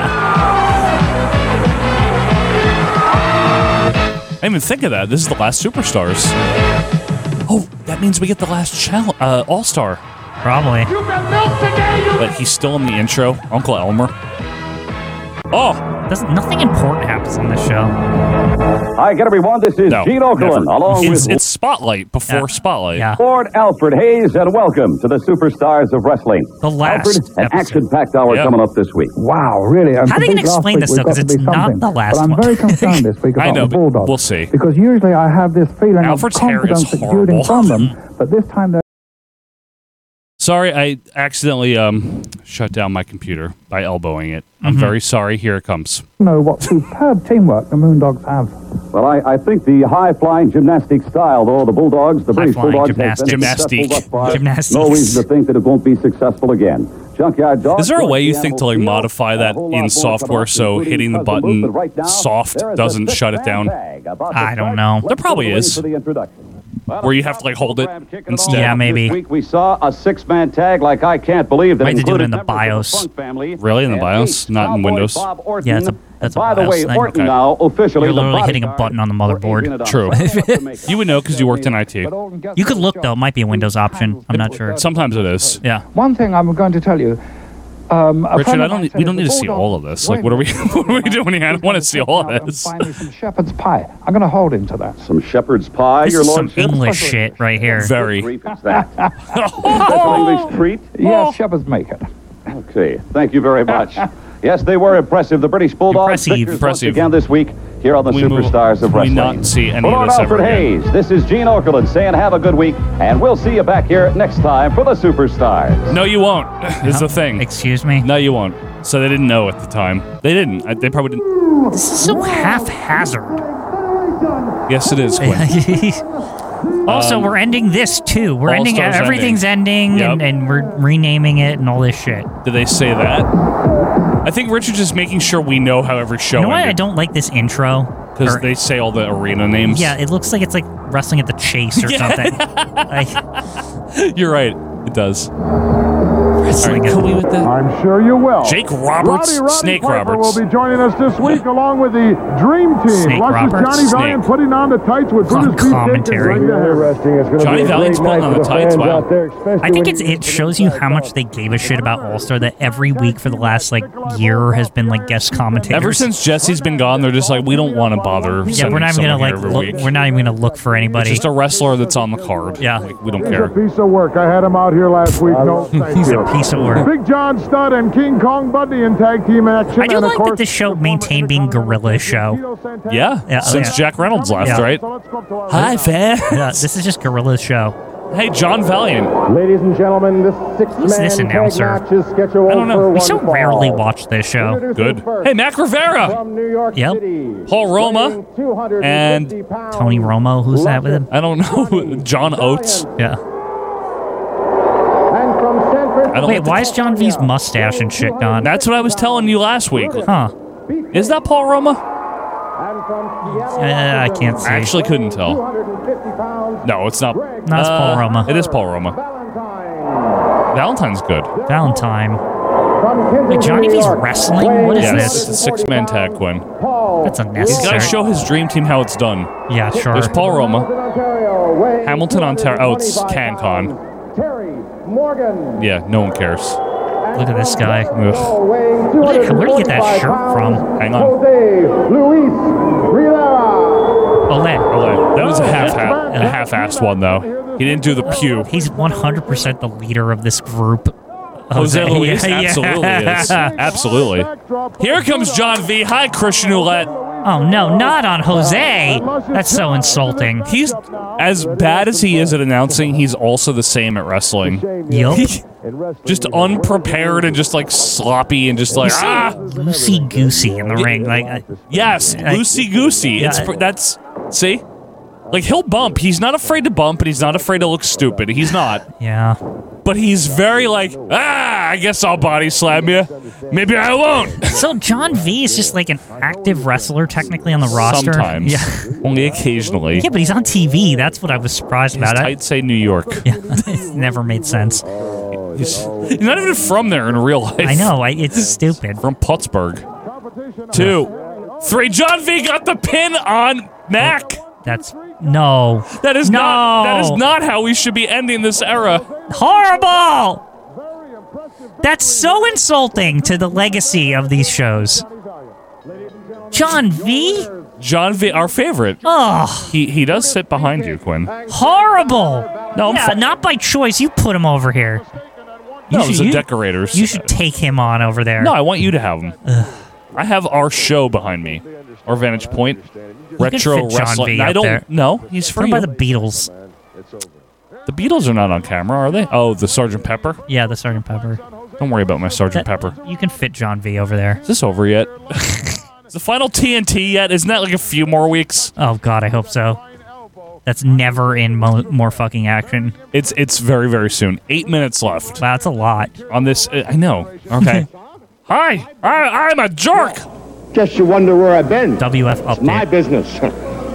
Speaker 2: I didn't even think of that. This is the last Superstars. Oh, that means we get the last challenge, uh, All Star.
Speaker 1: Probably.
Speaker 2: But he's still in the intro. Uncle Elmer. Oh,
Speaker 1: Doesn't nothing important happens on this show.
Speaker 5: Hi again, everyone. This is
Speaker 2: no.
Speaker 5: Gene Okerlund,
Speaker 2: never.
Speaker 5: along
Speaker 2: it's,
Speaker 5: with
Speaker 2: it's Spotlight before
Speaker 1: Yeah.
Speaker 2: Spotlight.
Speaker 1: Yeah.
Speaker 5: Lord Alfred Hayes, and welcome to the Superstars of Wrestling.
Speaker 1: The last
Speaker 5: Alfred, an
Speaker 1: episode.
Speaker 5: action-packed hour
Speaker 2: Yep.
Speaker 5: coming up this week.
Speaker 16: Wow, really? I'm
Speaker 1: How are they going to
Speaker 16: convinced last
Speaker 1: explain
Speaker 16: week
Speaker 1: this
Speaker 16: we've
Speaker 1: though?
Speaker 16: got
Speaker 1: Because
Speaker 16: to
Speaker 1: it's
Speaker 16: be
Speaker 1: not
Speaker 16: something.
Speaker 1: the last
Speaker 16: But I'm
Speaker 1: one.
Speaker 16: very concerned this week
Speaker 2: I
Speaker 16: about
Speaker 2: know,
Speaker 16: the
Speaker 2: but
Speaker 16: Bulldogs.
Speaker 2: we'll see.
Speaker 16: Because usually I have this feeling
Speaker 2: Alfred's
Speaker 16: of
Speaker 2: hair is
Speaker 16: confidence exuding
Speaker 2: horrible.
Speaker 16: from them, but this time they're
Speaker 2: Sorry, I accidentally um, shut down my computer by elbowing it. I'm
Speaker 1: Mm-hmm.
Speaker 2: very sorry. Here it comes.
Speaker 16: know what superb teamwork the Moondogs have.
Speaker 5: Well, I, I think the high-flying gymnastic style, though, the Bulldogs, the British
Speaker 1: High-flying
Speaker 5: Bulldogs, has been
Speaker 2: gymnastic.
Speaker 5: successful thus far.
Speaker 1: Gymnastics.
Speaker 5: No reason to think that it won't be successful again. Junkyard Dog.
Speaker 2: Is there a way you
Speaker 5: George
Speaker 2: think to like
Speaker 5: Piano,
Speaker 2: modify
Speaker 5: a
Speaker 2: that
Speaker 5: whole lot
Speaker 2: in
Speaker 5: more
Speaker 2: software
Speaker 5: coming up,
Speaker 2: so
Speaker 5: including
Speaker 2: hitting the
Speaker 5: Puzzle
Speaker 2: button
Speaker 5: Booth, but right now,
Speaker 2: soft
Speaker 5: there is a
Speaker 2: doesn't shut it
Speaker 5: six-man
Speaker 2: down?
Speaker 5: tag about to
Speaker 1: I don't
Speaker 5: start.
Speaker 1: know.
Speaker 5: Let's
Speaker 2: There probably
Speaker 5: go to the ring
Speaker 2: is.
Speaker 5: for the introduction.
Speaker 2: where you have to like hold it instead.
Speaker 1: Yeah, maybe.
Speaker 5: This week we saw a six-man tag like I can't believe that
Speaker 1: Might have to do it
Speaker 5: included
Speaker 1: in the
Speaker 5: members of
Speaker 1: BIOS.
Speaker 5: Funk family.
Speaker 2: Really, in the
Speaker 5: and
Speaker 2: BIOS,
Speaker 5: Ace,
Speaker 2: not in
Speaker 5: Cowboy
Speaker 2: Windows.
Speaker 5: Bob Orton.
Speaker 1: Yeah, it's a that's a
Speaker 5: By the
Speaker 1: BIOS
Speaker 5: way,
Speaker 1: thing.
Speaker 5: Orton
Speaker 2: Okay.
Speaker 5: now officially
Speaker 1: You're
Speaker 5: the
Speaker 1: literally hitting a
Speaker 5: bodyguard
Speaker 1: button on the
Speaker 5: for
Speaker 1: motherboard.
Speaker 5: Adrian
Speaker 2: True.
Speaker 5: Adonis.
Speaker 2: You would know because you worked in I T.
Speaker 1: You could look though. It might be a Windows option. I'm not sure.
Speaker 2: Sometimes it is.
Speaker 1: Yeah.
Speaker 16: One thing I'm going to tell you. Um, a
Speaker 2: Richard,
Speaker 16: friend
Speaker 2: I
Speaker 16: of mine
Speaker 2: don't.
Speaker 16: said
Speaker 2: We
Speaker 16: if
Speaker 2: don't
Speaker 16: the
Speaker 2: need to see
Speaker 16: Bulldogs
Speaker 2: all of this. Like,
Speaker 16: win,
Speaker 2: what are we? What are we doing here? I don't want to see all of this.
Speaker 16: Find me some shepherd's pie. I'm going to hold him to that.
Speaker 5: Some shepherd's pie,
Speaker 1: This
Speaker 5: your
Speaker 1: is some
Speaker 5: lordship?
Speaker 1: English shit right here.
Speaker 2: Very.
Speaker 5: What treat is that? Special English treat?
Speaker 16: Yes, shepherds make it.
Speaker 5: Okay, thank you very much. Yes, they were impressive. The British Bulldogs
Speaker 1: Impressive.
Speaker 5: victors once
Speaker 2: Impressive.
Speaker 5: again this week here on the
Speaker 2: We move-
Speaker 5: Superstars of
Speaker 2: we
Speaker 5: Wrestling.
Speaker 2: not see any
Speaker 5: For
Speaker 2: of
Speaker 5: Lord
Speaker 2: this ever
Speaker 5: Alfred
Speaker 2: again.
Speaker 5: Hayes, this is Gene Okerlund saying have a good week, and we'll see you back here next time for the Superstars.
Speaker 2: No, you won't. Is the thing.
Speaker 1: Excuse me.
Speaker 2: No, you won't. So they didn't know at the time. They didn't. I- They probably didn't.
Speaker 1: This is so haphazard.
Speaker 2: Yes, it is. Quinn.
Speaker 1: Also,
Speaker 2: Um,
Speaker 1: we're ending this too. We're
Speaker 2: All
Speaker 1: ending.
Speaker 2: Stars
Speaker 1: Everything's ending,
Speaker 2: Yep.
Speaker 1: and, and we're renaming it and all this shit.
Speaker 2: Did they say that? I think Richard's just making sure we know how every show
Speaker 1: You know why I
Speaker 2: ended.
Speaker 1: don't like this intro?
Speaker 2: Because
Speaker 1: Or-
Speaker 2: they say all the arena names.
Speaker 1: Yeah, it looks like it's like wrestling at the Chase or
Speaker 2: Yeah.
Speaker 1: something. Like,
Speaker 2: You're right. It does.
Speaker 1: wrestling
Speaker 2: All right,
Speaker 1: at-
Speaker 2: could we with the
Speaker 17: I'm sure you will.
Speaker 2: Jake Roberts,
Speaker 17: Roddy, Roddy
Speaker 2: Snake
Speaker 17: Piper
Speaker 2: Roberts.
Speaker 17: will be joining us this week along with the Dream Team.
Speaker 1: Snake
Speaker 17: Watch
Speaker 1: Roberts.
Speaker 17: Johnny Valiant
Speaker 2: Snake.
Speaker 17: putting on the tights with
Speaker 1: On
Speaker 17: Brutus Beefcake and
Speaker 1: commentary.
Speaker 17: Ring the Hair.
Speaker 14: It's gonna
Speaker 2: Johnny
Speaker 14: be a
Speaker 2: Valiant's
Speaker 14: great
Speaker 2: putting
Speaker 14: night
Speaker 2: on
Speaker 14: for
Speaker 2: the tights,
Speaker 14: fans
Speaker 2: wow.
Speaker 14: out there, especially
Speaker 1: I think
Speaker 14: when
Speaker 1: it's it shows you how much they gave a shit about All Star that every week for the last like year has been like guest commentators.
Speaker 2: Ever since Jesse's been gone, they're just like, we don't want to bother.
Speaker 1: yeah,
Speaker 2: sending
Speaker 1: we're not even
Speaker 2: someone
Speaker 1: gonna
Speaker 2: here
Speaker 1: like
Speaker 2: every
Speaker 1: look,
Speaker 2: week.
Speaker 1: we're not even gonna look for
Speaker 2: It's
Speaker 1: anybody.
Speaker 2: just a wrestler that's on the card.
Speaker 1: Yeah.
Speaker 2: Like, we don't
Speaker 17: He's a
Speaker 2: care.
Speaker 17: piece of work. I had him out here last week. No, thank
Speaker 1: He's
Speaker 17: you.
Speaker 1: a piece of work.
Speaker 17: Big John Studd and King Kong Bundy in tag team action.
Speaker 1: I do
Speaker 17: and of
Speaker 1: like
Speaker 17: course,
Speaker 1: that this show maintained being Gorilla's show.
Speaker 2: Yeah,
Speaker 1: Yeah,
Speaker 2: since
Speaker 1: yeah.
Speaker 2: Jack Reynolds left,
Speaker 1: Yeah.
Speaker 2: right? Hi, fans.
Speaker 1: Yeah, this is just Gorilla's show.
Speaker 2: Hey, John Valiant.
Speaker 14: Ladies and gentlemen, this
Speaker 1: Who's this
Speaker 14: six-man tag
Speaker 1: announcer?
Speaker 14: match is scheduled
Speaker 2: I don't know.
Speaker 14: for
Speaker 1: We so
Speaker 14: one fall.
Speaker 1: rarely watch this show.
Speaker 2: Good. Hey, Mac Rivera.
Speaker 14: From New York
Speaker 1: Yep.
Speaker 14: City,
Speaker 2: Paul Roma.
Speaker 14: weighing two hundred
Speaker 2: and
Speaker 14: fifty pounds,
Speaker 1: Tony Romo, who's that with him?
Speaker 2: I don't know. John Oates.
Speaker 1: Yeah.
Speaker 14: And from San Francisco,
Speaker 2: I don't
Speaker 1: Wait,
Speaker 2: like the-
Speaker 1: why is John V's mustache and shit gone?
Speaker 2: That's what I was telling you last week.
Speaker 1: Huh.
Speaker 2: Is that Paul Roma?
Speaker 14: and from Seattle,
Speaker 1: Uh, I can't see.
Speaker 2: I actually couldn't tell.
Speaker 14: two hundred fifty pounds,
Speaker 2: No, it's not.
Speaker 1: No, it's Paul Roma.
Speaker 2: It is Paul Roma.
Speaker 14: Valentine.
Speaker 2: Valentine's good.
Speaker 1: Valentine.
Speaker 14: From Kensington,
Speaker 1: Wait, Johnny
Speaker 14: New
Speaker 1: V's
Speaker 14: York,
Speaker 1: wrestling?
Speaker 14: weighing
Speaker 1: What is
Speaker 2: Yes,
Speaker 1: this?
Speaker 2: it's a six-man tag, Quinn.
Speaker 14: Paul
Speaker 1: That's
Speaker 2: He's
Speaker 1: unnecessary.
Speaker 2: got to show his dream team how it's done.
Speaker 1: Yeah, sure.
Speaker 2: There's Paul Roma.
Speaker 14: Ontario, weighing
Speaker 2: Hamilton, Ontario. Oh, it's
Speaker 14: twenty-five
Speaker 2: CanCon.
Speaker 14: pounds, Terry Morgan.
Speaker 2: Yeah, no one cares.
Speaker 1: Look at this guy.
Speaker 2: Ugh.
Speaker 14: Weighing
Speaker 1: Where did he get that shirt from?
Speaker 2: Hang on.
Speaker 14: Jose Luis Rivera.
Speaker 1: Ole.
Speaker 2: Oh, that was a half a half-assed one though. He didn't do the pew.
Speaker 1: He's one hundred percent the leader of this group.
Speaker 2: Jose Luis
Speaker 1: Yeah,
Speaker 2: absolutely
Speaker 1: yeah.
Speaker 2: is. Absolutely. Here comes John V. Hi, Christian Ouellette.
Speaker 1: Oh, no, not on Jose. That's so insulting.
Speaker 2: He's as bad as he is at announcing. He's also the same at wrestling.
Speaker 1: Yup.
Speaker 2: Just unprepared and just like sloppy and just like ah.
Speaker 1: Loosey goosey in the ring. Like, I-
Speaker 2: Yes,
Speaker 1: I-
Speaker 2: loosey goosey.
Speaker 1: Yeah,
Speaker 2: It's
Speaker 1: I-
Speaker 2: that's see, like he'll bump. He's not afraid to bump, and he's not afraid to look stupid. He's not.
Speaker 1: yeah.
Speaker 2: But he's very like ah. I guess I'll body slam you. Maybe I won't.
Speaker 1: So John V is just like an active wrestler technically on the roster.
Speaker 2: Sometimes,
Speaker 1: Yeah.
Speaker 2: only occasionally.
Speaker 1: Yeah, but he's on T V. That's what I was surprised
Speaker 2: His
Speaker 1: about. I,
Speaker 2: tights say New York.
Speaker 1: yeah, it never made sense.
Speaker 2: He's, he's not even from there in real life.
Speaker 1: I know. I, it's stupid.
Speaker 2: From Pittsburgh. Two, three. John V got the pin on Mac.
Speaker 1: That's no.
Speaker 2: That is
Speaker 1: no.
Speaker 2: not. That is not how we should be ending this era.
Speaker 1: Horrible. That's so insulting to the legacy of these shows. John V?
Speaker 2: John V, our favorite.
Speaker 1: Oh,
Speaker 2: He he does sit behind you, Quinn.
Speaker 1: horrible.
Speaker 2: No, I'm
Speaker 1: yeah,
Speaker 2: fi-
Speaker 1: not by choice. You put him over here. You
Speaker 2: No, it was
Speaker 1: should-
Speaker 2: the
Speaker 1: you-
Speaker 2: decorators.
Speaker 1: You should take him on over there.
Speaker 2: No, I want you to have him. I have our show behind me, our Vantage Point, retro
Speaker 1: fit John
Speaker 2: wrestling.
Speaker 1: V
Speaker 2: I
Speaker 1: up
Speaker 2: don't.
Speaker 1: there.
Speaker 2: No, he's
Speaker 1: Put
Speaker 2: free.
Speaker 1: him by the Beatles.
Speaker 2: The Beatles are not on camera, are they? Oh, the Sergeant Pepper.
Speaker 1: Yeah, the Sergeant Pepper.
Speaker 2: Don't worry about my Sergeant
Speaker 1: That-
Speaker 2: Pepper.
Speaker 1: You can fit John V over there.
Speaker 2: Is this over yet? Is the final T N T yet? Isn't that like a few more weeks?
Speaker 1: Oh God, I hope so. That's never in mo- more fucking action.
Speaker 2: It's it's very very soon. Eight minutes left
Speaker 1: Wow, that's a lot.
Speaker 2: on this. Uh, I know. Okay. Hi, I, I'm a jerk.
Speaker 14: Guess you wonder where I've been.
Speaker 1: W F
Speaker 14: It's my
Speaker 1: update.
Speaker 14: business.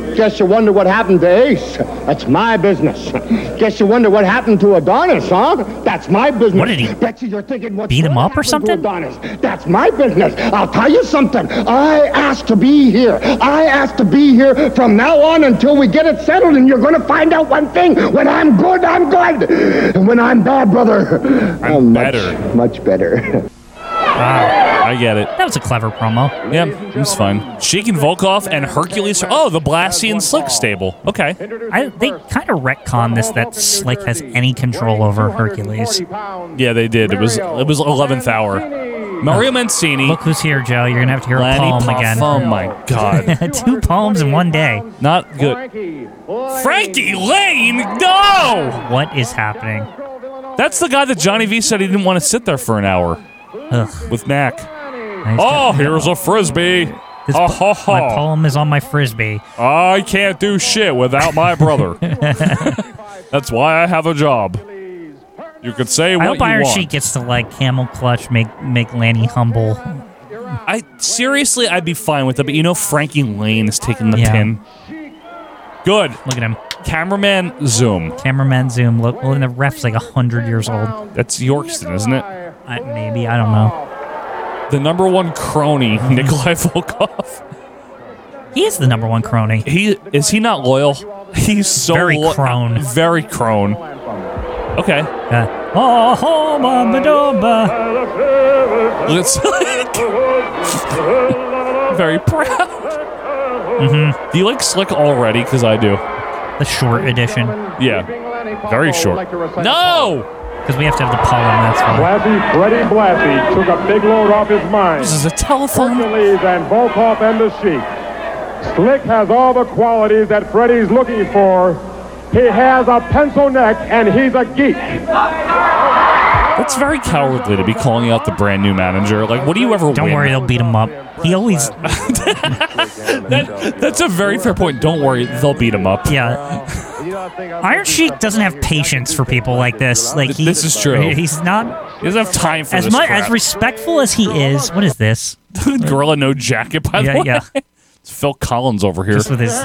Speaker 13: Guess you wonder what happened to Ace. That's my business. Guess you wonder what happened to Adonis, huh? That's my business.
Speaker 1: What did he
Speaker 13: Bet you you're thinking what's
Speaker 1: beat him
Speaker 13: really
Speaker 1: up or
Speaker 13: happened to
Speaker 1: something?
Speaker 13: Adonis. That's my business. I'll tell you something. I asked to be here. I asked to be here from now on until we get it settled, and you're going to find out one thing. When I'm good, I'm good. And when I'm bad, brother, I'm, I'm
Speaker 2: better.
Speaker 13: Much, much better.
Speaker 1: Wow.
Speaker 2: I get it.
Speaker 1: That was a clever promo.
Speaker 2: Yeah, it was fun. Sheik and Volkov and Hercules. Oh, the Blassie and Slick stable. Okay.
Speaker 1: I, they kind of retcon this that Slick has any control over Hercules.
Speaker 2: Yeah, they did. It was it was eleventh hour. Mario Mancini.
Speaker 1: Look who's here, Joe. You're going to have to hear
Speaker 2: Lanny
Speaker 1: a poem
Speaker 2: Poff-
Speaker 1: again.
Speaker 2: Oh, my God.
Speaker 1: Two poems in one day.
Speaker 2: Not good. Frankie Lane, no!
Speaker 1: What is happening?
Speaker 2: That's the guy that Johnny V said he didn't want to sit there for an hour.
Speaker 1: Ugh.
Speaker 2: With Mac.
Speaker 1: Nice
Speaker 2: Oh,
Speaker 1: to-
Speaker 2: here's a Frisbee.
Speaker 1: This
Speaker 2: Oh,
Speaker 1: po-
Speaker 2: ho, ho.
Speaker 1: My poem is on my Frisbee.
Speaker 2: I can't do shit without my brother. That's why I have a job. You could say
Speaker 1: I
Speaker 2: what
Speaker 1: hope
Speaker 2: you
Speaker 1: Iron
Speaker 2: want.
Speaker 1: Sheik gets to, like, camel clutch, make make Lanny humble.
Speaker 2: I seriously, I'd be fine with it, but you know Frankie Lane is taking the
Speaker 1: Yeah.
Speaker 2: pin. Good.
Speaker 1: Look at him.
Speaker 2: Cameraman, zoom.
Speaker 1: Cameraman zoom. Look, well, and the ref's like one hundred years old.
Speaker 2: That's Yorkston, isn't it?
Speaker 1: I, maybe. I don't know.
Speaker 2: The number one crony, Nikolai Volkov.
Speaker 1: He is the number one crony.
Speaker 2: He Is he not loyal? He's so
Speaker 1: Very
Speaker 2: lo-
Speaker 1: crone.
Speaker 2: Very crone. Okay.
Speaker 1: Uh, oh, oh, Mama Domba.
Speaker 2: Looks like very proud.
Speaker 1: Mm-hmm.
Speaker 2: Do you like Slick already? Because I do.
Speaker 1: The short edition.
Speaker 2: Yeah. Very short. No!
Speaker 1: Because we have to have the poem, that's why.
Speaker 17: Blassie, Freddie Blassie took a big load off his mind.
Speaker 2: This is a telephone.
Speaker 17: Hercules and Volkov and the Sheik. Slick has all the qualities that Freddie's looking for. He has a pencil neck, and he's a geek.
Speaker 2: That's very cowardly to be calling out the brand new manager. Like, what do you ever
Speaker 1: Don't
Speaker 2: win?
Speaker 1: worry, they'll beat him up. He always...
Speaker 2: that, that's a very fair point. Don't worry, they'll beat him up.
Speaker 1: Yeah. Iron Sheik doesn't have patience for people like this. Like he,
Speaker 2: This is true.
Speaker 1: He's not...
Speaker 2: He doesn't have time for
Speaker 1: as
Speaker 2: this
Speaker 1: much
Speaker 2: crap.
Speaker 1: as respectful as he is. What is this?
Speaker 2: Gorilla No Jacket, by
Speaker 1: Yeah,
Speaker 2: the way.
Speaker 1: yeah.
Speaker 2: It's Phil Collins over here.
Speaker 1: Just with his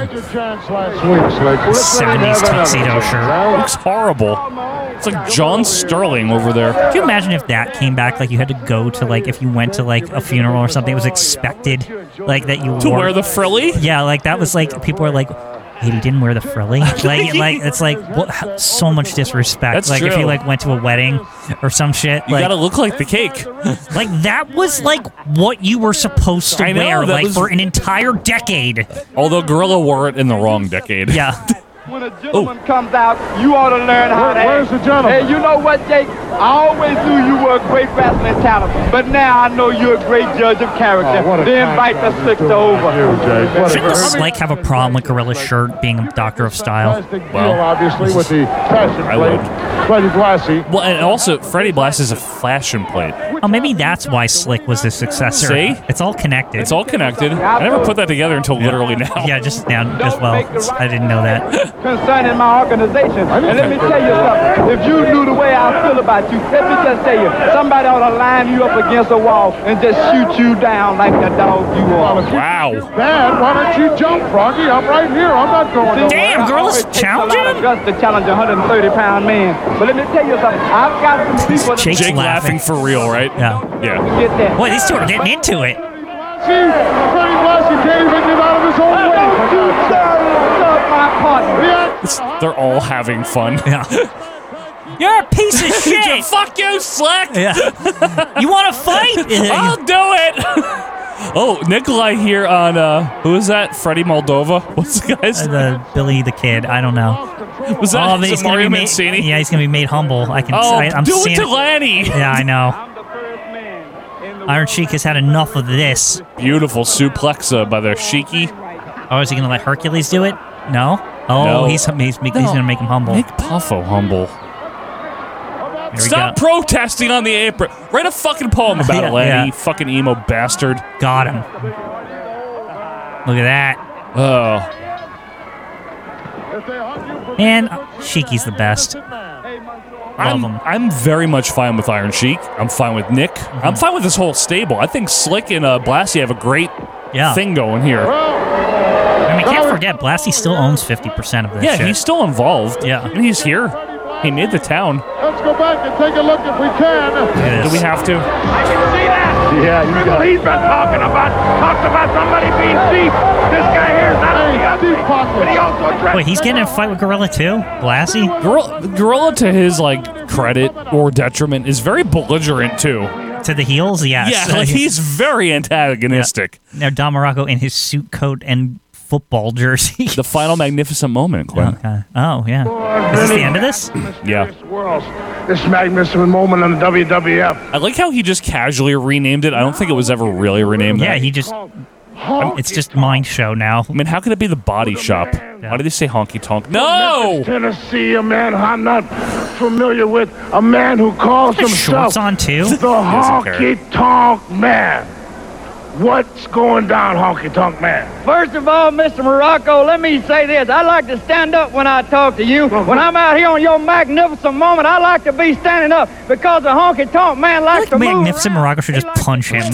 Speaker 17: seventies
Speaker 1: seventies tuxedo shirt.
Speaker 2: Looks horrible. It's like John Sterling over there.
Speaker 1: Could you imagine if that came back? Like you had to go to like if you went to like a funeral or something, it was expected like that you
Speaker 2: To
Speaker 1: wore,
Speaker 2: wear the frilly?
Speaker 1: Yeah, like that was like people were like, "Wait, he didn't wear the frilly." Like, like it's like what, how- so much disrespect.
Speaker 2: That's
Speaker 1: like if
Speaker 2: true.
Speaker 1: you like went to a wedding or some shit.
Speaker 2: You
Speaker 1: like,
Speaker 2: gotta look like the cake.
Speaker 1: like that was like what you were supposed to
Speaker 2: I know,
Speaker 1: wear
Speaker 2: that
Speaker 1: like
Speaker 2: was-
Speaker 1: for an entire decade.
Speaker 2: Although Gorilla wore it in the wrong decade.
Speaker 1: Yeah.
Speaker 7: When a gentleman comes out, you ought to learn how to
Speaker 17: Where's
Speaker 7: act.
Speaker 17: the gentleman?
Speaker 7: Hey, you know what, Jake? I always knew you were a great wrestling talent, but now I know you're a great judge of character.
Speaker 17: Oh, what a
Speaker 7: They invite the
Speaker 17: contrast
Speaker 7: slick to over.
Speaker 17: you, Jake. What a
Speaker 1: Shouldn't
Speaker 17: great-
Speaker 1: Slick have a problem with Gorilla's shirt being a Doctor of Style?
Speaker 17: Fantastic
Speaker 2: Well,
Speaker 17: deal, obviously, with the fashion
Speaker 2: I
Speaker 17: plate.
Speaker 2: would.
Speaker 17: Freddie Blassie.
Speaker 2: Well, and also, Freddie Blass is a fashion plate.
Speaker 1: Oh, maybe that's why Slick was his successor.
Speaker 2: See?
Speaker 1: It's all connected.
Speaker 2: It's all connected. I never put that together until literally now.
Speaker 1: Yeah, just now as well. I didn't know that.
Speaker 7: Concerning my organization. And let me tell you something. If you knew the way I feel about you, let me just tell you, somebody ought to line you up against a wall and just shoot you down like the dog you are.
Speaker 2: Wow.
Speaker 17: Dad, why don't you jump, Froggy? I'm right here. I'm not going nowhere.
Speaker 1: Damn, Gorilla's challenging him?
Speaker 7: Just to challenge a one hundred thirty pound man. But let me tell you something. I've got some people that
Speaker 1: Jake's
Speaker 2: Jake laughing
Speaker 1: laughing.
Speaker 2: for real, right?
Speaker 1: Yeah.
Speaker 2: Yeah.
Speaker 7: get that.
Speaker 1: Boy, these two are getting into it.
Speaker 17: See, Freddie Blassie can't even get out of his own way. for God's sake.
Speaker 7: Love my partner.
Speaker 2: It's- they're all having fun.
Speaker 1: Yeah. You're a piece of shit.
Speaker 2: Fuck you, Slick!
Speaker 1: Yeah. You want to fight?
Speaker 2: I'll do it! Oh, Nikolai here on, uh, who is that? Freddie Moldova? What's the guy's
Speaker 1: Uh, the Billy the Kid. I don't know.
Speaker 2: Was that
Speaker 1: Oh, but
Speaker 2: is
Speaker 1: he's
Speaker 2: it
Speaker 1: gonna
Speaker 2: Mario
Speaker 1: be made,
Speaker 2: Mancini?
Speaker 1: Yeah, he's gonna be made humble. I can.
Speaker 2: Oh,
Speaker 1: I, I'm
Speaker 2: do
Speaker 1: seeing
Speaker 2: it to Lanny!
Speaker 1: Yeah, I know. Iron Sheik has had enough of this.
Speaker 2: Beautiful suplexa by their Sheiky.
Speaker 1: Oh, is he gonna let Hercules do it? No. Oh,
Speaker 2: No.
Speaker 1: he's he's, he's
Speaker 2: No.
Speaker 1: gonna make him humble.
Speaker 2: Make Puffo humble.
Speaker 1: Here we
Speaker 2: Stop
Speaker 1: go.
Speaker 2: protesting on the apron. Write a fucking poem about
Speaker 1: Yeah,
Speaker 2: it, Lanny,
Speaker 1: yeah.
Speaker 2: you fucking emo bastard.
Speaker 1: Got him. Look at that.
Speaker 2: Oh.
Speaker 1: And Sheiky's the best.
Speaker 2: I'm,
Speaker 1: him.
Speaker 2: I'm very much fine with Iron Sheik. I'm fine with Nick.
Speaker 1: Mm-hmm.
Speaker 2: I'm fine with this whole stable. I think Slick and uh, Blassie have a great
Speaker 1: Yeah.
Speaker 2: thing going here.
Speaker 1: I mean, we can't forget, Blassie still owns fifty percent of this
Speaker 2: Yeah,
Speaker 1: shit.
Speaker 2: he's still involved.
Speaker 1: Yeah.
Speaker 2: And he's here. He made the town.
Speaker 17: Let's go back and take a look if we can.
Speaker 2: Do we have to?
Speaker 6: I can see that.
Speaker 17: Yeah, you got
Speaker 6: He's been talking about, talked about somebody being cheap. This guy here is not only ugly, but he also dresses.
Speaker 1: Wait, he's getting in a fight with Gorilla too? Blassie?
Speaker 2: Gorilla, Gorilla, to his like credit or detriment, is very belligerent too.
Speaker 1: To the heels, yes.
Speaker 2: Yeah, like he's very antagonistic.
Speaker 1: Now Don Morocco in his suit coat and football jersey.
Speaker 2: The final magnificent moment, Quinn.
Speaker 1: Okay. Oh, yeah. Is this the end of this?
Speaker 2: Yeah.
Speaker 6: Worlds. This magnificent moment on the W W F.
Speaker 2: I like how he just casually renamed it. I don't think it was ever really renamed
Speaker 1: Yeah,
Speaker 2: that.
Speaker 1: he just... It's just Mind Show now.
Speaker 2: I mean, how could it be the Body Shop? Why did they say honky tonk? No!
Speaker 6: Tennessee, a man I'm not familiar with, a man who calls himself
Speaker 1: Shorts on too?
Speaker 6: the Honky Tonk Man. What's going down, Honky Tonk Man?
Speaker 7: First of all, Mister Morocco, let me say this. I like to stand up when I talk to you. When I'm out here on your magnificent moment, I like to be standing up because the Honky Tonk Man likes to move
Speaker 1: Magnificent Morocco should just punch him.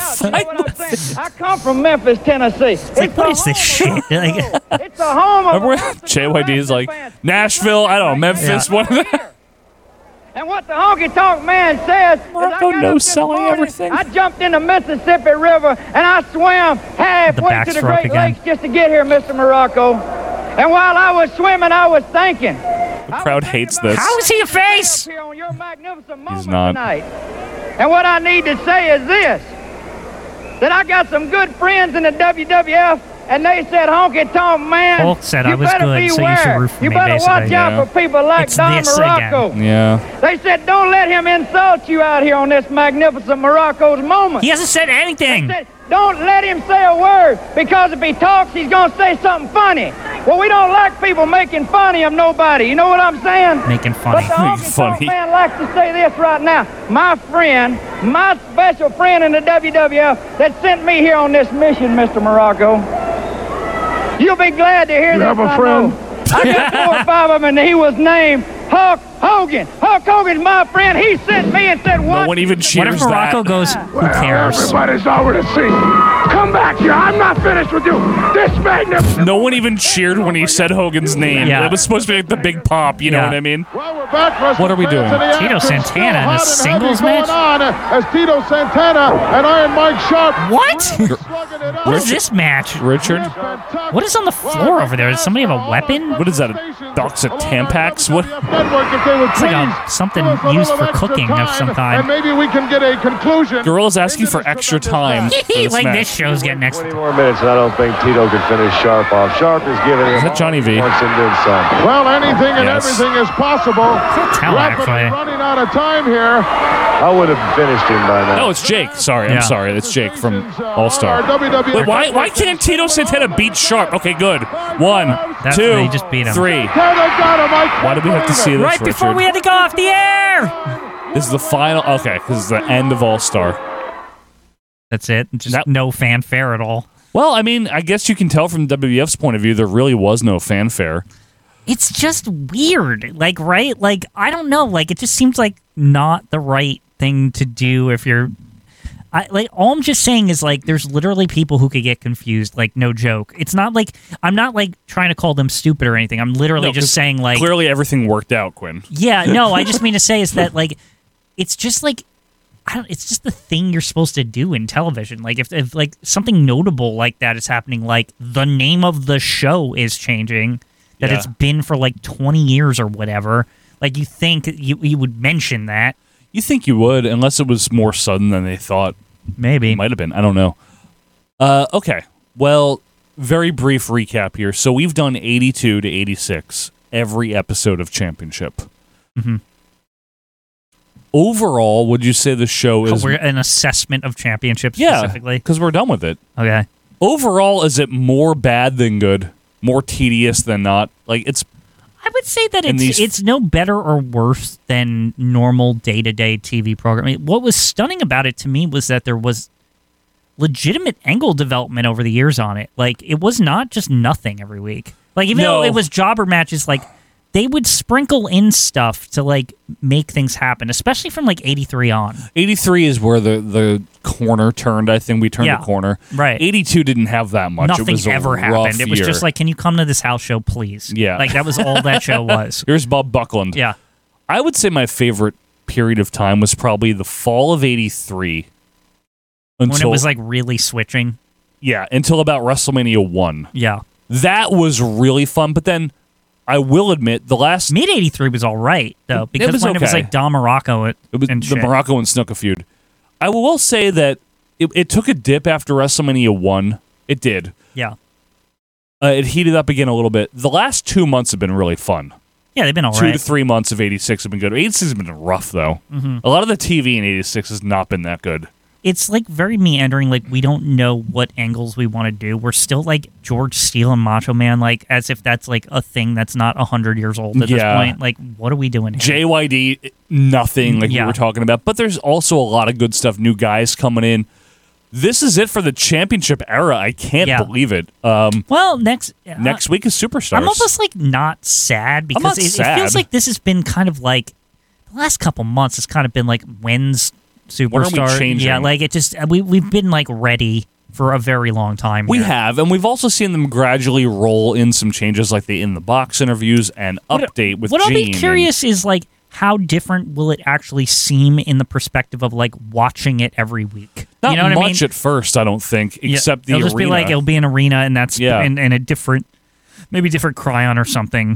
Speaker 7: I come from Memphis, Tennessee. It's
Speaker 1: Like, what is this shit? Like,
Speaker 7: It's the home of...
Speaker 2: Remember when J Y D is like, Nashville, I don't know, Memphis,
Speaker 1: Yeah.
Speaker 2: one of them.
Speaker 7: And what the Honky Tonk Man says is I got
Speaker 2: knows
Speaker 7: up this
Speaker 2: selling
Speaker 7: morning,
Speaker 2: everything.
Speaker 7: I jumped in the Mississippi River and I swam halfway to the
Speaker 1: backstroke
Speaker 7: Great
Speaker 1: again.
Speaker 7: Lakes just to get here, Mister Morocco. And while I was swimming, I was thinking,
Speaker 2: The crowd hates this.
Speaker 1: how is he a face?
Speaker 7: here on your magnificent moment
Speaker 2: He's not.
Speaker 7: tonight. And what I need to say is this, that I got some good friends in the W W F, and they said, Honky Tonk Man,
Speaker 1: Hulk said
Speaker 7: you
Speaker 1: I was
Speaker 7: better
Speaker 1: good, so you should
Speaker 7: beware.
Speaker 1: root for
Speaker 7: You
Speaker 1: me,
Speaker 7: better watch
Speaker 1: basically.
Speaker 7: out
Speaker 2: Yeah.
Speaker 7: for people like
Speaker 1: It's
Speaker 7: Don
Speaker 1: this
Speaker 7: Morocco.
Speaker 1: again.
Speaker 2: Yeah.
Speaker 7: They said, don't let him insult you out here on this magnificent Morocco's moment.
Speaker 1: He hasn't said anything.
Speaker 7: They said, don't let him say a word, because if he talks, he's going to say something funny. Well, we don't like people making funny of nobody. You know what I'm saying?
Speaker 1: Making funny.
Speaker 7: But the Honky Tonk
Speaker 2: Funny.
Speaker 7: Man likes to say this right now. My friend, my special friend in the W W F that sent me here on this mission, Mister Morocco. You'll be glad to hear
Speaker 6: You
Speaker 7: this.
Speaker 6: have a
Speaker 7: I
Speaker 6: friend?
Speaker 7: know. I got four or five of them, and he was named Hulk Hogan. Hulk Hogan's my friend. He sent me and said,
Speaker 2: No
Speaker 7: what?
Speaker 2: one even
Speaker 1: What
Speaker 2: cheers
Speaker 1: if Morocco
Speaker 2: that.
Speaker 1: goes, who
Speaker 6: Well,
Speaker 1: cares?
Speaker 6: everybody's over to see. Come back here. I'm not finished with you. This magnificent...
Speaker 2: No one even cheered when he said Hogan's name.
Speaker 1: Yeah.
Speaker 2: It was supposed to be like the big pop, you know
Speaker 1: Yeah.
Speaker 2: what I mean?
Speaker 17: Well, we're back, wrestling
Speaker 2: What are we
Speaker 17: fans,
Speaker 2: doing?
Speaker 17: and the
Speaker 1: Tito
Speaker 17: action's
Speaker 1: Santana in a
Speaker 17: still hot and
Speaker 1: singles
Speaker 17: heavy
Speaker 1: match?
Speaker 17: going on as Tito Santana and Iron Mike Sharp.
Speaker 1: What?
Speaker 17: slugging it out.
Speaker 1: What is this match?
Speaker 2: Richard?
Speaker 1: What is on the floor over there? Does somebody have a weapon?
Speaker 2: What is that? A box of Tampax? What?
Speaker 17: Network, if they would
Speaker 1: It's like
Speaker 17: please
Speaker 1: a, something
Speaker 17: give us a
Speaker 1: used
Speaker 17: little
Speaker 1: for
Speaker 17: extra
Speaker 1: cooking of
Speaker 17: time,
Speaker 1: some
Speaker 17: And
Speaker 1: kind.
Speaker 17: maybe we can get a conclusion.
Speaker 2: Gorilla's asking for extra time. for this
Speaker 1: like
Speaker 2: match.
Speaker 1: this show's getting extra.
Speaker 14: twenty more minutes, and I don't think Tito can finish Sharp off. Sharp is giving him
Speaker 2: Is that Johnny V?
Speaker 14: points and then some.
Speaker 17: Well, anything and
Speaker 2: Yes.
Speaker 17: everything is possible.
Speaker 1: tell,
Speaker 17: Rapidly
Speaker 1: actually.
Speaker 17: running out of time here.
Speaker 14: I would have finished him by now.
Speaker 2: No, it's Jake. Sorry,
Speaker 1: Yeah.
Speaker 2: I'm sorry. It's Jake from All
Speaker 17: Our
Speaker 2: Star.
Speaker 17: W W E
Speaker 2: Wait, why, why can't Tito Santana beat Sharp? Okay, good. One,
Speaker 1: That's
Speaker 2: two,
Speaker 1: they just beat him.
Speaker 2: three.
Speaker 17: Yeah, they got him. I can't
Speaker 2: Why do we have to
Speaker 17: believe
Speaker 2: see
Speaker 17: it.
Speaker 2: this,
Speaker 1: Right before
Speaker 2: Richard?
Speaker 1: we had to go off the air!
Speaker 2: This is the final. Okay, because it's the end of All Star.
Speaker 1: That's it. Just
Speaker 2: That-
Speaker 1: no fanfare at all.
Speaker 2: Well, I mean, I guess you can tell from W W F's point of view, there really was no fanfare.
Speaker 1: It's just weird. Like, right? Like, I don't know. Like, it just seems like not the right thing to do if you're. I, like, all I'm just saying is, like, there's literally people who could get confused. Like, no joke. It's not like. I'm not, like, trying to call them stupid or anything. I'm literally
Speaker 2: No, 'cause
Speaker 1: just saying, like.
Speaker 2: Clearly, everything worked out, Quinn.
Speaker 1: Yeah, no, I just mean to say is that, like, it's just like. I don't, it's just the thing you're supposed to do in television. Like if, if like something notable like that is happening, like the name of the show is changing, that
Speaker 2: Yeah.
Speaker 1: it's been for like twenty years or whatever. Like you think you you would mention that?
Speaker 2: You think you would, unless it was more sudden than they thought.
Speaker 1: Maybe
Speaker 2: It might have been. I don't know. Uh, okay. Well, very brief recap here. So we've done eighty-two to eighty-six every episode of Championship.
Speaker 1: Mm-hmm.
Speaker 2: Overall, would you say the show is
Speaker 1: we're an assessment of championships
Speaker 2: yeah,
Speaker 1: specifically.
Speaker 2: because we're done with it.
Speaker 1: Okay.
Speaker 2: Overall, is it more bad than good? More tedious than not? Like it's.
Speaker 1: I would say that
Speaker 2: And
Speaker 1: it's
Speaker 2: these-
Speaker 1: it's no better or worse than normal day to day T V programming. What was stunning about it to me was that there was legitimate angle development over the years on it. Like it was not just nothing every week. Like even
Speaker 2: No.
Speaker 1: though it was jobber matches, like they would sprinkle in stuff to like make things happen, especially from like eighty-three on.
Speaker 2: eighty-three is where the, the corner turned. I think we turned
Speaker 1: Yeah.
Speaker 2: the corner.
Speaker 1: Right.
Speaker 2: eighty-two didn't have that much.
Speaker 1: Nothing
Speaker 2: it was a
Speaker 1: ever
Speaker 2: rough
Speaker 1: happened. It was
Speaker 2: year.
Speaker 1: just like, can you come to this house show, please?
Speaker 2: Yeah.
Speaker 1: Like that was all that show was.
Speaker 2: Here's Bob Buckland.
Speaker 1: Yeah.
Speaker 2: I would say my favorite period of time was probably the fall of eighty-three. Until,
Speaker 1: When it was like really switching.
Speaker 2: Yeah, until about WrestleMania one.
Speaker 1: Yeah.
Speaker 2: That was really fun, but then I will admit the last
Speaker 1: Mid eighty-three was all right though,
Speaker 2: It-
Speaker 1: because
Speaker 2: it was
Speaker 1: when it was
Speaker 2: okay.
Speaker 1: like Don Morocco and,
Speaker 2: It was
Speaker 1: and
Speaker 2: the
Speaker 1: shit.
Speaker 2: Morocco and Snuka feud. I will say that it, it took a dip after WrestleMania one. It did.
Speaker 1: Yeah.
Speaker 2: Uh, it heated up again a little bit. The last two months have been really fun.
Speaker 1: Yeah, they've been all
Speaker 2: Two
Speaker 1: right.
Speaker 2: to three months of eighty-six have been good. eighty-six has been rough, though.
Speaker 1: Mhm.
Speaker 2: A lot of the T V in eighty-six has not been that good.
Speaker 1: It's like very meandering. Like we don't know what angles we want to do. We're still like George Steele and Macho Man, like as if that's like a thing that's not a hundred years old at
Speaker 2: Yeah.
Speaker 1: this point. Like, what are we doing here?
Speaker 2: J Y D, nothing like
Speaker 1: Yeah.
Speaker 2: we were talking about. But there's also a lot of good stuff. New guys coming in. This is it for the championship era. I can't
Speaker 1: Yeah.
Speaker 2: believe it. Um,
Speaker 1: well, next uh,
Speaker 2: next week is Superstars.
Speaker 1: I'm almost like not sad because
Speaker 2: not
Speaker 1: it, it
Speaker 2: sad.
Speaker 1: feels like this has been kind of like the last couple months. It's kind of been like when's Superstar?
Speaker 2: When are we changing?
Speaker 1: Yeah, like it just we we've been like ready for a very long time.
Speaker 2: We
Speaker 1: here.
Speaker 2: have, and we've also seen them gradually roll in some changes, like the in the box interviews and update with
Speaker 1: What I'll be
Speaker 2: Gene and-
Speaker 1: curious is like how different will it actually seem in the perspective of like watching it every week?
Speaker 2: Not
Speaker 1: you know what
Speaker 2: much
Speaker 1: I mean?
Speaker 2: at first, I don't think,
Speaker 1: Yeah,
Speaker 2: except the
Speaker 1: it'll just
Speaker 2: arena.
Speaker 1: be like it'll be an arena, and that's
Speaker 2: Yeah.
Speaker 1: and, and a different, maybe different Cryon or something.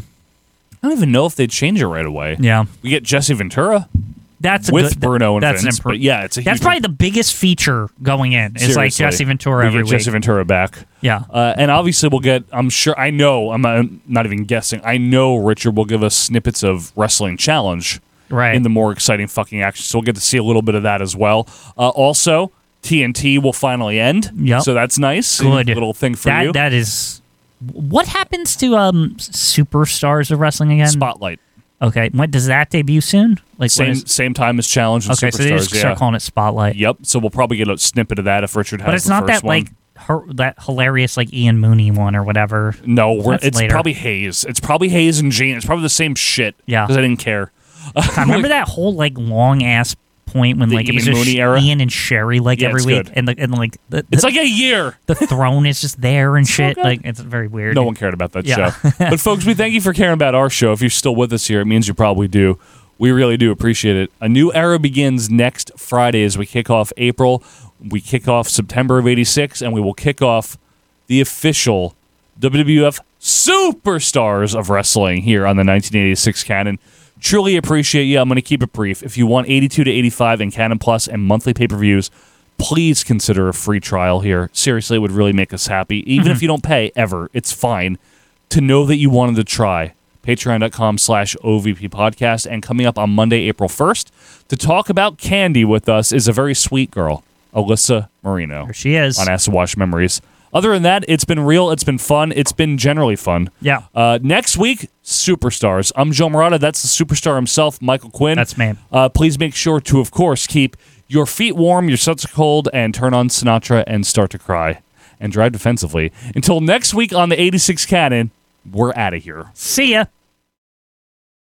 Speaker 2: I don't even know if they'd change it right away.
Speaker 1: Yeah,
Speaker 2: we get Jesse Ventura.
Speaker 1: That's a
Speaker 2: with
Speaker 1: good,
Speaker 2: Bruno and
Speaker 1: that's
Speaker 2: Vince.
Speaker 1: an impro-
Speaker 2: But yeah, it's a
Speaker 1: that's
Speaker 2: huge
Speaker 1: probably the biggest feature going in. It's like
Speaker 2: Seriously.
Speaker 1: Jesse Ventura
Speaker 2: we
Speaker 1: every
Speaker 2: get
Speaker 1: week.
Speaker 2: Jesse Ventura back.
Speaker 1: Yeah.
Speaker 2: Uh, and obviously we'll get, I'm sure, I know, I'm not, I'm not even guessing, I know Richard will give us snippets of Wrestling Challenge
Speaker 1: Right.
Speaker 2: in the more exciting fucking action. So we'll get to see a little bit of that as well. Uh, also, T N T will finally end.
Speaker 1: Yep.
Speaker 2: So that's nice.
Speaker 1: Good
Speaker 2: Little thing for
Speaker 1: that,
Speaker 2: you.
Speaker 1: That is. What happens to um superstars of wrestling again?
Speaker 2: Spotlight.
Speaker 1: Okay, when does that debut soon? Like when
Speaker 2: Same
Speaker 1: is-
Speaker 2: same time as Challenge and
Speaker 1: Okay,
Speaker 2: Superstars.
Speaker 1: so they just
Speaker 2: yeah.
Speaker 1: start calling it Spotlight.
Speaker 2: Yep. So we'll probably get a snippet of that if Richard has
Speaker 1: But it's
Speaker 2: the
Speaker 1: not
Speaker 2: first
Speaker 1: that
Speaker 2: one.
Speaker 1: like her, that hilarious like Ian Mooney one or whatever.
Speaker 2: No, we're,
Speaker 1: That's
Speaker 2: it's
Speaker 1: later.
Speaker 2: probably Hayes. It's probably Hayes and Gene. It's probably the same shit.
Speaker 1: Yeah.
Speaker 2: Because I didn't care.
Speaker 1: I remember that whole like long ass point when
Speaker 2: The
Speaker 1: like it was
Speaker 2: Ian
Speaker 1: just
Speaker 2: Mooney era?
Speaker 1: Ian and Sherry like
Speaker 2: Yeah,
Speaker 1: every
Speaker 2: it's
Speaker 1: week,
Speaker 2: good.
Speaker 1: and the, and like the,
Speaker 2: It's
Speaker 1: the-
Speaker 2: like a year.
Speaker 1: The throne is just there and
Speaker 2: so
Speaker 1: shit.
Speaker 2: good.
Speaker 1: Like it's very weird.
Speaker 2: No one cared about that
Speaker 1: Yeah.
Speaker 2: show. But folks, we thank you for caring about our show. If you're still with us here, it means you probably do. We really do appreciate it. A new era begins next Friday as we kick off April. We kick off September of eighty-six, and we will kick off the official W W F Superstars of Wrestling here on the nineteen eighty-six Canon. Truly appreciate you. I'm going to keep it brief. If you want eighty-two to eighty-five in Canon Plus and monthly pay-per-views, please consider a free trial here. Seriously, it would really make us happy. Even if you don't pay ever, it's fine to know that you wanted to try. Patreon.com slash OVP podcast. And coming up on Monday, April first, to talk about candy with us is a very sweet girl, Alyssa Marino.
Speaker 1: There she is.
Speaker 2: On Acid Wash Memories. Other than that, it's been real. It's been fun. It's been generally fun.
Speaker 1: Yeah.
Speaker 2: Uh, next week, Superstars. I'm Joe Morata. That's the superstar himself, Michael Quinn.
Speaker 1: That's me.
Speaker 2: Uh, please make sure to, of course, keep your feet warm, your sets are cold, and turn on Sinatra and start to cry. And drive defensively. Until next week on the eighty-six Canon, we're out of here.
Speaker 1: See ya.